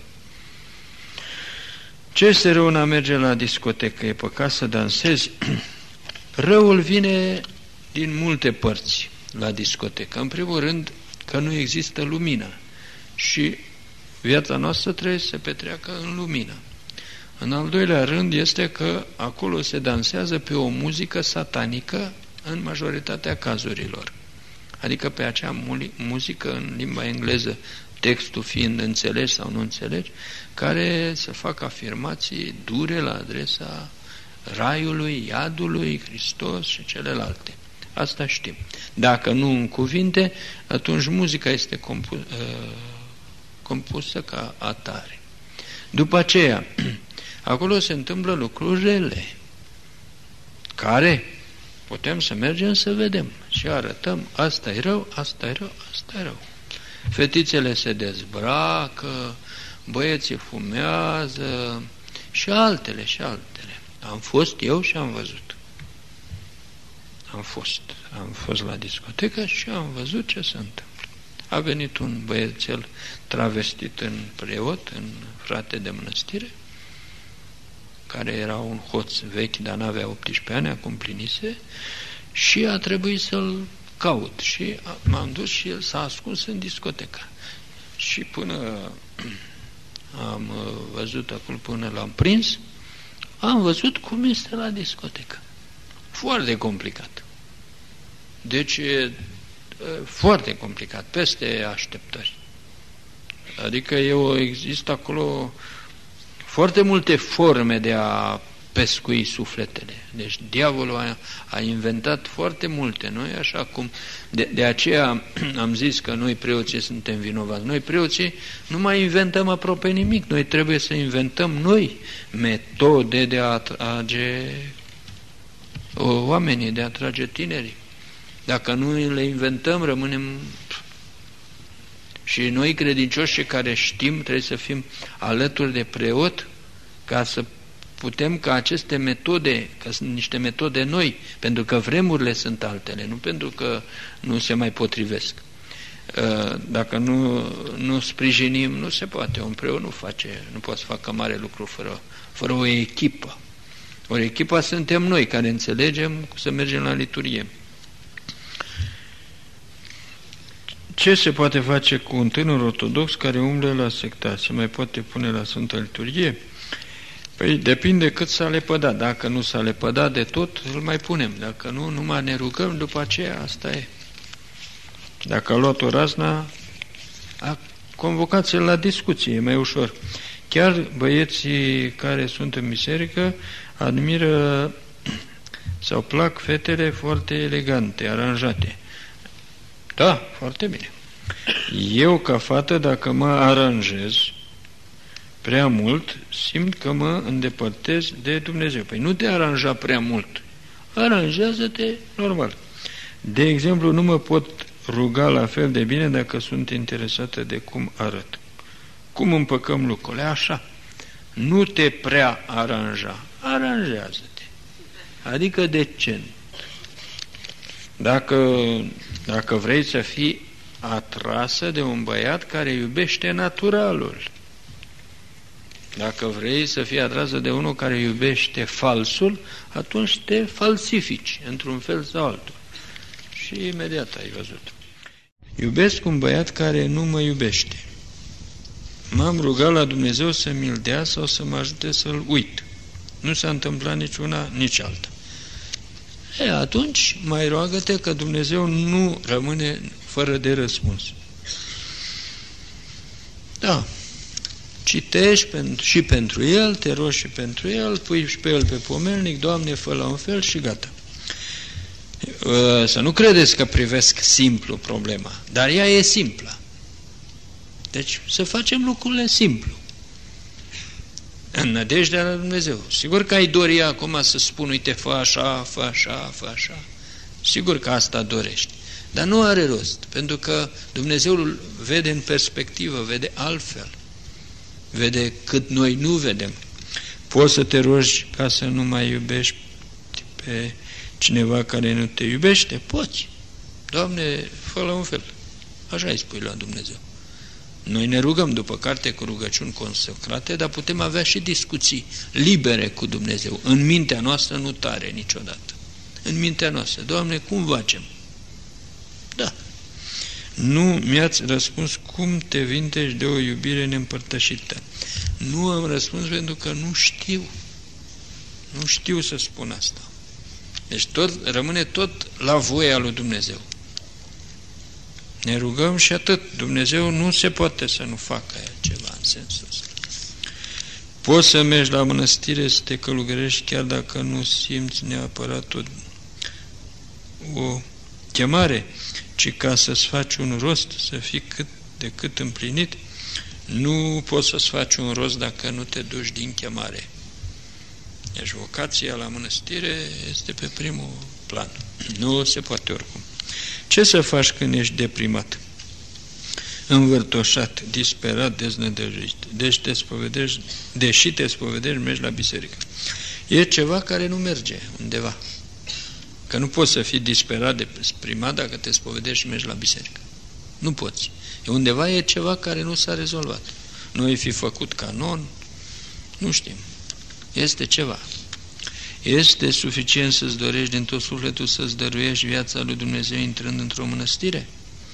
Ce este rău în a merge la discotecă? E păcat să dansezi? Răul vine din multe părți la discotecă. În primul rând, că nu există lumină și viața noastră trebuie să se petreacă în lumină. În al doilea rând este că acolo se dansează pe o muzică satanică în majoritatea cazurilor. Adică pe acea muzică în limba engleză, textul fiind înțelegi sau nu înțelegi, care să facă afirmații dure la adresa raiului, iadului, Hristos și celelalte. Asta știm. Dacă nu în cuvinte, atunci muzica este compusă ca atare. După aceea, acolo se întâmplă lucruri rele, care putem să mergem să vedem și arătăm, asta e rău, asta e rău, asta e rău. Fetițele se dezbracă, băieții fumează și altele și altele. Am fost eu și am văzut. Am fost la discotecă și am văzut ce se întâmplă. A venit un băiețel travestit în preot, în frate de mănăstire, care era un hoț vechi, dar n-avea 18 ani, acum plinise, și a trebuit să-l caut. Și m-am dus și el s-a ascuns în discotecă. Și până am văzut acolo, până l-am prins, am văzut cum este la discotecă. Foarte complicat. Deci e foarte complicat, peste așteptări. Adică există acolo foarte multe forme de a pescui sufletele. Deci diavolul a inventat foarte multe, nu? Așa cum de aceea am zis că noi preoții suntem vinovați. Noi preoții nu mai inventăm aproape nimic. Noi trebuie să inventăm noi metode de a atrage oamenii, de a atrage tinerii. Dacă nu le inventăm, rămânem... Și noi credincioși care știm, trebuie să fim alături de preot ca să putem ca aceste metode, că sunt niște metode noi, pentru că vremurile sunt altele, nu pentru că nu se mai potrivesc. Dacă nu sprijinim, nu se poate. Un preot nu poate să facă mare lucru fără o echipă. O echipă suntem noi, care înțelegem să mergem la liturghie. Ce se poate face cu un tânăr ortodox care umblă la sectar? Se mai poate pune la Sfânta Liturghie? Păi depinde cât s-a lepădat. Dacă nu s-a lepădat de tot, îl mai punem. Dacă nu, numai ne rugăm, după aceea, asta e. Dacă a luat o razna, convocați-l la discuție, e mai ușor. Chiar băieții care sunt în biserică admiră sau plac fetele foarte elegante, aranjate. Da, foarte bine. Eu, ca fată, dacă mă aranjez prea mult, simt că mă îndepărtez de Dumnezeu. Păi nu te aranja prea mult. Aranjează-te normal. De exemplu, nu mă pot ruga la fel de bine dacă sunt interesată de cum arăt. Cum împăcăm lucrurile? Așa. Nu te prea aranja. Aranjează-te. Adică decent. Dacă vrei să fii atrasă de un băiat care iubește naturalul, dacă vrei să fii atrasă de unul care iubește falsul, atunci te falsifici, într-un fel sau altul. Și imediat ai văzut. Iubesc un băiat care nu mă iubește. M-am rugat la Dumnezeu să mi-l dea sau să mă ajute să-l uit. Nu s-a întâmplat nici una, nici alta. Atunci mai roagă-te că Dumnezeu nu rămâne fără de răspuns. Da. Citești și pentru el, te rogi și pentru el, pui și pe el pe pomelnic, Doamne, fă la un fel și gata. Să nu credeți că privesc simplu problema, dar ea e simplă. Deci să facem lucrurile simplu. În nădejdea la Dumnezeu. Sigur că ai dori acum să spun, uite, fă așa, fă așa, fă așa. Sigur că asta dorești. Dar nu are rost, pentru că Dumnezeu vede în perspectivă, vede altfel. Vede cât noi nu vedem. Poți să te rogi ca să nu mai iubești pe cineva care nu te iubește? Poți. Doamne, fă la un fel. Așa îi spui la Dumnezeu. Noi ne rugăm după carte cu rugăciuni consacrate, dar putem avea și discuții libere cu Dumnezeu. În mintea noastră nu tare niciodată. În mintea noastră. Doamne, cum facem? Da. Nu mi-ați răspuns cum te vintești de o iubire neîmpărtășită. Nu am răspuns pentru că nu știu. Nu știu să spun asta. Deci rămâne tot la voia lui Dumnezeu. Ne rugăm și atât. Dumnezeu nu se poate să nu facă ceva în sensul ăsta. Poți să mergi la mănăstire să te călugărești chiar dacă nu simți neapărat o chemare, ci ca să-ți faci un rost, să fii cât de cât împlinit. Nu poți să-ți faci un rost dacă nu te duci din chemare. Deci vocația la mănăstire este pe primul plan. Nu se poate oricum. Ce să faci când ești deprimat, învârtoșat, disperat, deznădăjduit? Deși te spovedești, mergi la biserică. E ceva care nu merge undeva. Că nu poți să fii disperat, deprimat dacă te spovedești și mergi la biserică. Nu poți. Undeva e ceva care nu s-a rezolvat. Nu ai fi făcut canon, nu știm. Este ceva. Este suficient să-ți dorești din tot sufletul să-ți dăruiești viața lui Dumnezeu intrând într-o mănăstire?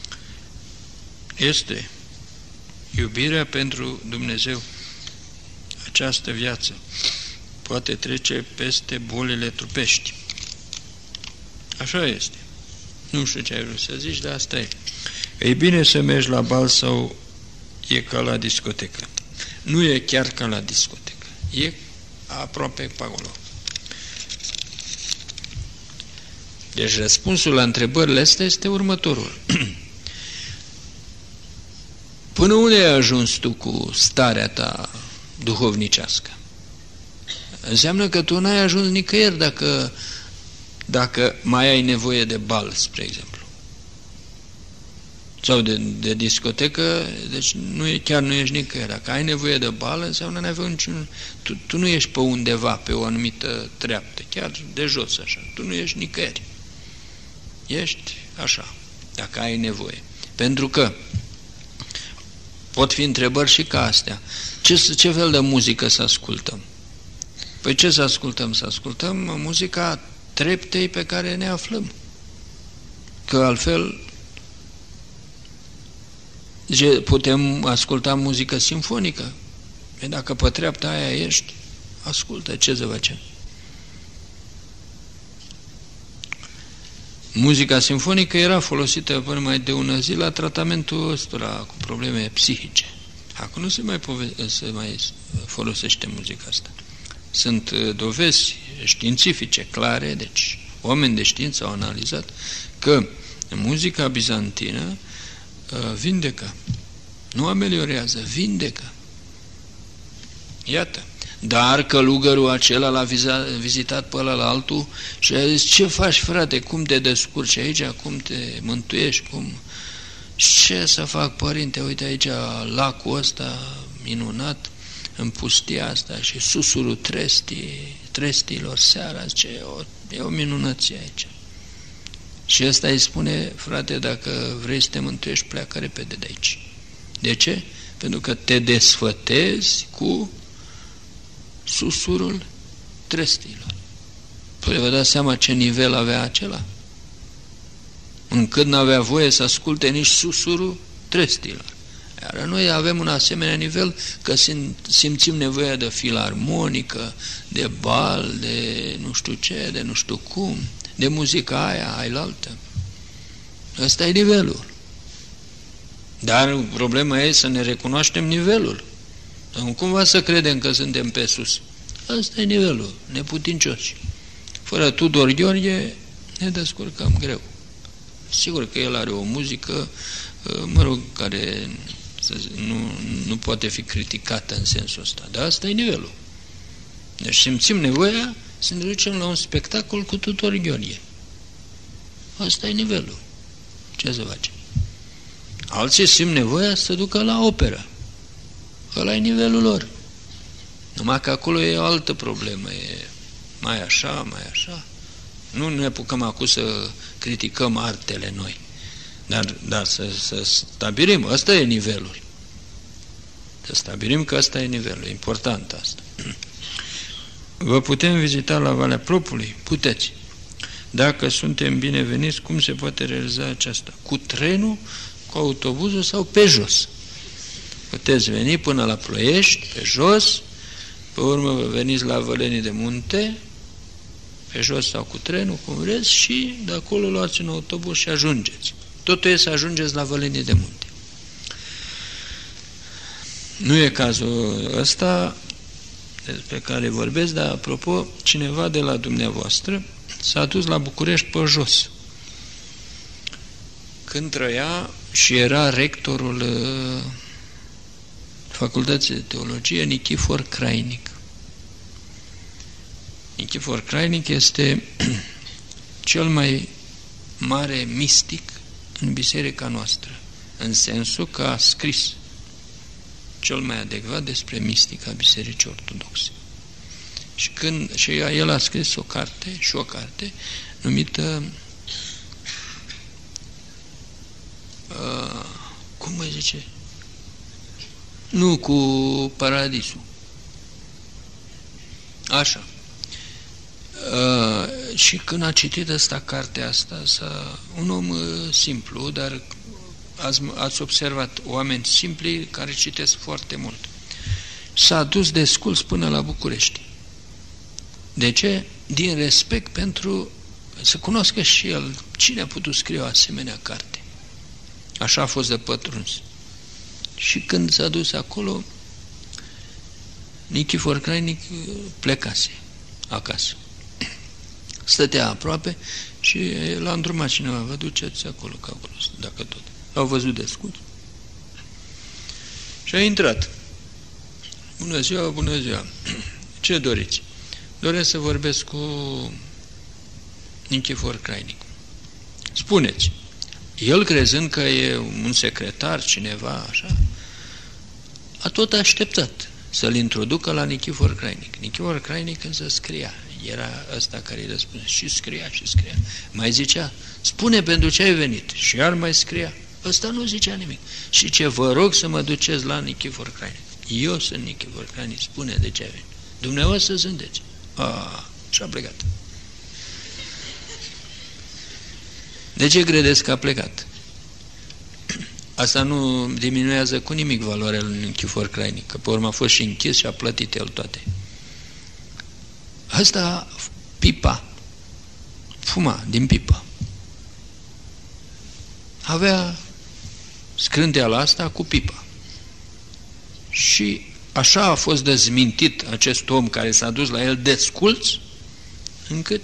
Este iubirea pentru Dumnezeu. Această viață poate trece peste bolile trupești. Așa este. Nu știu ce ai vrut să zici, dar asta e. E bine să mergi la bal sau e ca la discotecă? Nu e chiar ca la discotecă. E aproape pe acolo. Deci răspunsul la întrebările astea este următorul. Până unde ai ajuns tu cu starea ta duhovnicească? Înseamnă că tu n-ai ajuns nicăieri dacă mai ai nevoie de bal, spre exemplu. Sau de discotecă, deci chiar nu ești nicăieri. Dacă ai nevoie de bal, înseamnă n-ai avut niciun... Tu nu ești pe undeva, pe o anumită treaptă, chiar de jos așa. Tu nu ești nicăieri. Ești așa, dacă ai nevoie. Pentru că pot fi întrebări și ca astea. Ce fel de muzică să ascultăm? Păi ce să ascultăm? Să ascultăm muzica treptei pe care ne aflăm. Că altfel putem asculta muzică simfonică. E dacă pe treapta aia ești, ascultă, ce să facem? Muzica simfonică era folosită până mai de ună zi la tratamentul ăsta cu probleme psihice. Acum nu se mai folosește muzica asta. Sunt dovezi științifice clare, deci oameni de știință au analizat că muzica bizantină vindecă, nu ameliorează, vindecă. Iată. Dar călugărul acela l-a vizitat pe ăla la altul și a zis, ce faci, frate, cum te descurci aici, cum te mântuiești, cum... Ce să fac, părinte, uite aici lacul ăsta minunat, în pustia asta și susurul trestilor seara, zice, e o minunăție aici. Și ăsta îi spune, frate, dacă vrei să te mântuiești, pleacă repede de aici. De ce? Pentru că te desfătezi cu susurul trestilor. Păi vă dați seama ce nivel avea acela? Încât n-avea voie să asculte nici susurul trestilor. Iar noi avem un asemenea nivel că simțim nevoia de filarmonică, de bal, de nu știu ce, de nu știu cum, de muzica aia, ailaltă. Ăsta e nivelul. Dar problema e să ne recunoaștem nivelul. Nu cumva să credem că suntem pe sus. Ăsta e nivelul, neputincioși. Fără Tudor Gheorghe ne descurcăm greu. Sigur că el are o muzică, mă rog, care nu poate fi criticată în sensul ăsta, dar asta e nivelul. Deci simțim nevoia să ne ducem la un spectacol cu Tudor Gheorghe. Asta e nivelul. Ce să facem? Alții simt nevoia să ducă la operă. Ăla e nivelul lor. Numai că acolo e o altă problemă. E mai așa, mai așa. Nu ne apucăm acum să criticăm artele noi. Dar să stabilim, ăsta e nivelul. Să stabilim că ăsta e nivelul. E important asta. Vă putem vizita la Valea Plopului? Puteți. Dacă suntem bineveniți, cum se poate realiza aceasta? Cu trenul, cu autobuzul sau pe jos? Puteți veni până la Ploiești, pe jos, pe urmă veniți la Vălenii de Munte, pe jos sau cu trenul, cum vreți, și de acolo luați un autobuz și ajungeți. Totul e să ajungeți la Vălenii de Munte. Nu e cazul ăsta despre care vorbesc, dar apropo, cineva de la dumneavoastră s-a dus la București pe jos. Când trăia și era rectorul Facultății de Teologie, Nichifor Crainic. Nichifor Crainic este cel mai mare mistic în biserica noastră, în sensul că a scris cel mai adecvat despre mistica bisericii ortodoxe. Și el a scris o carte numită cum mai zice? Nu, cu Paradisul. Așa. Și când a citit cartea asta, un om simplu, dar ați observat oameni simpli care citesc foarte mult. S-a dus desculț până la București. De ce? Din respect pentru să cunoască și el cine a putut scrie o asemenea carte. Așa a fost de pătruns. Și când s-a dus acolo, Nichifor Crainic plecase acasă. Stătea aproape și l-a îndrumat cineva, vă duceți acolo, că acolo, dacă tot. Au văzut desculț. Și a intrat. Bună ziua, bună ziua. Ce doriți? Doresc să vorbesc cu Nichifor Crainic. Spuneți. El, crezând că e un secretar, cineva, așa, a tot așteptat să-l introducă la Nichifor Crainic. Nichifor Crainic însă scria. Era ăsta care îi răspunde. Și scria, și scria. Mai zicea, spune pentru ce ai venit. Și iar mai scria. Ăsta nu zicea nimic. Și ce, vă rog să mă duceți la Nichifor Crainic. Eu sunt Nichifor Crainic, spune de ce ai venit. Dumneavoastră sunteți. Și a plecat. De ce credeți că a plecat? Asta nu diminuează cu nimic valoarea lui Nichifor Crainic, că pe urmă a fost și închis și a plătit el toate. Asta pipa, fuma din pipă. Avea scrânteala asta cu pipa. Și așa a fost dezmintit acest om care s-a dus la el desculț, încât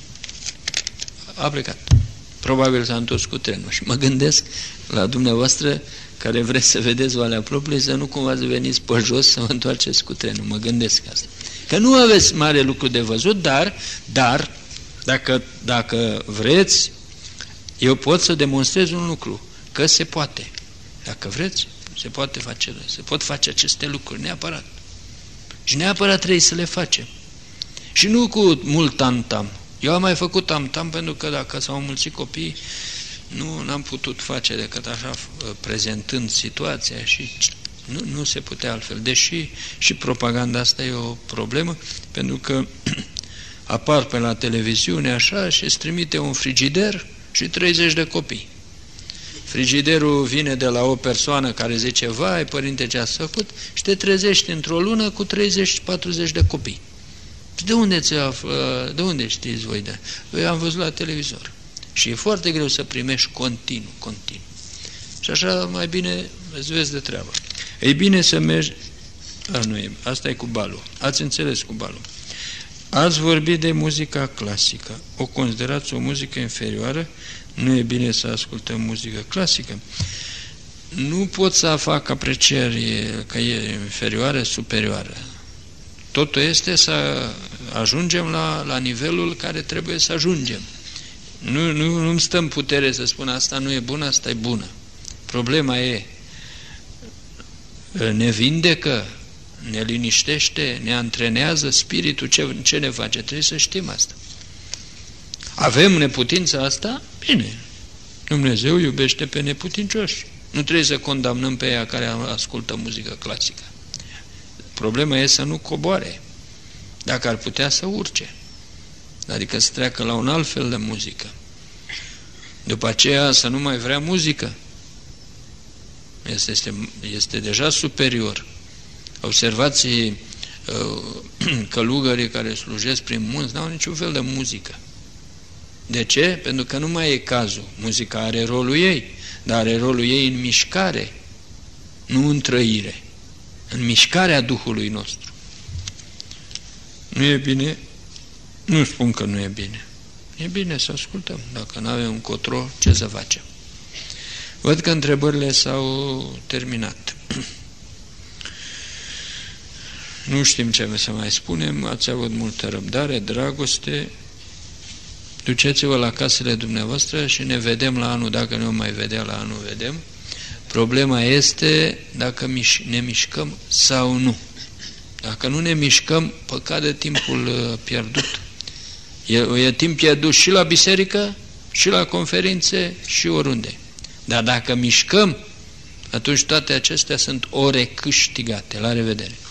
a plecat. Probabil s-a întors cu trenul. Și mă gândesc la dumneavoastră care vreți să vedeți Valea Ploplei, să nu cumva să veniți pe jos să vă întoarceți cu trenul. Mă gândesc asta. Că nu aveți mare lucru de văzut, dar dacă vreți, eu pot să demonstrez un lucru, că se poate. Dacă vreți, se pot face aceste lucruri, neapărat. Și neapărat trebuie să le facem. Și nu cu mult tam-tam. Eu am mai făcut tam-tam pentru că dacă s-au înmulțit copiii, nu am putut face decât așa, prezentând situația și nu se putea altfel. Deși și propaganda asta e o problemă, pentru că apar pe la televiziune așa și îți trimite un frigider și 30 de copii. Frigiderul vine de la o persoană care zice, vai, părinte, ce ați făcut? Și te trezești într-o lună cu 30-40 de copii. De unde știți voi? Eu am văzut la televizor. Și e foarte greu să primești continuu. Și așa mai bine îți vezi de treabă. E bine să mergi... Asta e cu balul. Ați înțeles cu balul. Ați vorbit de muzica clasică. O considerați o muzică inferioară? Nu e bine să ascultăm muzică clasică. Nu pot să fac aprecieri că e inferioară, superioară. Totul este să ajungem la nivelul care trebuie să ajungem. Nu-mi stă în putere să spun asta nu e bună, asta e bună. Problema e, ne vindecă, ne liniștește, ne antrenează spiritul, ce ne face? Trebuie să știm asta. Avem neputința asta? Bine. Dumnezeu iubește pe neputincioși. Nu trebuie să condamnăm pe ea care ascultă muzică clasică. Problema e să nu coboare. Dacă ar putea să urce. Adică să treacă la un alt fel de muzică. După aceea să nu mai vrea muzică. Este deja superior. Observați călugării care slujesc prin munți, n-au niciun fel de muzică. De ce? Pentru că nu mai e cazul. Muzica are rolul ei, dar are rolul ei în mișcare, nu în trăire. În mișcarea Duhului nostru. Nu e bine? Nu spun că nu e bine. E bine să ascultăm. Dacă nu avem încotro, ce să facem? Văd că întrebările s-au terminat. Nu știm ce să mai spunem. Ați avut multă răbdare, dragoste. Duceți-vă la casele dumneavoastră și ne vedem la anul. Dacă nu mai vedea la anul, vedem. Problema este dacă ne mișcăm sau nu. Dacă nu ne mișcăm, păcat de timpul pierdut. E timp pierdut și la biserică, și la conferințe, și oriunde. Dar dacă mișcăm, atunci toate acestea sunt ore câștigate. La revedere!